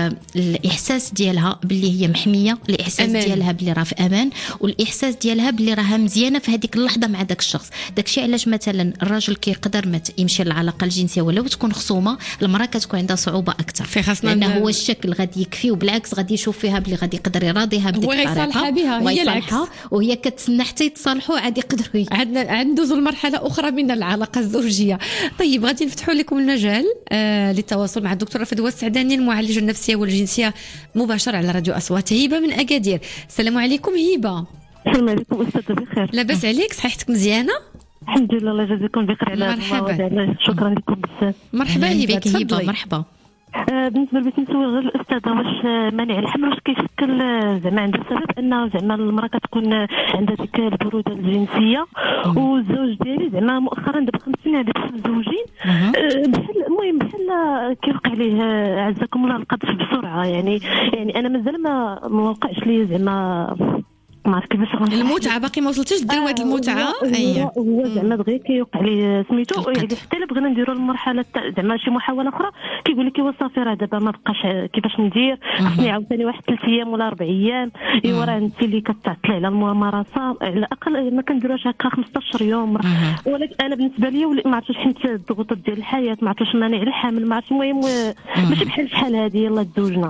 الإحساس ديالها باللي هي محمية، الإحساس ديالها باللي راه في أمان، والإحساس ديالها باللي راها مزيانة في هذيك اللحظة مع داك الشخص. داكشي علاش مثلا الراجل كيقدر يمشي للعلاقة الجنسية ولو تكون خصومة، المرأة كتكون عندها صعوبة أكثر، لأنه هو الشكل غادي يكفي، وبالعكس غادي يشوف فيها باللي غادي يقدر يراضيها بديك الطريقة
بها، هي العكس،
وهي كتسنى حتى يتصالحوا عاد يقدروا
ندوزوا المرحلة أخرى من العلاقة الزوجية. طيب غادي نفتحوا لكم المجال للتواصل مع الدكتورة فدوى السعداني المعالجة النفسية والجنسية مباشرة على راديو أصوات. هبة من أكادير، السلام عليكم هبة.
السلام عليكم أستاذة بخير.
لاباس عليك؟ صحتك مزيانة؟
الحمد لله، الله يجازيكم بخير على
مرحبا.
شكرا لكم بزاف.
مرحبا بك
هبة. مرحبا.
بالنسبه لبغيت نسول الاستاذه واش منع الحمل واش كيشكل زعما عند السبب انه زعما المراه كتكون عندها ديك البروده الجنسيه، والزوج ديالي زعما مؤخرا دابا 5 سنين هذيك متزوجين بحال المهم بحال كيوقع ليه عزكم الله القذف بسرعه، يعني انا مازال ما وقعش لي زعما ما عرفت كيفاش
المتعه باقي ما وصلتش ديروا هذه المتعه.
هو زعما دغيا كيوقع لي سميتو، يعني حتى الا بغينا نديروا المرحله زعما شي محاوله اخرى كيقول لك ايوا صافي راه دابا ما بقاش كيفاش ندير، خصني عاوتاني واحد 3 ايام ولا 4 ايام. ايوا راه انت اللي كتعطلي على الممارسه، على الاقل ما كنديروش هكا 15 يوم. ولكن انا بالنسبه لي ما عرفتش حيت الضغوطات ديال الحياه، ما عرفتش مانع الحمل، ما عرفتش. المهم ماشي بحال شحال هذه يلاه تزوجنا.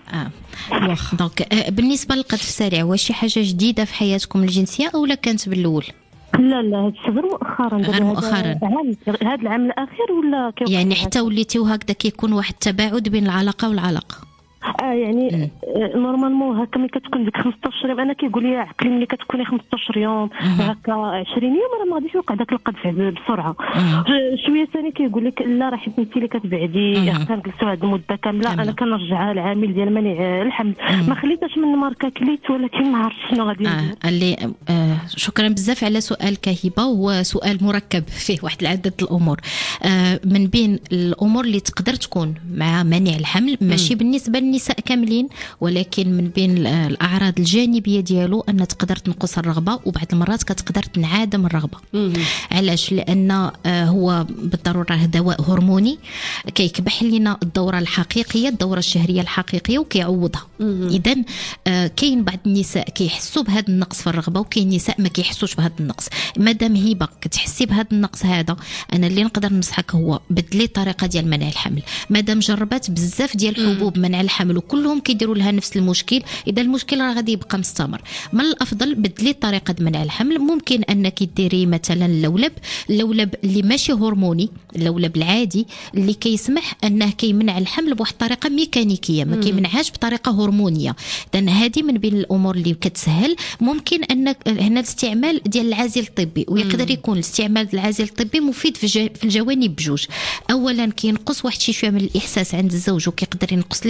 دونك بالنسبه للقذف السريع، واش شي حاجه جديده في حياتكم الجنسيه او لا كانت بالاول؟
لا هذا غير مؤخرا.
غير مؤخرا
هذا العام الاخير ولا
يعني حتى وليتيو هكذا كيكون واحد التباعد بين العلاقه والعلاقه؟
يعني نورمالمون هكا ملي كتكون ديك 15 يوم، انا كيقول لي عقلي ملي كتكوني 15 يوم هكا 20 يوم راه ما غاديش يوقع داك القذف بسرعه. شويه ثاني كيقول لك لا راه حيت انت اللي كتبعدي كنجلسوا هذه المده كامله. انا كنرجعها العامل ديال منع الحمل، ما خليتهاش من ماركه كليت، ولكن ما عرفتش شنو غادي ندير.
اللي شكرا بزاف على سؤالك هبه، وهو سؤال مركب فيه واحد العدد الامور. من بين الامور اللي تقدر تكون مع منع الحمل، ماشي بالنسبه للنساء كاملين، ولكن من بين الاعراض الجانبيه ديالو ان تقدر تنقص الرغبه، وبعض المرات كتقدر تنعدم الرغبه. علاش؟ لان هو بالضروره دواء هرموني كيكبح لنا الدوره الحقيقيه، الدوره الشهريه الحقيقيه، وكيعوضها. اذا كاين بعض النساء كيحسوا بهذا النقص في الرغبه، وكاين نساء ما كيحسوش بهذا النقص. مادام هبه كتحسي بهذا النقص هذا، انا اللي نقدر ننصحك هو بدلي الطريقه ديال منع الحمل. مادام جربات بزاف ديال حبوب منع الحمل وكلهم كيديروا لها نفس المشكل، اذا المشكل راه غادي يبقى مستمر. من الافضل بدلي الطريقه منع الحمل. ممكن انك ديري مثلا اللولب اللي ماشي هرموني، اللولب العادي اللي كيسمح انه كيمنع الحمل بواحد الطريقه ميكانيكيه، ما كيمنعهاش بطريقه هرمونيه. اذا هذه من بين الامور اللي كتسهل. ممكن انك هنا الاستعمال ديال العازل الطبي، ويقدر يكون الاستعمال ديال العازل الطبي مفيد في الجوانب بجوج. اولا كينقص واحد شويه من الاحساس عند الزوج، وكيقدر ينقص ليه المشكل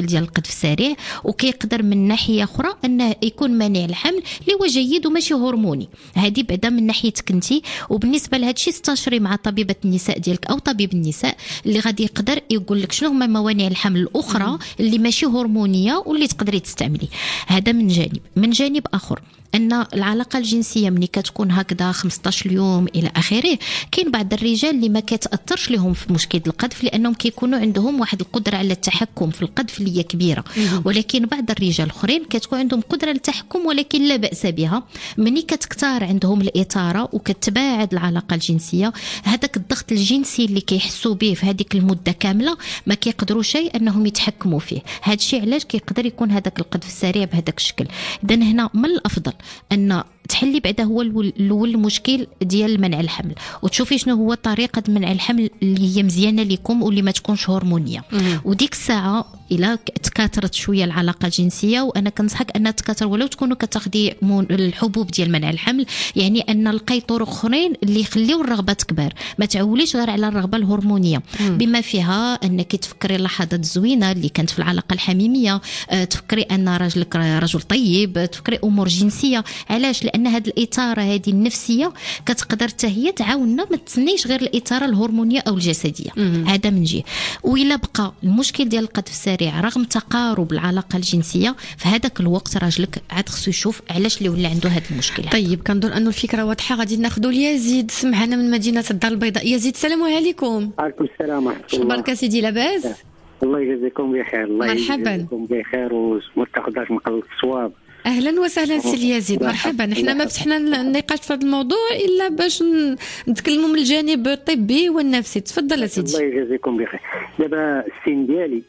المشكل ديال القذف السريع، وكيقدر من ناحيه اخرى انه يكون مانع الحمل اللي هو جيد وماشي هرموني. هذه بعدا من ناحيتك انت. وبالنسبه لهذا الشيء استشري مع طبيبه النساء ديالك او طبيب النساء اللي غادي يقدر يقول لك شنو هما موانع الحمل الاخرى اللي ماشي هرمونيه واللي تقدري تستعملي. هذا من جانب. من جانب اخر ان العلاقه الجنسيه ملي كتكون هكذا 15 يوم الى اخره، كاين بعض الرجال اللي ما كتاثرش لهم في مشكل القذف لانهم كيكونوا عندهم واحد القدره على التحكم في القذف اللي هي كبيره. ولكن بعض الرجال الاخرين كتكون عندهم قدره على التحكم ولكن لا باس بها. ملي كتكثر عندهم الاثاره وكتباعد العلاقه الجنسيه، هذاك الضغط الجنسي اللي كيحسوا به في هذيك المده كامله ما كيقدروش انهم يتحكموا فيه. هذا الشيء علاش كيقدر يكون هذاك القذف السريع بهذاك الشكل. اذا هنا من الافضل ان تحلي بعدا هو الاول المشكل ديال منع الحمل، وتشوفي شنو هو طريقه منع الحمل اللي هي مزيانه لكم واللي ما تكونش هرمونيه. وديك الساعه الا تكاثرت شويه العلاقه الجنسيه، وانا كنصحك ان تكاثر ولو تكونوا كتاخدي الحبوب ديال منع الحمل، يعني ان لقاي طرق اخرين اللي يخليو الرغبه تكبر. ما تعوليش غير على الرغبه الهرمونيه، بما فيها انك تفكري اللحظات الزوينه اللي كانت في العلاقه الحميميه، تفكري ان راجلك رجل طيب، تفكري امور جنسيه. علاش؟ لان هذه الاثاره هذه النفسيه كتقدر حتى هي تعاوننا، ما تسنيش غير الاثاره الهرمونيه او الجسديه. هذا من جهه. وإلا بقى المشكل ديال القذف السريع رغم تقارب العلاقه الجنسيه، في هذاك الوقت راجلك عاد خصو يشوف علاش اللي ولا عنده هذه المشكله.
طيب كنظن انه الفكره واضحه. غادي ناخذوا يزيد سمعنا من مدينه الدار البيضاء. يزيد السلام عليكم.
وعليكم السلام ورحمه الله.
شكرا سيدي. لاباس؟
الله يجزيكم بخير. الله
مرحبا.
يجزيكم بخير ومتاخذاش مقلب الصواب.
اهلا وسهلا سي يزيد. مرحبا. احنا ما فتحنا النقاش في هذا الموضوع الا باش نتكلموا من الجانب الطبي والنفسي. تفضل سيدي.
الله يجزيكم بخير. دابا السن ديالي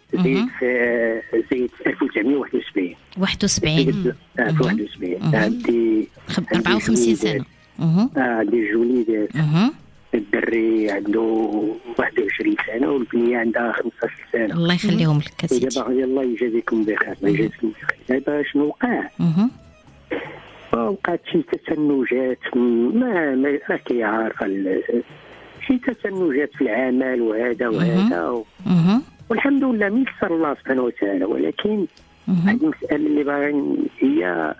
زيد 1971.
71
عندي
54 سنه.
عندي الجولي الدري عنده 21 سنه والبنيه عندها 15 سنه.
الله يخليهم لك سيدي.
دابا الله يجازيكم بخير. الله يجازيكم بخير. دابا شنو وقع؟ وقعت شي تشنجات، ما راكي عارفه، شي تشنجات في العمل وهذا والحمد لله ميسر الله سبحانه وتعالى. ولكن هذه المساله اللي باغي هي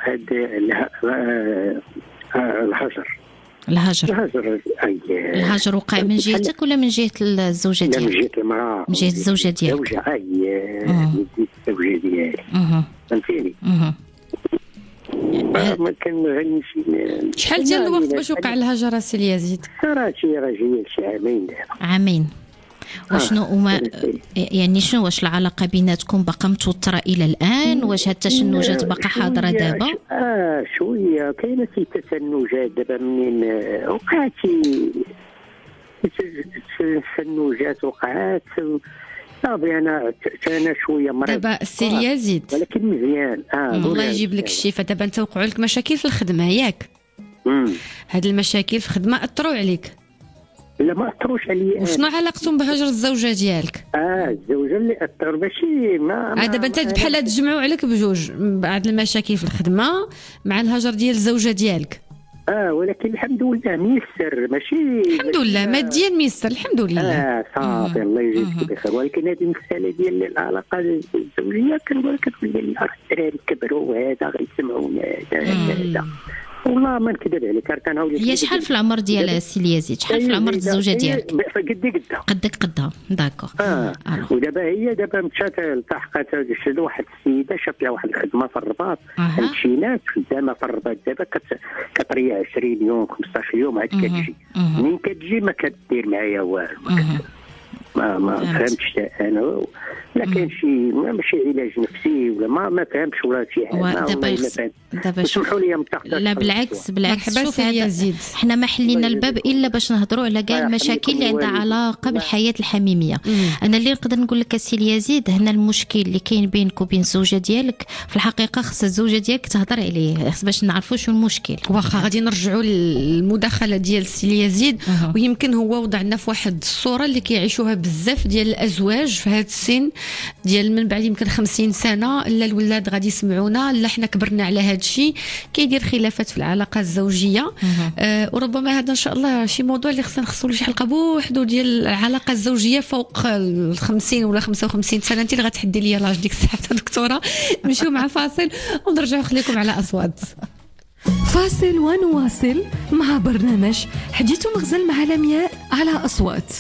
الهجر وقع من جهتك ولا من جهه الزوجه ديالك؟
من جهه المراه.
من جهه الزوجه ديالك.
من جهه الزوجه ديالي. فهمتيني؟ ما كنغنيش.
شحال ديال الوقت باش وقع الهجر سي يزيد؟
صراحه راجل شي عامين دابا.
عامين. وشنو وما يعني شنو واش العلاقه بيناتكم باقا متوتره الى الان؟ واش هاد التشنجات باقا حاضره دابا؟
شويه كاينه شي تشنجات دابا. منين وقعت تشنجات وقعت صافي انا شويه مريض
دابا السي يزيد،
ولكن مزيان.
الله يجيب لك الشفاء. دابا انت وقعوا لك مشاكل في الخدمه ياك؟ هاد المشاكل في الخدمه اثروا عليك؟
لا ما اثروش عليا.
وشنو علاقتهم بهجر الزوجه ديالك؟
الزوجه اللي اثر ماشي ما
دابا انت بحال تجمعوا عليك بجوج بعض المشاكل في الخدمه مع الهجر ديال الزوجه ديالك.
ولكن الحمد لله ميسر. ماشي
الحمد لله ماديا ميسر الحمد لله.
صافي الله يجزيك بخير. ولكن هذه المساله ديال العلاقه الزوجيه كنقول لي الدراري كبروا وهذا غيسمعونا هذا والله ما نكذب عليك.
هي شحال في العمر ديال السي يزيد؟ شحال في العمر الزوجه ديالك؟ قدها داكور.
ودابا هي مشات التحقات واحد السيده شافت لها واحد الخدمه في الرباط عند شي ناس خدامه في الرباط. دابا كطريها 20 يوم 15 يوم عاد كتجي. منين كتجي ما كدير معايا والو. ما فهمتش انا. لا كاين شي ماشي علاج نفسي ولا ما فهمتش ولا شي حاجه.
دابا
سمحوا لي متاخذ.
لا بالعكس شوف يزيد، حنا ما حلينا الباب الا باش نهضروا على كاع المشاكل اللي عندها علاقه بالحياه الحميميه. انا اللي نقدر نقول لك السي يزيد، هنا المشكل اللي كاين بينك وبين الزوجه ديالك في الحقيقه خص الزوجه ديالك تهضر عليه باش نعرفوا شنو المشكل.
واخا غادي نرجعوا للمداخله ديال السي يزيد. ويمكن هو وضعنا في واحد الصوره اللي كيعيشوها بزاف ديال الازواج في هذا السن ديال من بعد يمكن 50 سنه، لا الولاد غادي يسمعونا، لا حنا كبرنا على هذا الشيء، كيدير خلافات في العلاقه الزوجيه. وربما هذا ان شاء الله شي موضوع اللي خصنا نخصو له شي حلقه بوحدو ديال العلاقه الزوجيه فوق ال 50 ولا 55 سنه. انت اللي غتحدي لي لاج ديك الساعه دكتوره. نمشيو مع فاصل ونرجعوا خليكم على اصوات.
فاصل ونواصل مع برنامج حديث مغزل مع لمياء على أصوات.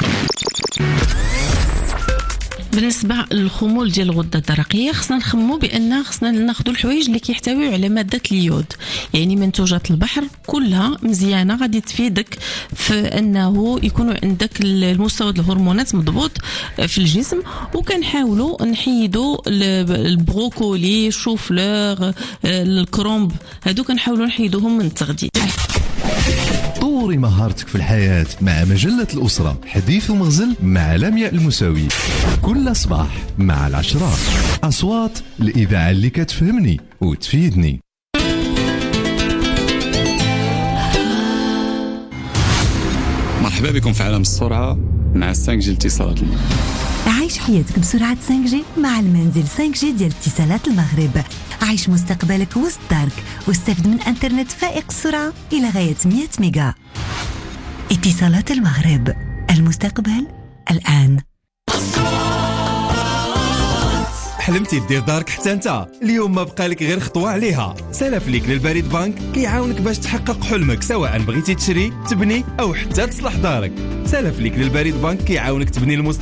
بالنسبه للخمول ديال الغده الدرقيه خصنا نخمو بان خصنا ناخذوا الحوايج اللي كيحتويو على ماده اليود، يعني منتوجات البحر كلها مزيانه غادي تفيدك في انه يكونوا عندك المستوى الهرمونات مضبوط في الجسم. وكنحاولوا نحيدوا البروكولي، الشوفلور، الكرومب، هادو كنحاولوا نحيدوهم من التغذيه.
طوري مهارتك في الحياة مع مجلة الأسرة حديث ومغزل مع لمياء المساوي كل صباح مع 10. أصوات الإذاعة اللي كتفهمني وتفيدني.
مرحبا بكم في عالم السرعة مع 5G اتصالات المغرب.
عيش حياتك بسرعة 5G مع المنزل 5G ديال اتصالات المغرب. عيش مستقبلك وسط دارك واستفد من انترنت فائق السرعة إلى غاية 100 ميجا. اتصالات المغرب، المستقبل الآن.
حلمتي دير دارك حتى انت؟ اليوم ما بقى لك غير خطوه عليها. سلف ليك للبريد بنك كيعاونك باش تحقق حلمك، سواء بغيتي تشري، تبني او حتى تصلح دارك. سلف ليك للبريد بنك كيعاونك تبني المستقبل